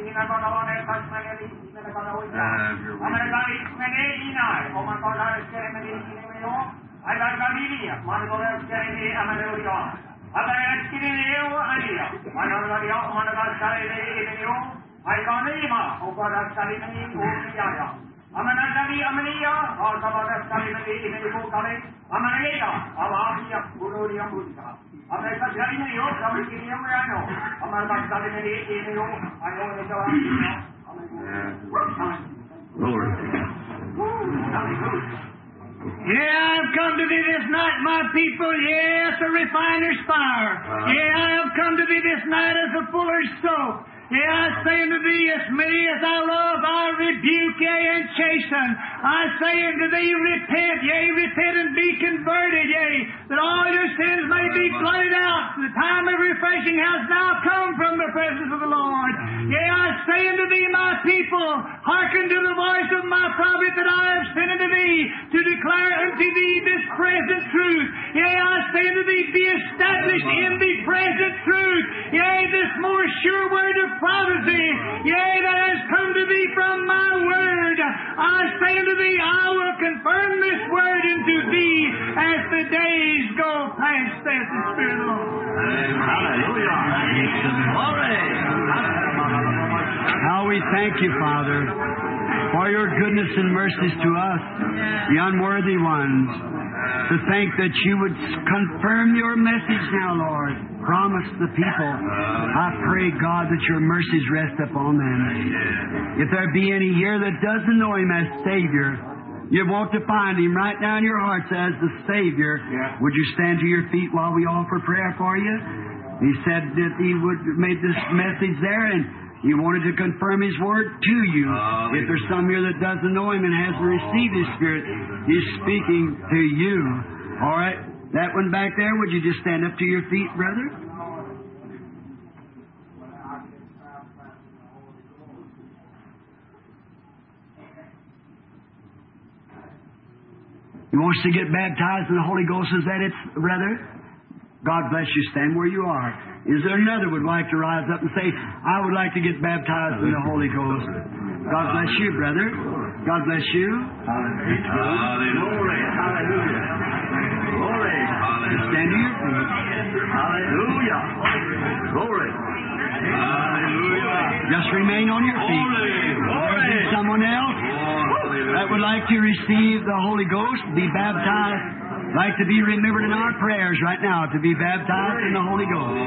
Yeah, I've come to thee this night, my people, yes, a refiner's fire. Yeah, I have come to thee this night as a fuller's soap. Yeah, I say unto thee, as many as I love, I rebuke, yea, and chasten. I say unto thee, repent, yea, repent and be converted, yea, that all your sins may be blotted out. The time of refreshing has now come from the presence of the Lord. Yea, I say unto thee, my people, hearken to the voice of my prophet that I have sent unto thee, to declare unto thee this present truth. Yea, I say unto thee, be established in the present truth. Yea, this more sure word of prophecy, yea, that has come to thee from my word. I say unto thee, I will confirm this word unto thee as the days go past, saith the Spirit of the Lord. Hallelujah. Glory. How we thank you, Father, for your goodness and mercies to us, the unworthy ones, to think that you would confirm your message now, Lord. Promise the people. I pray, God, that your mercies rest upon them. If there be any here that doesn't know Him as Savior, you want to find Him right now in your hearts as the Savior. Yeah. Would you stand to your feet while we offer prayer for you? He said that He would made this message there, and He wanted to confirm His Word to you. Uh, if there's some here that doesn't know Him and hasn't received His Spirit, He's speaking to you. All right? That one back there, would you just stand up to your feet, brother? He wants to get baptized in the Holy Ghost. Is that it, brother? God bless you. Stand where you are. Is there another who would like to rise up and say, I would like to get baptized in the Holy Ghost? God bless you, brother. God bless you. Hallelujah. Hallelujah. Glory. Stand to your feet. Hallelujah. Glory. Hallelujah. Just remain on your feet. Glory. Someone else that would like to receive the Holy Ghost, be baptized, like to be remembered in our prayers right now, to be baptized in the Holy Ghost.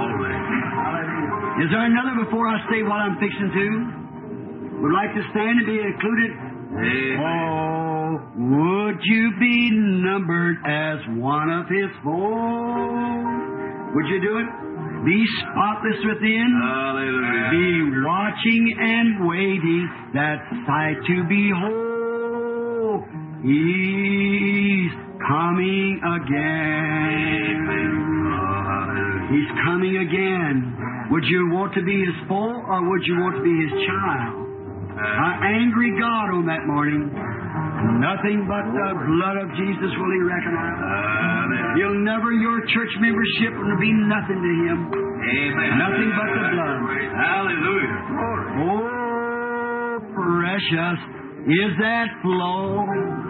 Is there another before I say what I'm fixing to? Would like to stand and be included? Oh, would you be numbered as one of His fold? Would you do it? Be spotless within. Hallelujah. Be watching and waiting that sight to behold. He's coming again. He's coming again. Would you want to be His foe, or would you want to be His child? An angry God on that morning. Nothing but the blood of Jesus will He recognize. He'll never, your church membership will be nothing to Him. Amen. Nothing but the blood. Hallelujah. Oh, precious is that flow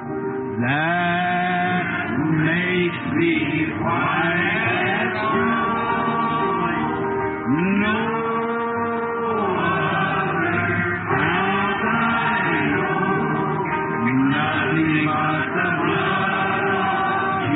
that makes me white as snow. No other house I know, nothing but the blood of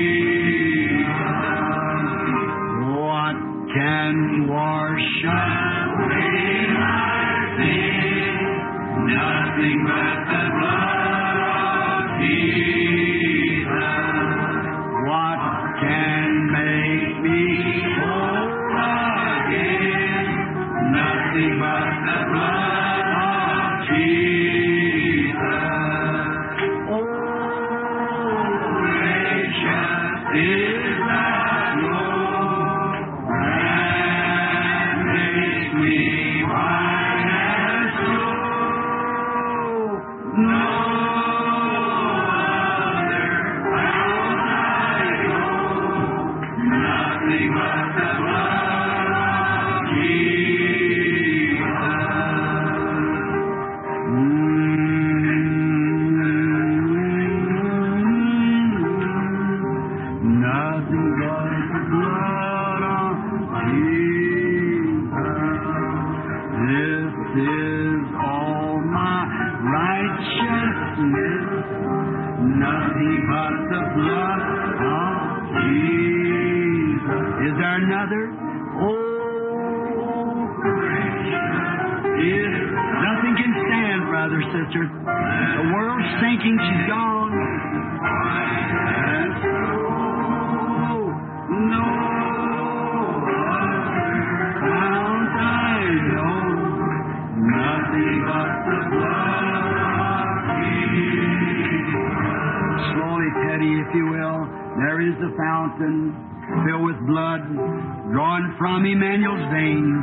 Jesus. What can wash away my sin? Nothing but the blood of Jesus. What can make me whole again? Nothing but the blood of Jesus. Oh, precious is that Lord that makes me white as snow. No other house I know, nothing but the blood of Jesus. Nothing but the blood of Jesus. Is there another? Oh, precious is. Nothing can stand, brother, sister. The world's sinking. She's gone. No other fount I know. Nothing but the blood of Jesus. Slowly, Teddy, if you will, there is the fountain filled with blood drawn from Emmanuel's veins.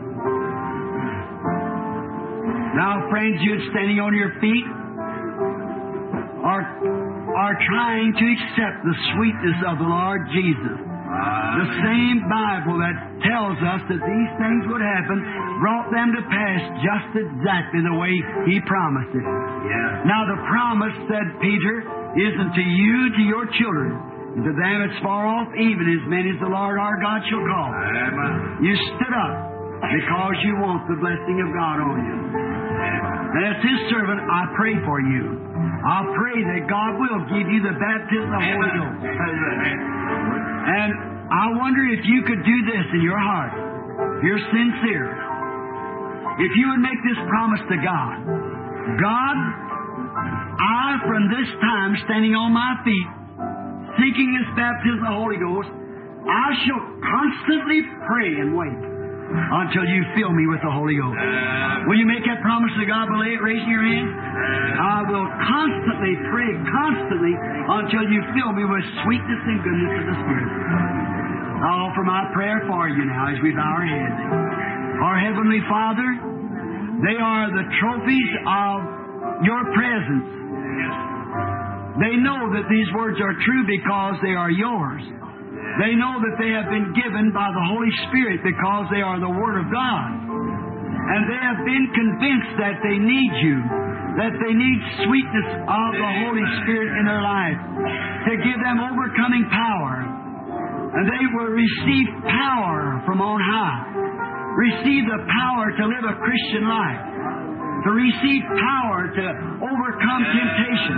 Now, friends, you standing on your feet are, are trying to accept the sweetness of the Lord Jesus. The same Bible that tells us that these things would happen brought them to pass just exactly the way He promised it. Yeah. Now the promise, said Peter, isn't to you, to your children, and to them as far off, even as many as the Lord our God shall call. Amen. You stood up because you want the blessing of God on you. And as His servant, I pray for you. I pray that God will give you the baptism of the Holy Ghost. And I wonder if you could do this in your heart. If you're sincere. If you would make this promise to God. God, I from this time standing on my feet, seeking this baptism of the Holy Ghost, I shall constantly pray and wait until you fill me with the Holy Ghost. Will you make that promise to God by raising your hand? I will constantly pray, constantly, until you fill me with sweetness and goodness of the Spirit. I'll offer my prayer for you now as we bow our heads. Our Heavenly Father, they are the trophies of your presence. They know that these words are true because they are yours. They know that they have been given by the Holy Spirit because they are the Word of God. And they have been convinced that they need you, that they need sweetness of the Holy Spirit in their life to give them overcoming power. And they will receive power from on high. Receive the power to live a Christian life. To receive power to overcome temptation.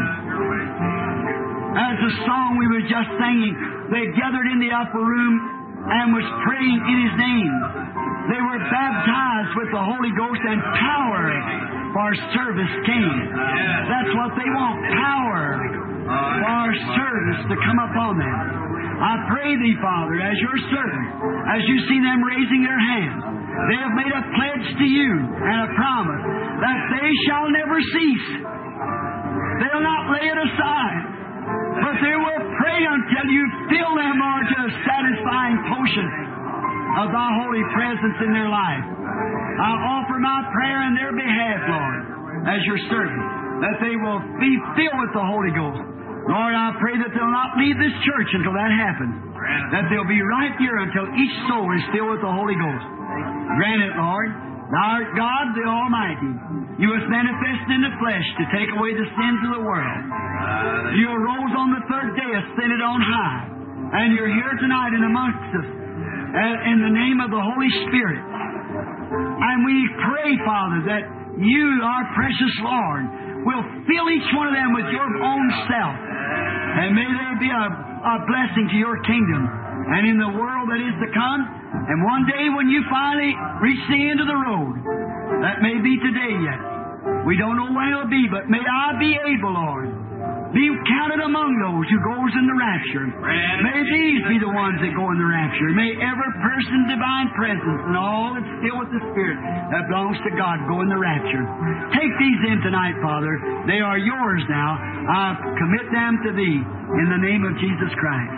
As the song we were just singing, they gathered in the upper room and was praying in His name. They were baptized with the Holy Ghost, and power for service came. That's what they want, power for service to come upon them. I pray Thee, Father, as Your servant, as You see them raising their hands, they have made a pledge to You and a promise that they shall never cease. They'll not lay it aside, but they will pray until You fill them, Lord, to a satisfying potion of Thy holy presence in their life. I offer my prayer in their behalf, Lord, as Your servant, that they will be filled with the Holy Ghost. Lord, I pray that they'll not leave this church until that happens. That they'll be right here until each soul is filled with the Holy Ghost. Grant it, Lord. Thou art God, the Almighty. You was manifested in the flesh to take away the sins of the world. You arose on the third day, ascended on high. And you're here tonight and amongst us in the name of the Holy Spirit. And we pray, Father, that You, our precious Lord, will fill each one of them with Your own self. And may there be a, a blessing to Your kingdom and in the world that is to come. And one day when You finally reach the end of the road, that may be today yet. We don't know when it'll be, but may I be able, Lord, be counted among those who goes in the rapture. May these be the ones that go in the rapture. May every person, divine presence, and all that's filled with the Spirit that belongs to God go in the rapture. Take these in tonight, Father. They are Yours now. I commit them to Thee in the name of Jesus Christ.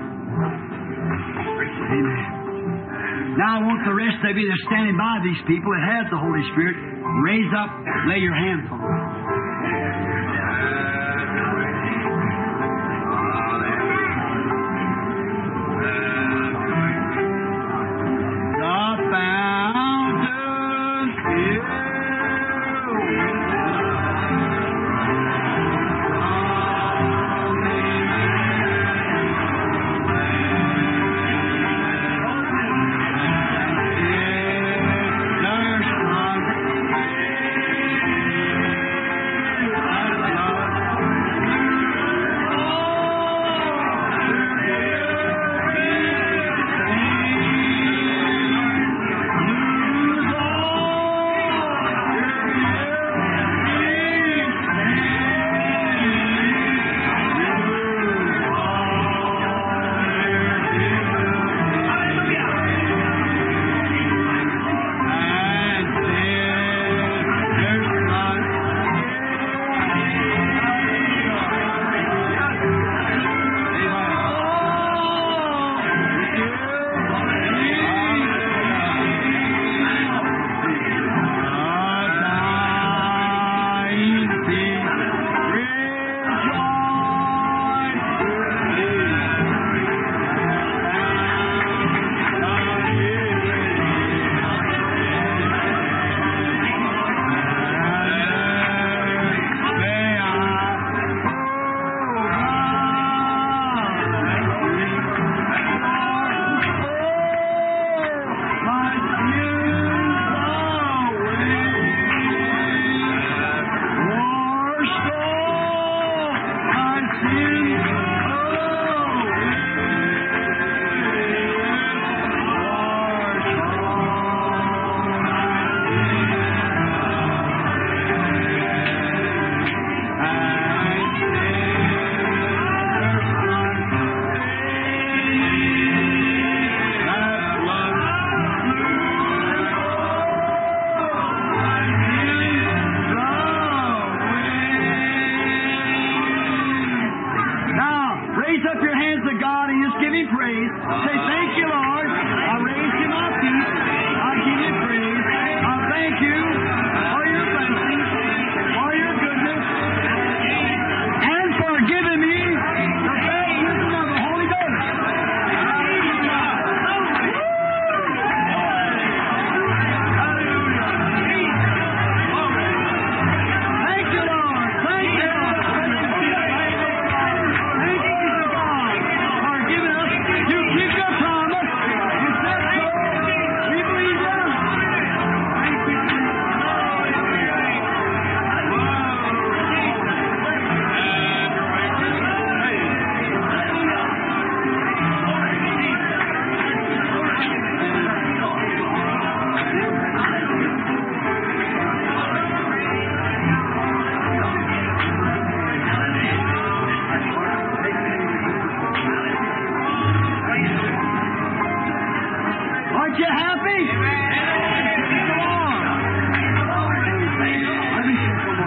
Amen. Now I want the rest of you that are standing by these people that have the Holy Spirit, raise up, lay your hands on them. God and just give Him praise. Say, thank you, Lord. I raise to my feet. I give you praise. I thank you for your blessings, for your goodness, and for giving me the baptism of the Holy Ghost. Thank you, Lord. Thank you, Lord. Thank you, God, for giving us. You keep your promise. You said so. We believe you. Thank you, Aren't you happy? Come on. Let me see some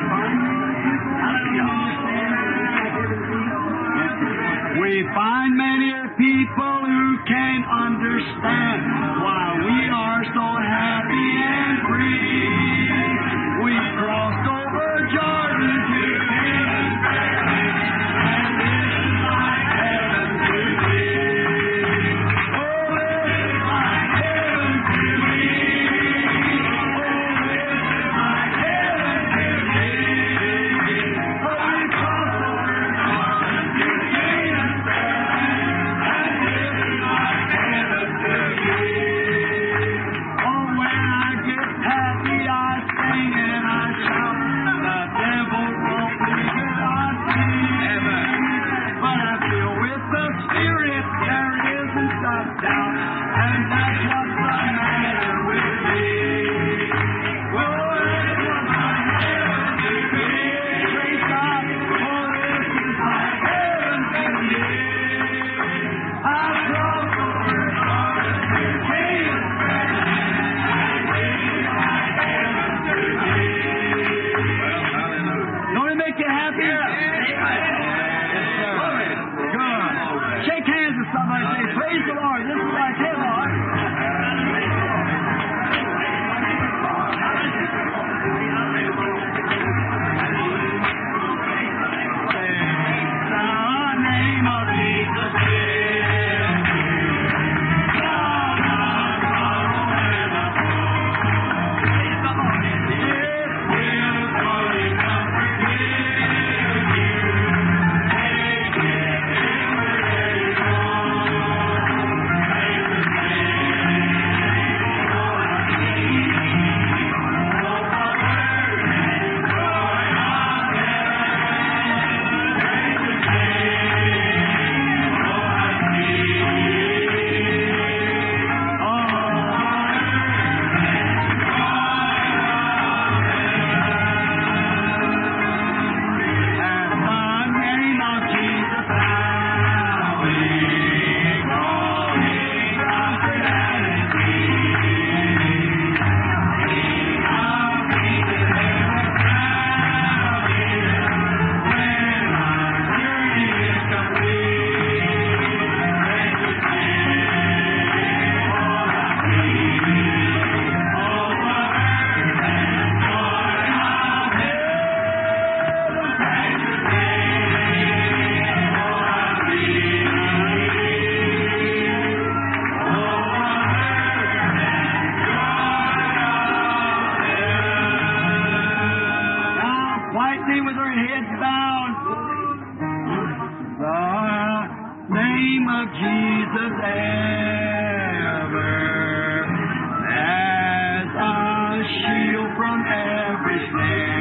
more. We find many people who can understand why we are so happy and free. We crossed over Jordan to Canaan, and this is like heaven to me. Oh, this is like heaven to me. Oh, this is like heaven to me. Oh, we crossed over Jordan to Canaan, and this is like heaven to me. Oh, when I get happy, I sing and I shout. The devil won't believe it, I see. But I feel with the Spirit there isn't a doubt, and that's what's the matter with me. Oh, that's what's the matter with me. Praise God. Oh, this is like heaven to me. I crossed over Jordan to Canaan, and this is like heaven to me. Don't it make you happy? Yes, sir. Good. Shake hands with somebody and say, praise the Lord. This is like heaven, Lord. The name of Jesus is quietly with her heads bowed. The name of Jesus ever as a shield from every snare.